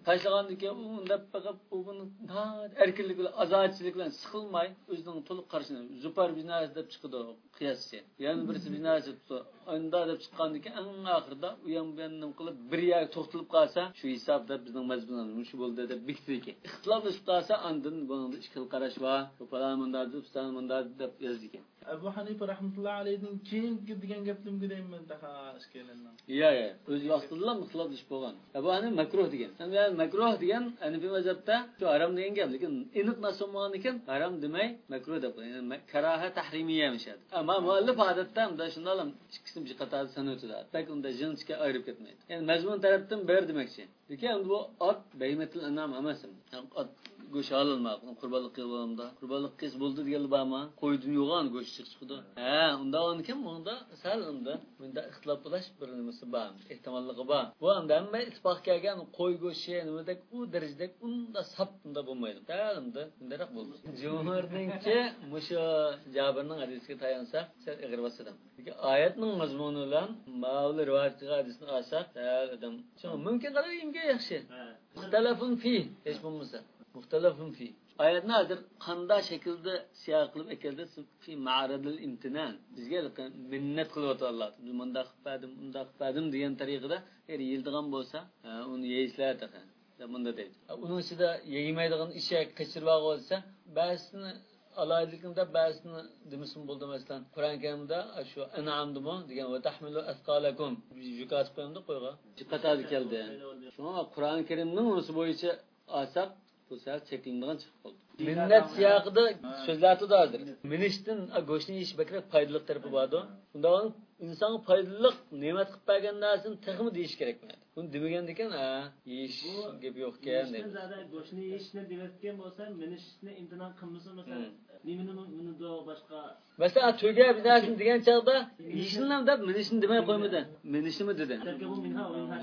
tashlagandan keyin unda faqat u buni erkinlik bilan azoatchilik bilan siqilmay o'zining to'liq qarashini zupar binosi deb chiqadi qiyoschi. Yana birisi binosi unda deb chiqqandan keyin eng oxirida u ham bu ham qilib bir yer to'xtalib qolsa shu hisobda bizning mazmunimiz shu bo'ldi deb biktiki. Ixtiloflashib qolsa andin bunda ikki xil qarash bor. Falan mundar deb yozdigan. Abu Hanifa rahmatullohi alayhining keyingi degan gapimga deyman daha ishkelandan. Ya o'z vaqtida ixtiloflashib bo'lgan. Abu Hanifa makruh degan. Yani makruh degan Hanifi mazhabda shu harom degan gap, lekin aniq naso'mon ekan harom demay makruh deb qo'ygan. Yani karaha tahrimiya emishadi. Ammo muallif odatda unda shunday ikkisini bir qatorda sanayotdi. Pek unda jinsga ayirib ketmaydi. Yani mazmun tarafdan bir demoqchi. Lekin bu ot baymatul anam emas. Ot go'sht ololmadi. Qurbonlik qilganimda. Qurbonlik qis bo'ldi deganlar bormi? Qo'ydim yo'g'on go'sht chiqdi. Unda onkim unda sal unda ixtilof bo'lish bir nimasi bor. Ehtimolligi bor. Bu unda hamma ittifoq kelgan qo'y go'shti nimadek u darajada unda sap unda bo'lmaydi. Unda bundaroq bo'ldi. Jumhurninki musho Jabirning hadisiga tayansa, sal ig'ir vasadan. Lekin oyatning mazmuni bilan ma'lum rivoyat hadisini olsak, adam shuni mumkin qadar imga yaxshi. Muxtalafun fi hech bo'lmasa. Muxtalafun fi. Oyatni hozir qanday shaklda siyoq qilib ekeldi? Fi ma'radil imtinan. Bizga minnat qilyapti Alloh. Biz bunda qildim degan tariqada eğer yildigan bo'lsa, uni yeysizlar degan. Bunda deydi. Uning ichida yeymaydigan ishak qechirib olsa, ba'zisini alaylikda ba'zisini demisin bo'ldi masalan Qur'on Karimda shu an'amdimi degan va tahmilu asqalakum yukat qo'yimda qo'yga. Jiqatadi keldi. Shunga Qur'on Karimning unusi bo'yicha olsak bu sal cheklangan chiqib qoldi. Minnat siyaqida so'zlardi hozir. Minishdan go'shtni yeyish bakrak foydali tarafi bordi. Unda inson foydali ne'mat qilib bergan narsani texmi deyish kerakmi? Buni demagan ekan, yeyish gap yo'q ekan deydi. Go'shtni yeyishni demayotgan bo'lsa, minishni imtinon qilmasa masalan, nimani do boshqa. Masalan, to'yga bir narsani degan chaqda yeyishni deb minishni demay qo'ymadi. Minishni dedi. Bu minha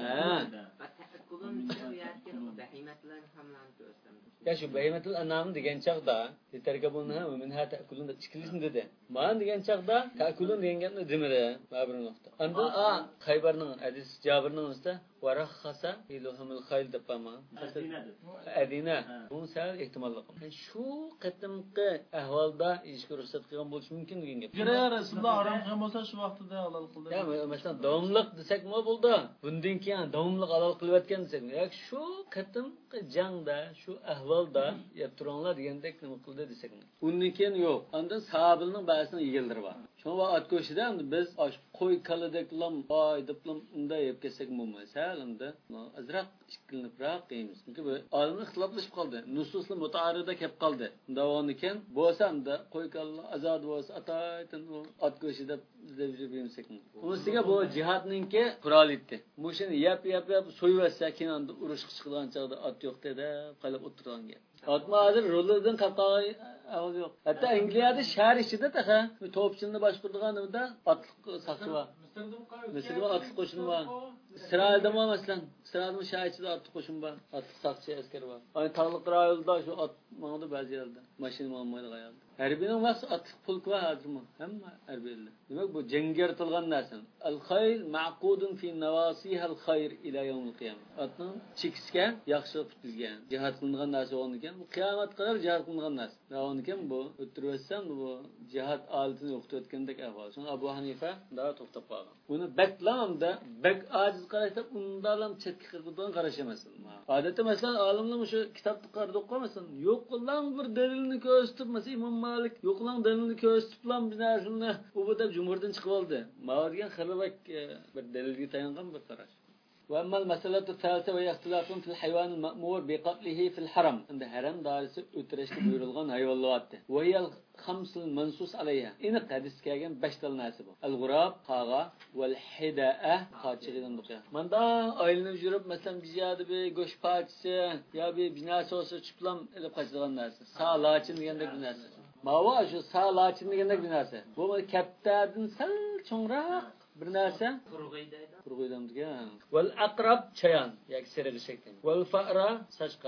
Ya şu behimetul anam degan chaqda terkabunha va minha ta'kulun deb ikkilisini dedi. Man degan chaqda ta'kulun degan gapni demadi. Ma'bir nuqta. Anda Xaybarning hadis Jabirning ustida warakhasa iluhamul khayl deb qama. Adina. Bu sal ehtimolli. Shu qatimqi ahvolda ishga ruxsat qilgan bo'lishi mumkin degan gap. Agar Rasululloh harom qilgan bo'lsa shu vaqtida halol qildi. Ya masalan davomliq desak nima bo'ldi? Bundan keyin davomliq halol qilayotgan desak, yoki shu qatimqi jangda, shu ahvolda yaptiranglar degandek nima qildi desak. Undan keyin yo'q. Unda sahobaning ba'zisini yegildirib bor. Shunga ot go'shtidan biz qo'y kaladeklam oy deblam unda yeb kelsak bo'lmasa, unda azroq ishkilinibroq deymiz. Chunki bu olimlar ixtiloflashib qoldi. Nususlar mutaarida kelib qoldi. Davonikin bo'lsa unda qo'y kalla azod bo'lsa ataytin ot go'shti deb yemsak. Unisiga bu jihadninki qurol etdi. Bu shuni yap so'yversa keyin urush chiqadigan chog'da ot yo'q dedi, qilib o'tirgan gap. Otma hozir rollardan qapqaga avaz yo'q. Hatto Angliyada shahar ichida taqa to'pchilni boshqarganida otliq saqchi bor. Misrda otliq qo'shin bor. İsrailda masalan, İsrailda shahar ichida otliq qo'shin bor. Otliq saqchi askar bor. Ay tog'liq rayonda shu ot mangda ba'zi yerda mashina olmaydi qayerda. Harbiyning vaqti otliq pulk va hozirmi hamma harbiylar. Demak bu jangga yaratilgan narsa. Al-khayl ma'qudun fi nawasiha al-khayr ila yawm al-qiyamah. Otning chekisga yaxshi tutilgan. Jihad qilingan narsa o'rnigan. Bu qiyomat qadar jihad qilingan narsa. O'rnigan bu o'tiribsan bu jihad olatini o'qitayotgandek ahvol. So'ng Abu Hanifa da to'xtab qolgan. Buni baklamda bak ojiz qarashda undalam chetga qilgan qarash emas. Odatda masalan olimlar shu kitobni qarab o'qamasin. Yo'q qilgan bir dalilni ko'rsatib, masalan Imom Malik yo'qlan dalilni ko'rsatiblan bizlar shuni u deb jumhurdan chiqib oldi. Ma'organ xilobak bir dalilga tayangan bir qarash. وأما المسألة الثالثة وهي اختلاف في الحيوان المأمور بقتله في الحرم عند حرم دارس أترشت بيرلغان حيوانات وهي الخمس المنصوص عليها إن قدس كاجن بشتل ناسبه الغراب قاغا والحداءة قاتشيدن بقى من دا أيلن جرب مثلا بزيادة بگوش پاچسه يا ببناس olsa çıplam elip kaçırgan narsa sağlaçın degandek bir narsa mava şu sağlaçın degandek bir narsa bu kaptadın sal çoğrak bir narsa qurg'iydan degan. Val aqrab chayon, yoki serig'i shekli. Val fa'ra sachqan,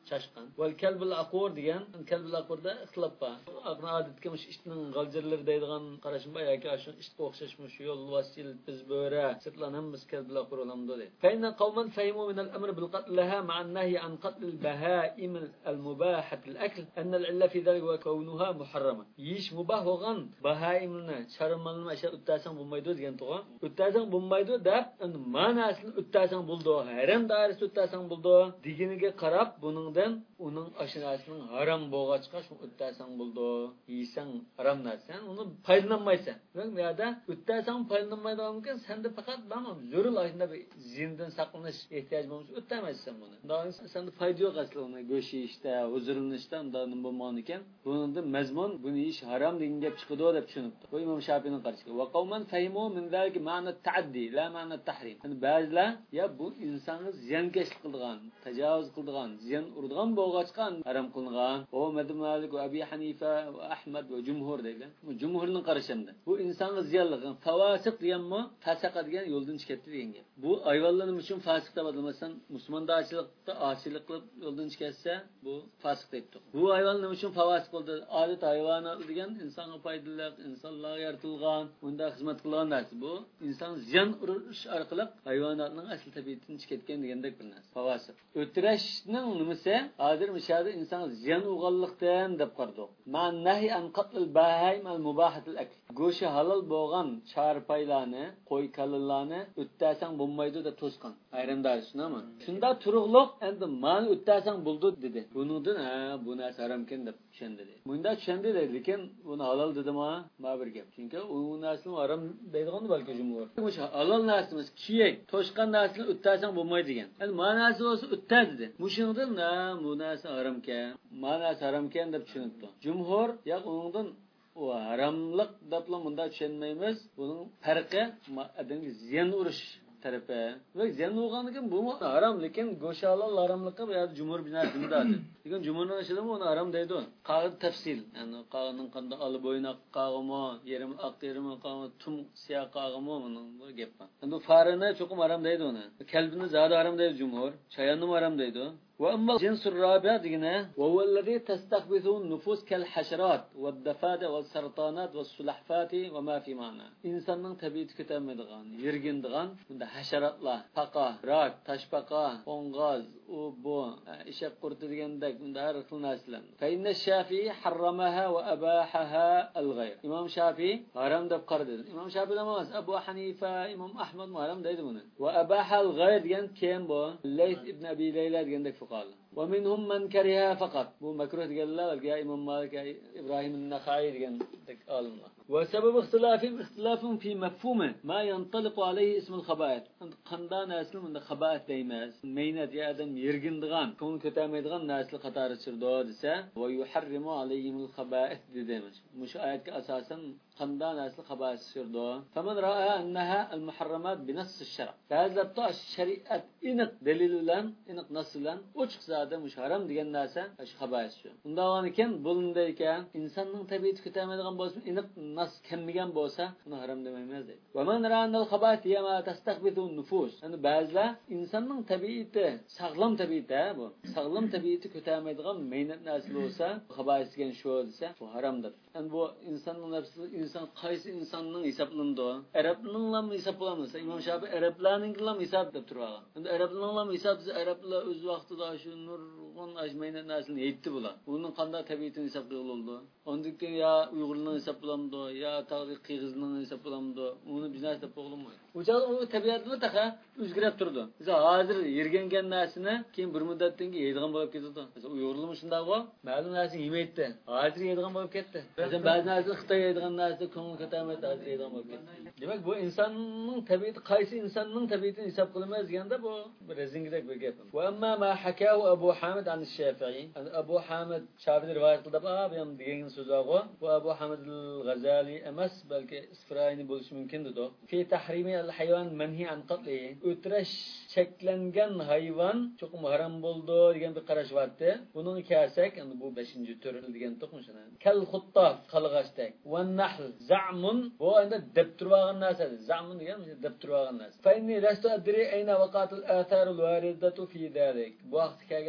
chashqan. Val kalbul aqur degan, kalbul aqurda ixtilof bor. Aqna odatga mush ishning g'aljarlari deydigan qarashim bor yoki shu ishga o'xshashmish yo'l vasil biz bo'ra sirlanamiz kalbul aqur olamdi deydi. Fa inna qawman fahimu min al-amr bil qatlaha ma'a an-nahy an qatl al-baha'im al-mubahat al-akl an al-illa fi dhalika wa kawnuha muharrama. Yish mubah bo'lgan baha'imni sharmanni asha uttasan bo'lmaydi degan to'g'ri. Uttasan bo'lmaydi deb ma'nosini uttasan bo'ldi. Haram doirasida uttasan bo'ldi deginiga qarab buningdan uning ashinasining haram bo'lg'achqa shu uttasan bo'ldi. Yesang haram narsan, uni foydalanmaysan. Bu yerda uttasan foydalanmaydigan ekan, senda faqat bama zo'rul ashunda bir zindan saqlanish ehtiyoj bo'lsa o'tamaysan buni. Senda foyda yo'q asli uni go'sh yeyishda, huzurinishda undan bo'lmon ekan. Bunda mazmun buni ish haram degan gap chiqadi deb tushunibdi. Bu Imom Shafiyning qarashiga. Va qawman fahimu min zalika ma'na ta'addi, la ma'na tahrim. Yani ba'zilar ya bu insonni ziyonkashlik qilgan, tajovuz qilgan, ziyon urgan bo'lg'achqa haram qilingan. O Madhab Malik va Abi Hanifa va Ahmad va jumhur deydi. Bu jumhurning qarashimda. Bu insonni ziyonlagan, fawasiq deganmi, fasaqa degan yo'ldan chiqadi degan gap. Bu ayollarning uchun fasiq deb atılmasan, musulmondachilikda osilik qilib yo'ldan chiqarsa, bu fasiq deydi. Bu ayolning uchun fawasiq bo'ldi. Odat hayvonot degan insonga foydali, insonlarga yaratilgan, unda xizmat qilgan narsa. Bu inson ziyon urish orqali hayvonotning asl tabiatidan chiqayotgan degandek bir narsa. Fawasiq. O'tirashning nimasi? Hozir mishada inson ziyon urganlikdan deb qardi. Man nahy an qatl al-bahaim al-mubahat al-akl. Go'shi halol bo'lgan charpaylarni, qo'y kallarni o'ttasan bo'lmaydi deb to'sqan. Ayrimlar shunami? Shunda turug'liq endi mani o'ttasan bo'ldi dedi. Buningdan bu narsa haramkan deb tushundi dedi. Bunda tushundi dedi, lekin buni halol dedimi? Ma bir gap. Chunki u narsani harom deydigan balki jumhur. O'sha halol narsamiz kiyik, to'shqan narsani o'ttasan bo'lmaydi degan. Endi ma'nosi bo'lsa o'tta dedi. Mushundan bu narsa haramkan, ma'nosi haramkan deb tushunibdi. Jumhur yo'q uningdan o haramlik debla bunda tushunmaymiz. Buning farqi adamga ziyon urish tarafi. Ve ziyon urganiga bu haram, lekin go'sht halol haramlikqa bu yerda jumhur binoan dindadi. Lekin jumhurning ishida uni haram deydi. Qog'id tafsil, ya'ni qog'ning qanday olib bo'ynoq qog'imi, yerim oq yerim qog'imi, tum siyoh qog'imi buning bu gap bor. Endi farini cho'qim haram deydi uni. Kalbini zodi haram deydi jumhur, chayonni haram deydi. وأما الجنس الرابع دينا وهو الذي تستخبث النفوس كالحشرات والضفادع والسرطانات والسلحفات وما في معنى. إنسان من تبيت كتاب مدغان يرجن دغان من حشرات لا فقا راك تشبقا قنغاز وبو إشق قرط ديان دك من دار الناسلم. فإن الشافعي حرمها وأباحها الغير. إمام شافعي حرام دب قرد. إمام شافعي نماز أبو حنيفة إمام أحمد حرام دايدمونه. وأباح الغير ديان كيم بو ليث ابن أبي ليلى ديان دك قال ومنهم من كرهها فقط بو مكروه قال لا يا امام مالك يا ابراهيم النخعي ديان قال الله وسبب اختلافهم في مفهومه ما ينطلق عليه اسم الخبائث قندان اسم من خبائث ديماس مينات يا ادم يرغندغان كون كتاميدغان ناسل قطاره چردو دسا ويحرم عليهم الخبائث ديماس مش ايات اساسا قندان اسل خبائث چردو فمن راى انها المحرمات بنص الشرع هذا بتاع الشريعه انق دليلن انق نصلن ochiq zada mush haram degan narsa shu xabar shu. Undan ekan bunday ekan insonning tabiati kutamaydigan bo'lsa, aniq nas kelmagan bo'lsa, uni haram demaymiz deydi. Va man ra'anal khabath yama tastakhbithu nufus. Yani ba'zilar insonning tabiati sog'lom tabiati bu. Sog'lom tabiati kutamaydigan mehnat narsa bo'lsa, xabar degan shu desa, bu haramdir. Yani bu insonning nafsi inson qaysi insonning hisoblandi? Arabning lam hisoblanmasa, Imom Shafiy arablarning lam hisob deb turadi. Endi arablarning lam hisob arablar o'z vaqtida shu nurg'un ajmayna narsani aytdi bular. Bunun qanday tabiatini hisob qilindi? Ondan ya Uyg'urlarning hisob qilamdi, ya tarixiy Qirg'izning hisob qilamdi. Uni biznes deb qo'yilmaydi. U tabiatni taqa o'zgarib turdi. Biz hozir yergangan narsani keyin bir muddatdan keyin yeydigan bo'lib ketdi. Mesela Uyg'urlar shunday bo'l, ma'lum narsani yemaydi. Hozir yeydigan bo'lib ketdi. Ba'zan ba'zi narsani Xitoy yeydigan narsa ko'ngil ko'tarmaydi, hozir yeydigan bo'lib ketdi. Demak bu insonning tabiati qaysi insonning tabiatini hisob qilmaymiz deganda bu bir rezingidek bir gap. Va amma ma hakahu Abu Hamid an Shafi'i. Abu Hamid Shafi'i rivoyat qildi ham degan so'zog'i. Va Abu Hamid al-Ghazali emas, balki isfirayni bo'lishi mumkin dedi. Fi tahrimi al-hayvan manhi an qatlihi. O'tirash cheklangan hayvon cho'qim haram bo'ldi degan bir qarash vardi. Buning kelsak, endi bu 5-tur degan to'qmishana. Kal xuttaf qalg'ashdak. Va nahl za'mun bu endi deb turgan narsa. Za'mun degan deb turgan narsa. Fa inni lastu adri ayna waqatul athar al-waridatu fi dalik. Bu vaqt kelgan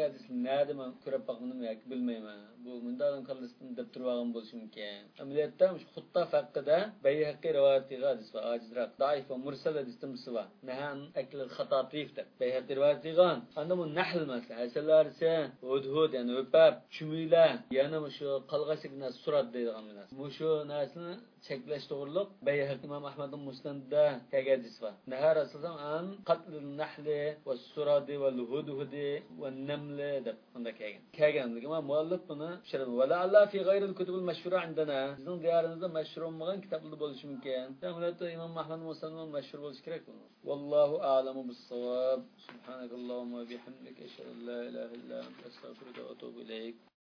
nerede men körep bakmanım ya bilmeyman. Bu mundalın kallasını dep turvagan bolsun ki. Ameliyatda şu hutta faqqada Beyhaqi rivayeti hadis var. Acizrak daif ve mursal hadisimiz var. Nehan ekl khatatif de. Beyhaqi rivayeti gan. Anda bu nahl mesela. Hasalarsa hudhud yani öpap, çümüyle yana şu qalğaşıgna surat deydigan minas. Bu şu narsini çekleş doğruluk Beyhaqi İmam Ahmed'in Musnad'da hadis var. Nahar aslında an qatlun nahli ve suradi ve hudhudi ve nemle de bunda kagan. Ama muallif bunu şerh ve la Allah fi gayril kutubul meşhura indana. Bizim diyarımızda meşhur olmayan kitaplarda buluş mümkün. Tamamıyla İmam Ahmed Musnad'ın meşhur buluş gerek. Vallahu a'lemu bis-savab. Subhanakallahumma ve bihamdike eşhedü en la ilahe illa ente estağfiruke ve etûbü ileyk.